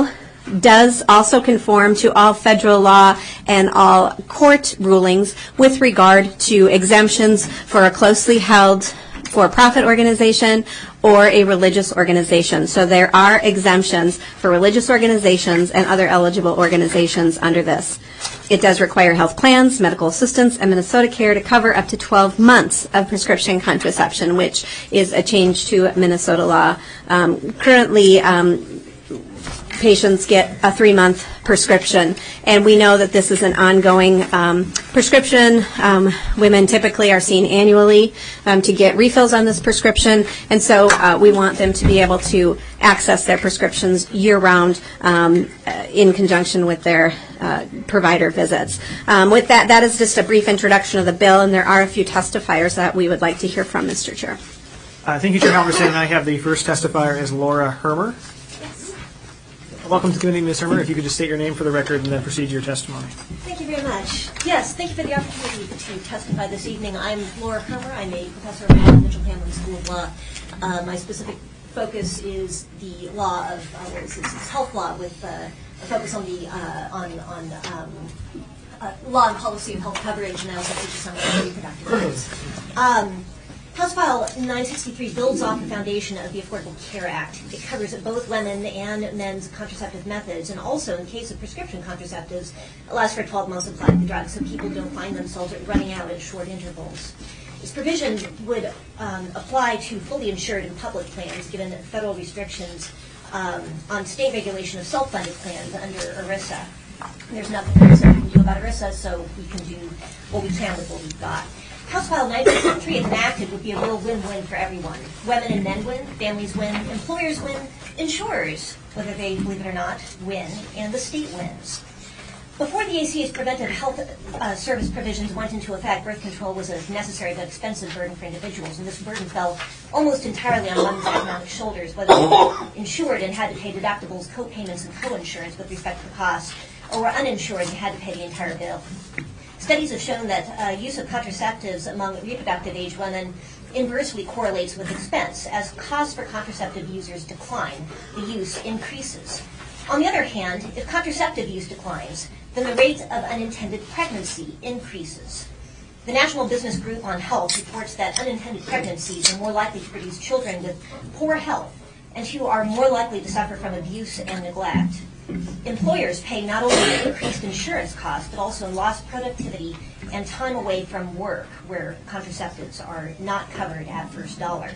does also conform to all federal law and all court rulings with regard to exemptions for a closely held for-profit organization or a religious organization. So there are exemptions for religious organizations and other eligible organizations under this. It does require health plans, medical assistance, and Minnesota Care to cover up to 12 months of prescription contraception, which is a change to Minnesota law. Currently, patients get a 3-month prescription, and we know that this is an ongoing prescription. Women typically are seen annually to get refills on this prescription, and so we want them to be able to access their prescriptions year-round in conjunction with their provider visits. With that, that is just a brief introduction of the bill, and there are a few testifiers that we would like to hear from, Mr. Chair. Thank you, Chair Halverson. And I have the first testifier is Laura Hermer. Welcome to the committee, Ms. Hermer. If you could just state your name for the record and then proceed to your testimony. Thank you very much. Yes, thank you for the opportunity to testify this evening. I'm Laura Hermer. I'm a professor of law at Mitchell Hamlin School of Law. My specific focus is the law of health law, with a focus on the law and policy of health coverage, and I also teach some reproductive rights. House File 963 builds off the foundation of the Affordable Care Act. It covers both women and men's contraceptive methods, and also, in case of prescription contraceptives, allows for a 12-month supply of the drug so people don't find themselves running out at short intervals. This provision would apply to fully insured and public plans, given federal restrictions on state regulation of self-funded plans under ERISA. There's nothing ERISA can do about ERISA, so we can do what we can with what we've got. House File 963, if enacted, would be a real win-win for everyone. Women and men win, families win, employers win, insurers, whether they believe it or not, win, and the state wins. Before the ACA's preventive health service provisions went into effect, birth control was a necessary but expensive burden for individuals, and this burden fell almost entirely on one's economic shoulders, whether they were insured and had to pay deductibles, co-payments, and co-insurance with respect to the cost, or were uninsured and had to pay the entire bill. Studies have shown that use of contraceptives among reproductive age women inversely correlates with expense. As costs for contraceptive users decline, the use increases. On the other hand, if contraceptive use declines, then the rate of unintended pregnancy increases. The National Business Group on Health reports that unintended pregnancies are more likely to produce children with poor health and who are more likely to suffer from abuse and neglect. Employers pay not only increased insurance costs, but also lost productivity and time away from work, where contraceptives are not covered at first dollar.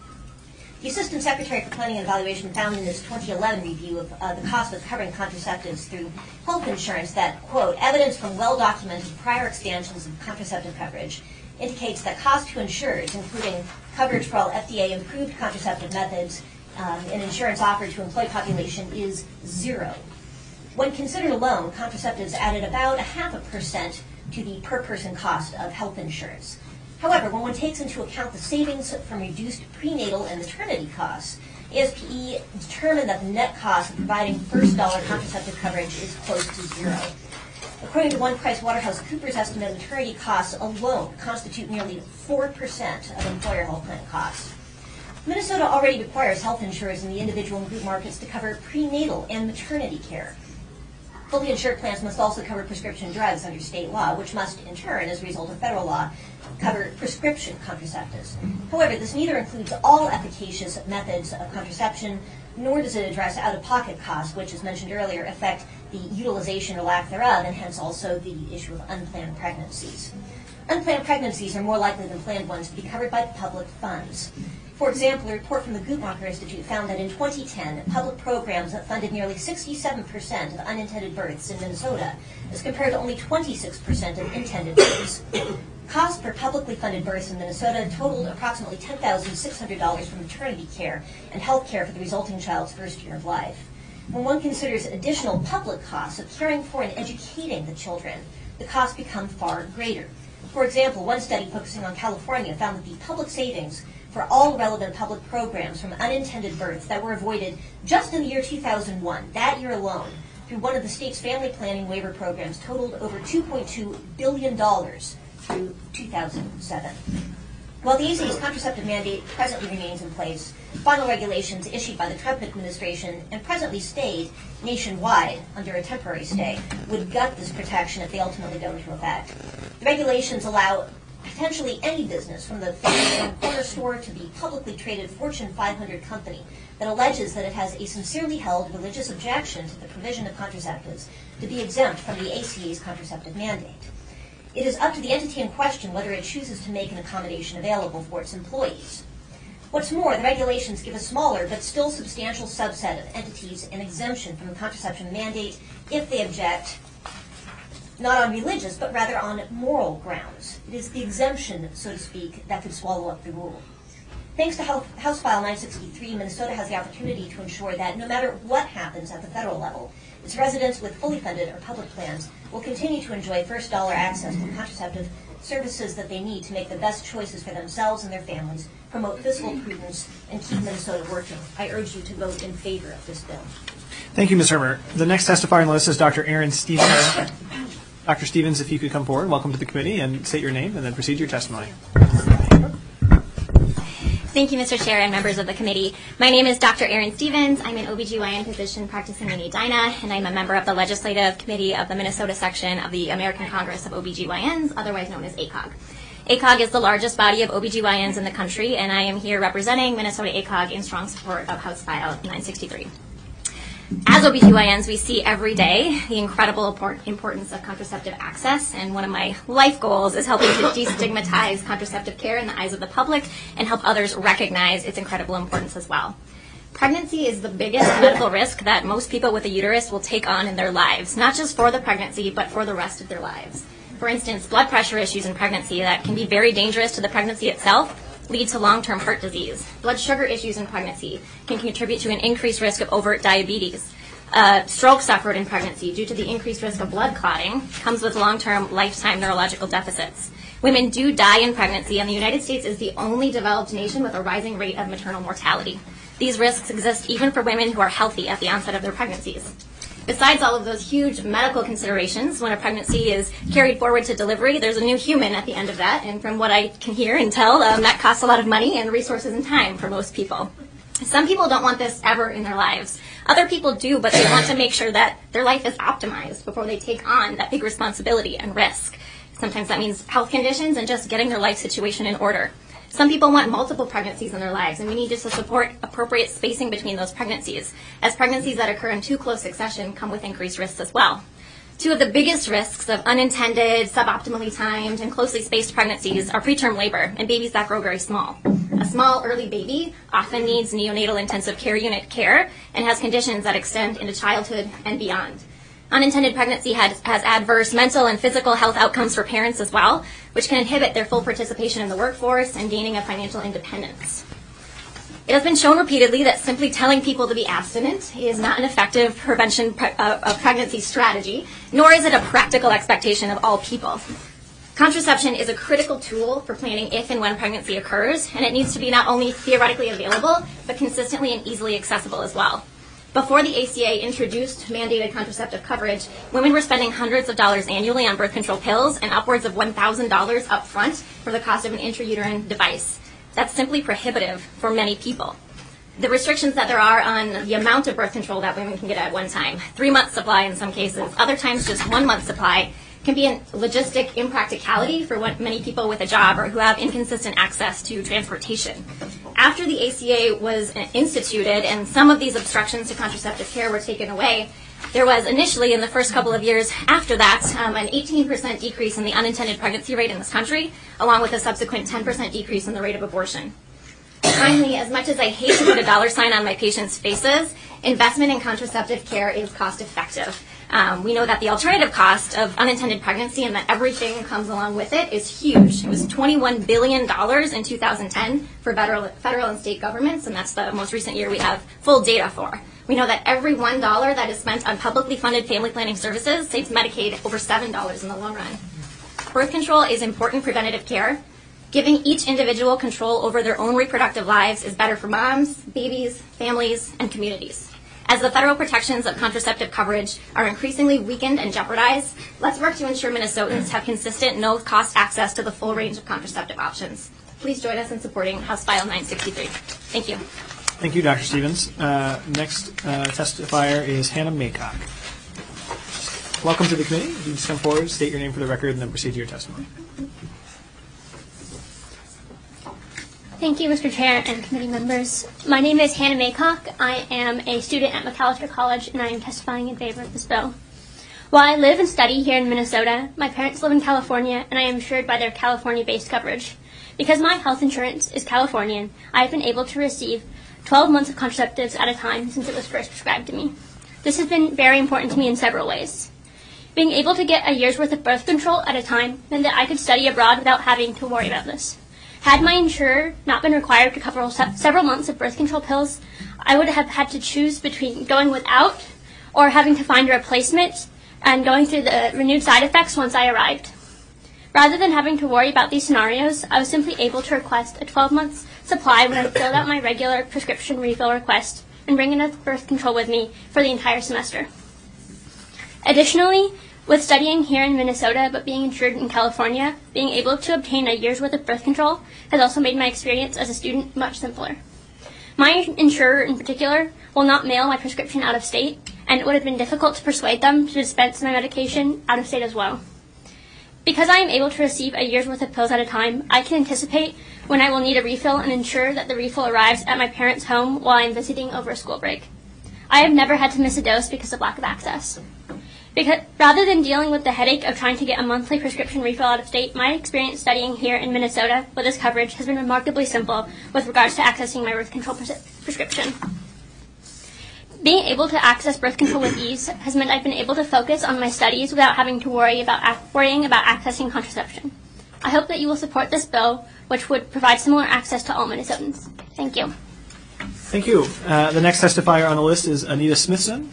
The Assistant Secretary for Planning and Evaluation found in his 2011 review of the cost of covering contraceptives through health insurance that, quote, evidence from well-documented prior expansions of contraceptive coverage indicates that cost to insurers, including coverage for all FDA-approved contraceptive methods, and insurance offered to employed population, is zero. When considered alone, contraceptives added about 0.5% to the per-person cost of health insurance. However, when one takes into account the savings from reduced prenatal and maternity costs, ASPE determined that the net cost of providing first-dollar contraceptive coverage is close to zero. According to one PricewaterhouseCoopers estimate, maternity costs alone constitute nearly 4% of employer health plan costs. Minnesota already requires health insurers in the individual and group markets to cover prenatal and maternity care. Fully insured plans must also cover prescription drugs under state law, which must, in turn, as a result of federal law, cover prescription contraceptives. However, this neither includes all efficacious methods of contraception, nor does it address out-of-pocket costs, which, as mentioned earlier, affect the utilization or lack thereof, and hence also the issue of unplanned pregnancies. Unplanned pregnancies are more likely than planned ones to be covered by public funds. For example, a report from the Guttmacher Institute found that in 2010, public programs that funded nearly 67% of unintended births in Minnesota, as compared to only 26% of intended births. Costs per publicly funded births in Minnesota totaled approximately $10,600 for maternity care and health care for the resulting child's first year of life. When one considers additional public costs of caring for and educating the children, the costs become far greater. For example, one study focusing on California found that the public savings for all relevant public programs from unintended births that were avoided just in the year 2001, that year alone, through one of the state's family planning waiver programs totaled over $2.2 billion through 2007. While the ACA's contraceptive mandate presently remains in place, final regulations issued by the Trump administration and presently stayed nationwide under a temporary stay would gut this protection if they ultimately go into effect. The regulations allow potentially any business, from the family-owned corner store to the publicly traded Fortune 500 company that alleges that it has a sincerely held religious objection to the provision of contraceptives, to be exempt from the ACA's contraceptive mandate. It is up to the entity in question whether it chooses to make an accommodation available for its employees. What's more, the regulations give a smaller but still substantial subset of entities an exemption from the contraception mandate if they object not on religious, but rather on moral grounds. It is the exemption, so to speak, that could swallow up the rule. Thanks to House File 963, Minnesota has the opportunity to ensure that no matter what happens at the federal level, its residents with fully funded or public plans will continue to enjoy first dollar access to contraceptive services that they need to make the best choices for themselves and their families, promote fiscal prudence, and keep Minnesota working. I urge you to vote in favor of this bill. Thank you, Ms. Hermer. The next testifier on the list is Dr. Aaron Stevens. Dr. Stevens, if you could come forward, welcome to the committee, and state your name and then proceed to your testimony. Thank you, Mr. Chair and members of the committee. My name is Dr. Aaron Stevens. I'm an OBGYN physician practicing in Edina, and I'm a member of the Legislative Committee of the Minnesota section of the American Congress of OBGYNs, otherwise known as ACOG. ACOG is the largest body of OBGYNs in the country, and I am here representing Minnesota ACOG in strong support of House File 963. As OBGYNs, we see every day the incredible importance of contraceptive access, and one of my life goals is helping to destigmatize contraceptive care in the eyes of the public and help others recognize its incredible importance as well. Pregnancy is the biggest medical risk that most people with a uterus will take on in their lives, not just for the pregnancy, but for the rest of their lives. For instance, blood pressure issues in pregnancy that can be very dangerous to the pregnancy itself lead to long-term heart disease. Blood sugar issues in pregnancy can contribute to an increased risk of overt diabetes. Stroke suffered in pregnancy due to the increased risk of blood clotting comes with long-term lifetime neurological deficits. Women do die in pregnancy, and the United States is the only developed nation with a rising rate of maternal mortality. These risks exist even for women who are healthy at the onset of their pregnancies. Besides all of those huge medical considerations, when a pregnancy is carried forward to delivery, there's a new human at the end of that. And from what I can hear and tell, that costs a lot of money and resources and time for most people. Some people don't want this ever in their lives. Other people do, but they want to make sure that their life is optimized before they take on that big responsibility and risk. Sometimes that means health conditions and just getting their life situation in order. Some people want multiple pregnancies in their lives, and we need just to support appropriate spacing between those pregnancies, as pregnancies that occur in too close succession come with increased risks as well. Two of the biggest risks of unintended, suboptimally timed, and closely spaced pregnancies are preterm labor and babies that grow very small. A small, early baby often needs neonatal intensive care unit care and has conditions that extend into childhood and beyond. Unintended pregnancy has adverse mental and physical health outcomes for parents as well, which can inhibit their full participation in the workforce and gaining of financial independence. It has been shown repeatedly that simply telling people to be abstinent is not an effective prevention of pregnancy strategy, nor is it a practical expectation of all people. Contraception is a critical tool for planning if and when pregnancy occurs, and it needs to be not only theoretically available, but consistently and easily accessible as well. Before the ACA introduced mandated contraceptive coverage, women were spending hundreds of dollars annually on birth control pills and upwards of $1,000 up front for the cost of an intrauterine device. That's simply prohibitive for many people. The restrictions that there are on the amount of birth control that women can get at one time, 3-month supply in some cases, other times just 1 month supply, can be a logistic impracticality for many people with a job or who have inconsistent access to transportation. After the ACA was instituted and some of these obstructions to contraceptive care were taken away, there was initially, in the first couple of years after that, an 18% decrease in the unintended pregnancy rate in this country, along with a subsequent 10% decrease in the rate of abortion. Finally, as much as I hate to put a dollar sign on my patients' faces, investment in contraceptive care is cost effective. We know that the alternative cost of unintended pregnancy and that everything comes along with it is huge. It was $21 billion in 2010 for federal and state governments, and that's the most recent year we have full data for. We know that every $1 that is spent on publicly funded family planning services saves Medicaid over $7 in the long run. Birth control is important preventative care. Giving each individual control over their own reproductive lives is better for moms, babies, families, and communities. As the federal protections of contraceptive coverage are increasingly weakened and jeopardized, let's work to ensure Minnesotans have consistent, no-cost access to the full range of contraceptive options. Please join us in supporting House File 963. Thank you. Thank you, Dr. Stevens. Next testifier is Hannah Maycock. Welcome to the committee. If you just come forward, state your name for the record, and then proceed to your testimony. Thank you, Mr. Chair and committee members. My name is Hannah Maycock. I am a student at McAllister College, and I am testifying in favor of this bill. While I live and study here in Minnesota, my parents live in California, and I am insured by their California-based coverage. Because my health insurance is Californian, I have been able to receive 12 months of contraceptives at a time since it was first prescribed to me. This has been very important to me in several ways. Being able to get a year's worth of birth control at a time meant that I could study abroad without having to worry about this. Had my insurer not been required to cover several months of birth control pills, I would have had to choose between going without or having to find a replacement and going through the renewed side effects once I arrived. Rather than having to worry about these scenarios, I was simply able to request a 12-month supply when I filled out my regular prescription refill request and bring enough birth control with me for the entire semester. Additionally, with studying here in Minnesota but being insured in California, being able to obtain a year's worth of birth control has also made my experience as a student much simpler. My insurer in particular will not mail my prescription out of state, and it would have been difficult to persuade them to dispense my medication out of state as well. Because I am able to receive a year's worth of pills at a time, I can anticipate when I will need a refill and ensure that the refill arrives at my parents' home while I am visiting over a school break. I have never had to miss a dose because of lack of access. Rather than dealing with the headache of trying to get a monthly prescription refill out of state, my experience studying here in Minnesota with this coverage has been remarkably simple with regards to accessing my birth control prescription. Being able to access birth control with ease has meant I've been able to focus on my studies without having to worrying about accessing contraception. I hope that you will support this bill, which would provide similar access to all Minnesotans. Thank you. Thank you. The next testifier on the list is Anita Smithson.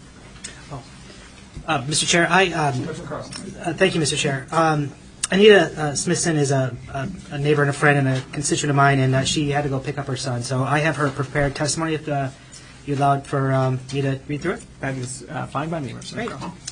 Mr. Chair, thank you, Mr. Chair. Anita Smithson is a neighbor and a friend and a constituent of mine, and she had to go pick up her son. So I have her prepared testimony. If you allowed for me to read through it, that is fine by me. Great.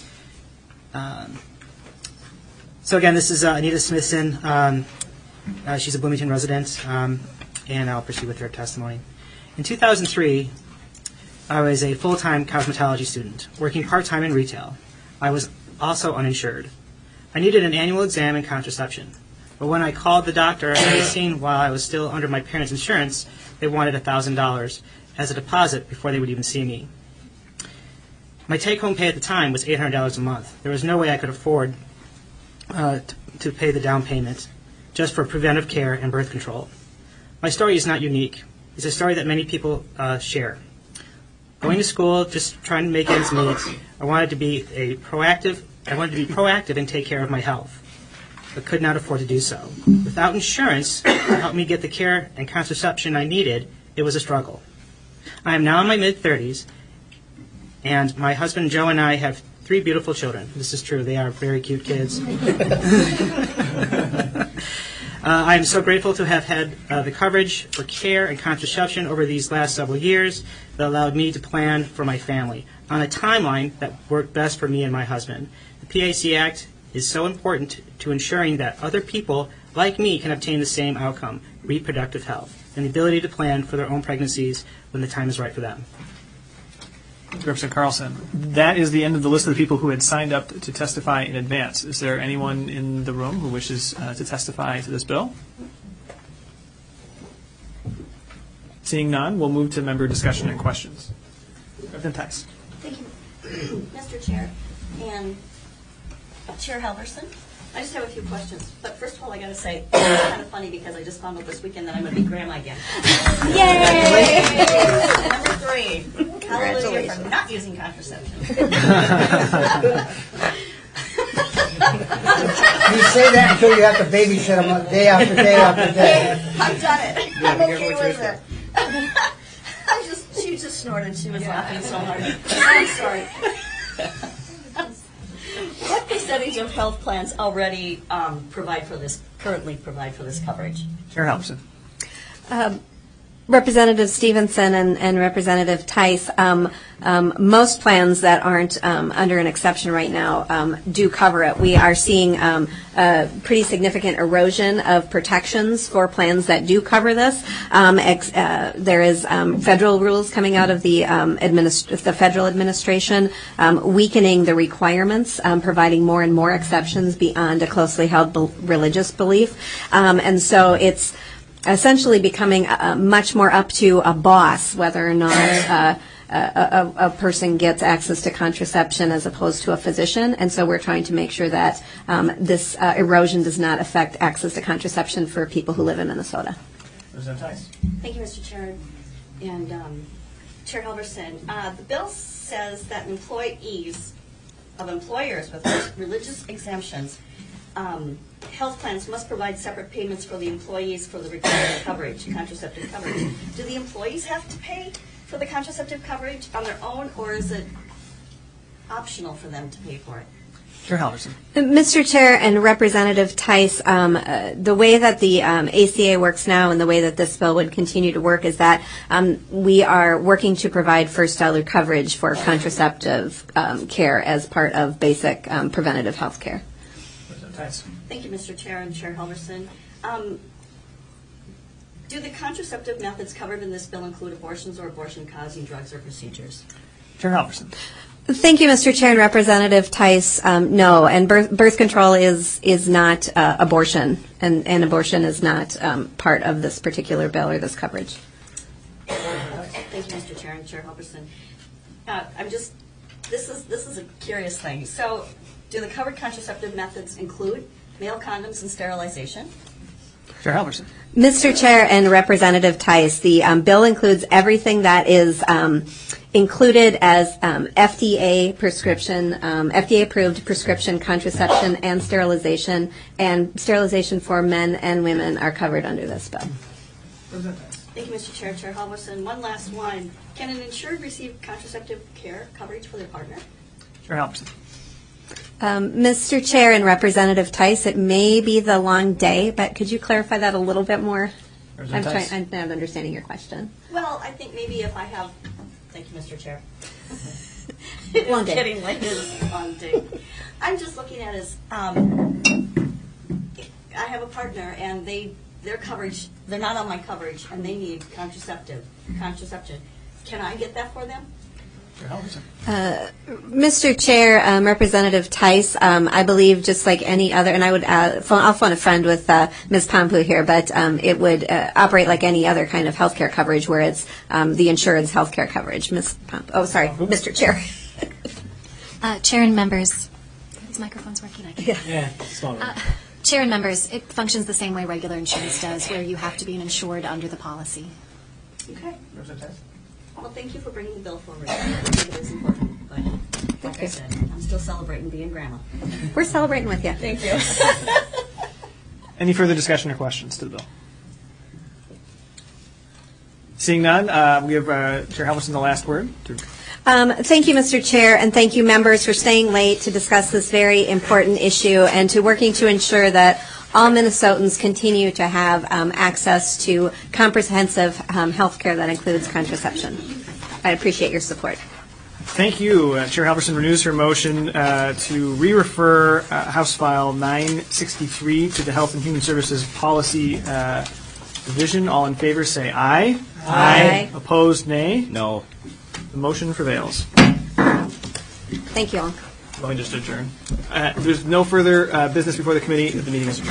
So again, this is Anita Smithson. She's a Bloomington resident, and I'll proceed with her testimony. In 2003, I was a full-time cosmetology student, working part-time in retail. I was also uninsured. I needed an annual exam and contraception, but when I called the doctor I was seen while I was still under my parents' insurance, they wanted $1,000 as a deposit before they would even see me. My take-home pay at the time was $800 a month. There was no way I could afford to pay the down payment just for preventive care and birth control. My story is not unique. It's a story that many people share. Going to school, just trying to make ends meet, I wanted to be proactive and take care of my health, but could not afford to do so. Without insurance to help me get the care and contraception I needed, it was a struggle. I am now in my mid-30s, and my husband Joe and I have 3 beautiful children. This is true. They are very cute kids. I am so grateful to have had the coverage for care and contraception over these last several years that allowed me to plan for my family on a timeline that worked best for me and my husband. The PAC Act is so important to ensuring that other people like me can obtain the same outcome, reproductive health, and the ability to plan for their own pregnancies when the time is right for them. Representative Carlson, that is the end of the list of the people who had signed up to testify in advance. Is there anyone in the room who wishes to testify to this bill? Seeing none, we'll move to member discussion and questions. Representative Tice. Thank you, Mr. Chair and Chair Halverson. I just have a few questions. But first of all, I got to say, it's kind of funny because I just found out this weekend that I'm going to be grandma again. Yay! Number 3, hallelujah for not using contraception. You say that until you have to babysit them day after day after day. I've done it. I'm okay with it. She just snorted. She was laughing so hard. I'm sorry. What percentage of health plans already currently provide for this coverage? Chair Halverson. Representative Stevenson and Representative Tice, most plans that aren't under an exception right now do cover it. We are seeing a pretty significant erosion of protections for plans that do cover this. There is federal rules coming out of the federal administration weakening the requirements, providing more and more exceptions beyond a closely held religious belief. And so it's essentially becoming much more up to a boss whether or not a person gets access to contraception as opposed to a physician. And so we're trying to make sure that this erosion does not affect access to contraception for people who live in Minnesota. Thank you, Mr. Chair. And Chair Helverson, the bill says that employees of employers with religious exemptions health plans must provide separate payments for the employees for the required coverage, contraceptive coverage. Do the employees have to pay for the contraceptive coverage on their own, or is it optional for them to pay for it? Chair Halverson. Mr. Chair and Representative Tice, the way that the ACA works now and the way that this bill would continue to work is that we are working to provide first dollar coverage for contraceptive care as part of basic preventative health care. Thank you, Mr. Chair and Chair Helverson. Do the contraceptive methods covered in this bill include abortions or abortion-causing drugs or procedures? Chair Halverson. Thank you, Mr. Chair and Representative Tice. No, and birth control is not abortion, and abortion is not part of this particular bill or this coverage. Thank you, Mr. Chair and Chair Helverson. This is a curious thing. So, do the covered contraceptive methods include male condoms and sterilization? Chair Halverson. Mr. Chair and Representative Tice, the bill includes everything that is included as FDA prescription, FDA-approved prescription contraception and sterilization for men and women are covered under this bill. Thank you, Mr. Chair. Chair Halverson, one last one. Can an insured receive contraceptive care coverage for their partner? Chair Halverson. Mr. Chair and Representative Tice, it may be the long day, but could you clarify that a little bit more? I'm not understanding your question. Well, I think maybe if I have, thank you, Mr. Chair. Long day. Getting late is a long day. I'm just looking at is, I have a partner and their coverage, they're not on my coverage and they need contraception. Can I get that for them? Mr. Chair, Representative Tice, I believe just like any other, and I would, I'll phone a friend with Ms. Pompu here, but it would operate like any other kind of health care coverage where it's the insured's health care coverage. Ms. Pompu, oh, sorry, Mr. Chair. Chair and members, these microphones working? Yeah. Chair and members, it functions the same way regular insurance does, where you have to be an insured under the policy. Okay. Well, thank you for bringing the bill forward. I think it is important, but like I said, I'm still celebrating being grandma. We're celebrating with you. Thank you. Any further discussion or questions to the bill? Seeing none, we have Chair Halverson the last word. Thank you, Mr. Chair, and thank you, members, for staying late to discuss this very important issue and to working to ensure that all Minnesotans continue to have access to comprehensive health care that includes contraception. I appreciate your support. Thank you. Chair Halverson renews her motion to re-refer House File 963 to the Health and Human Services Policy Division. All in favor say aye. Aye. Opposed, nay. No. The motion prevails. Thank you all. Let me just adjourn. There's no further business before the committee. The meeting is adjourned.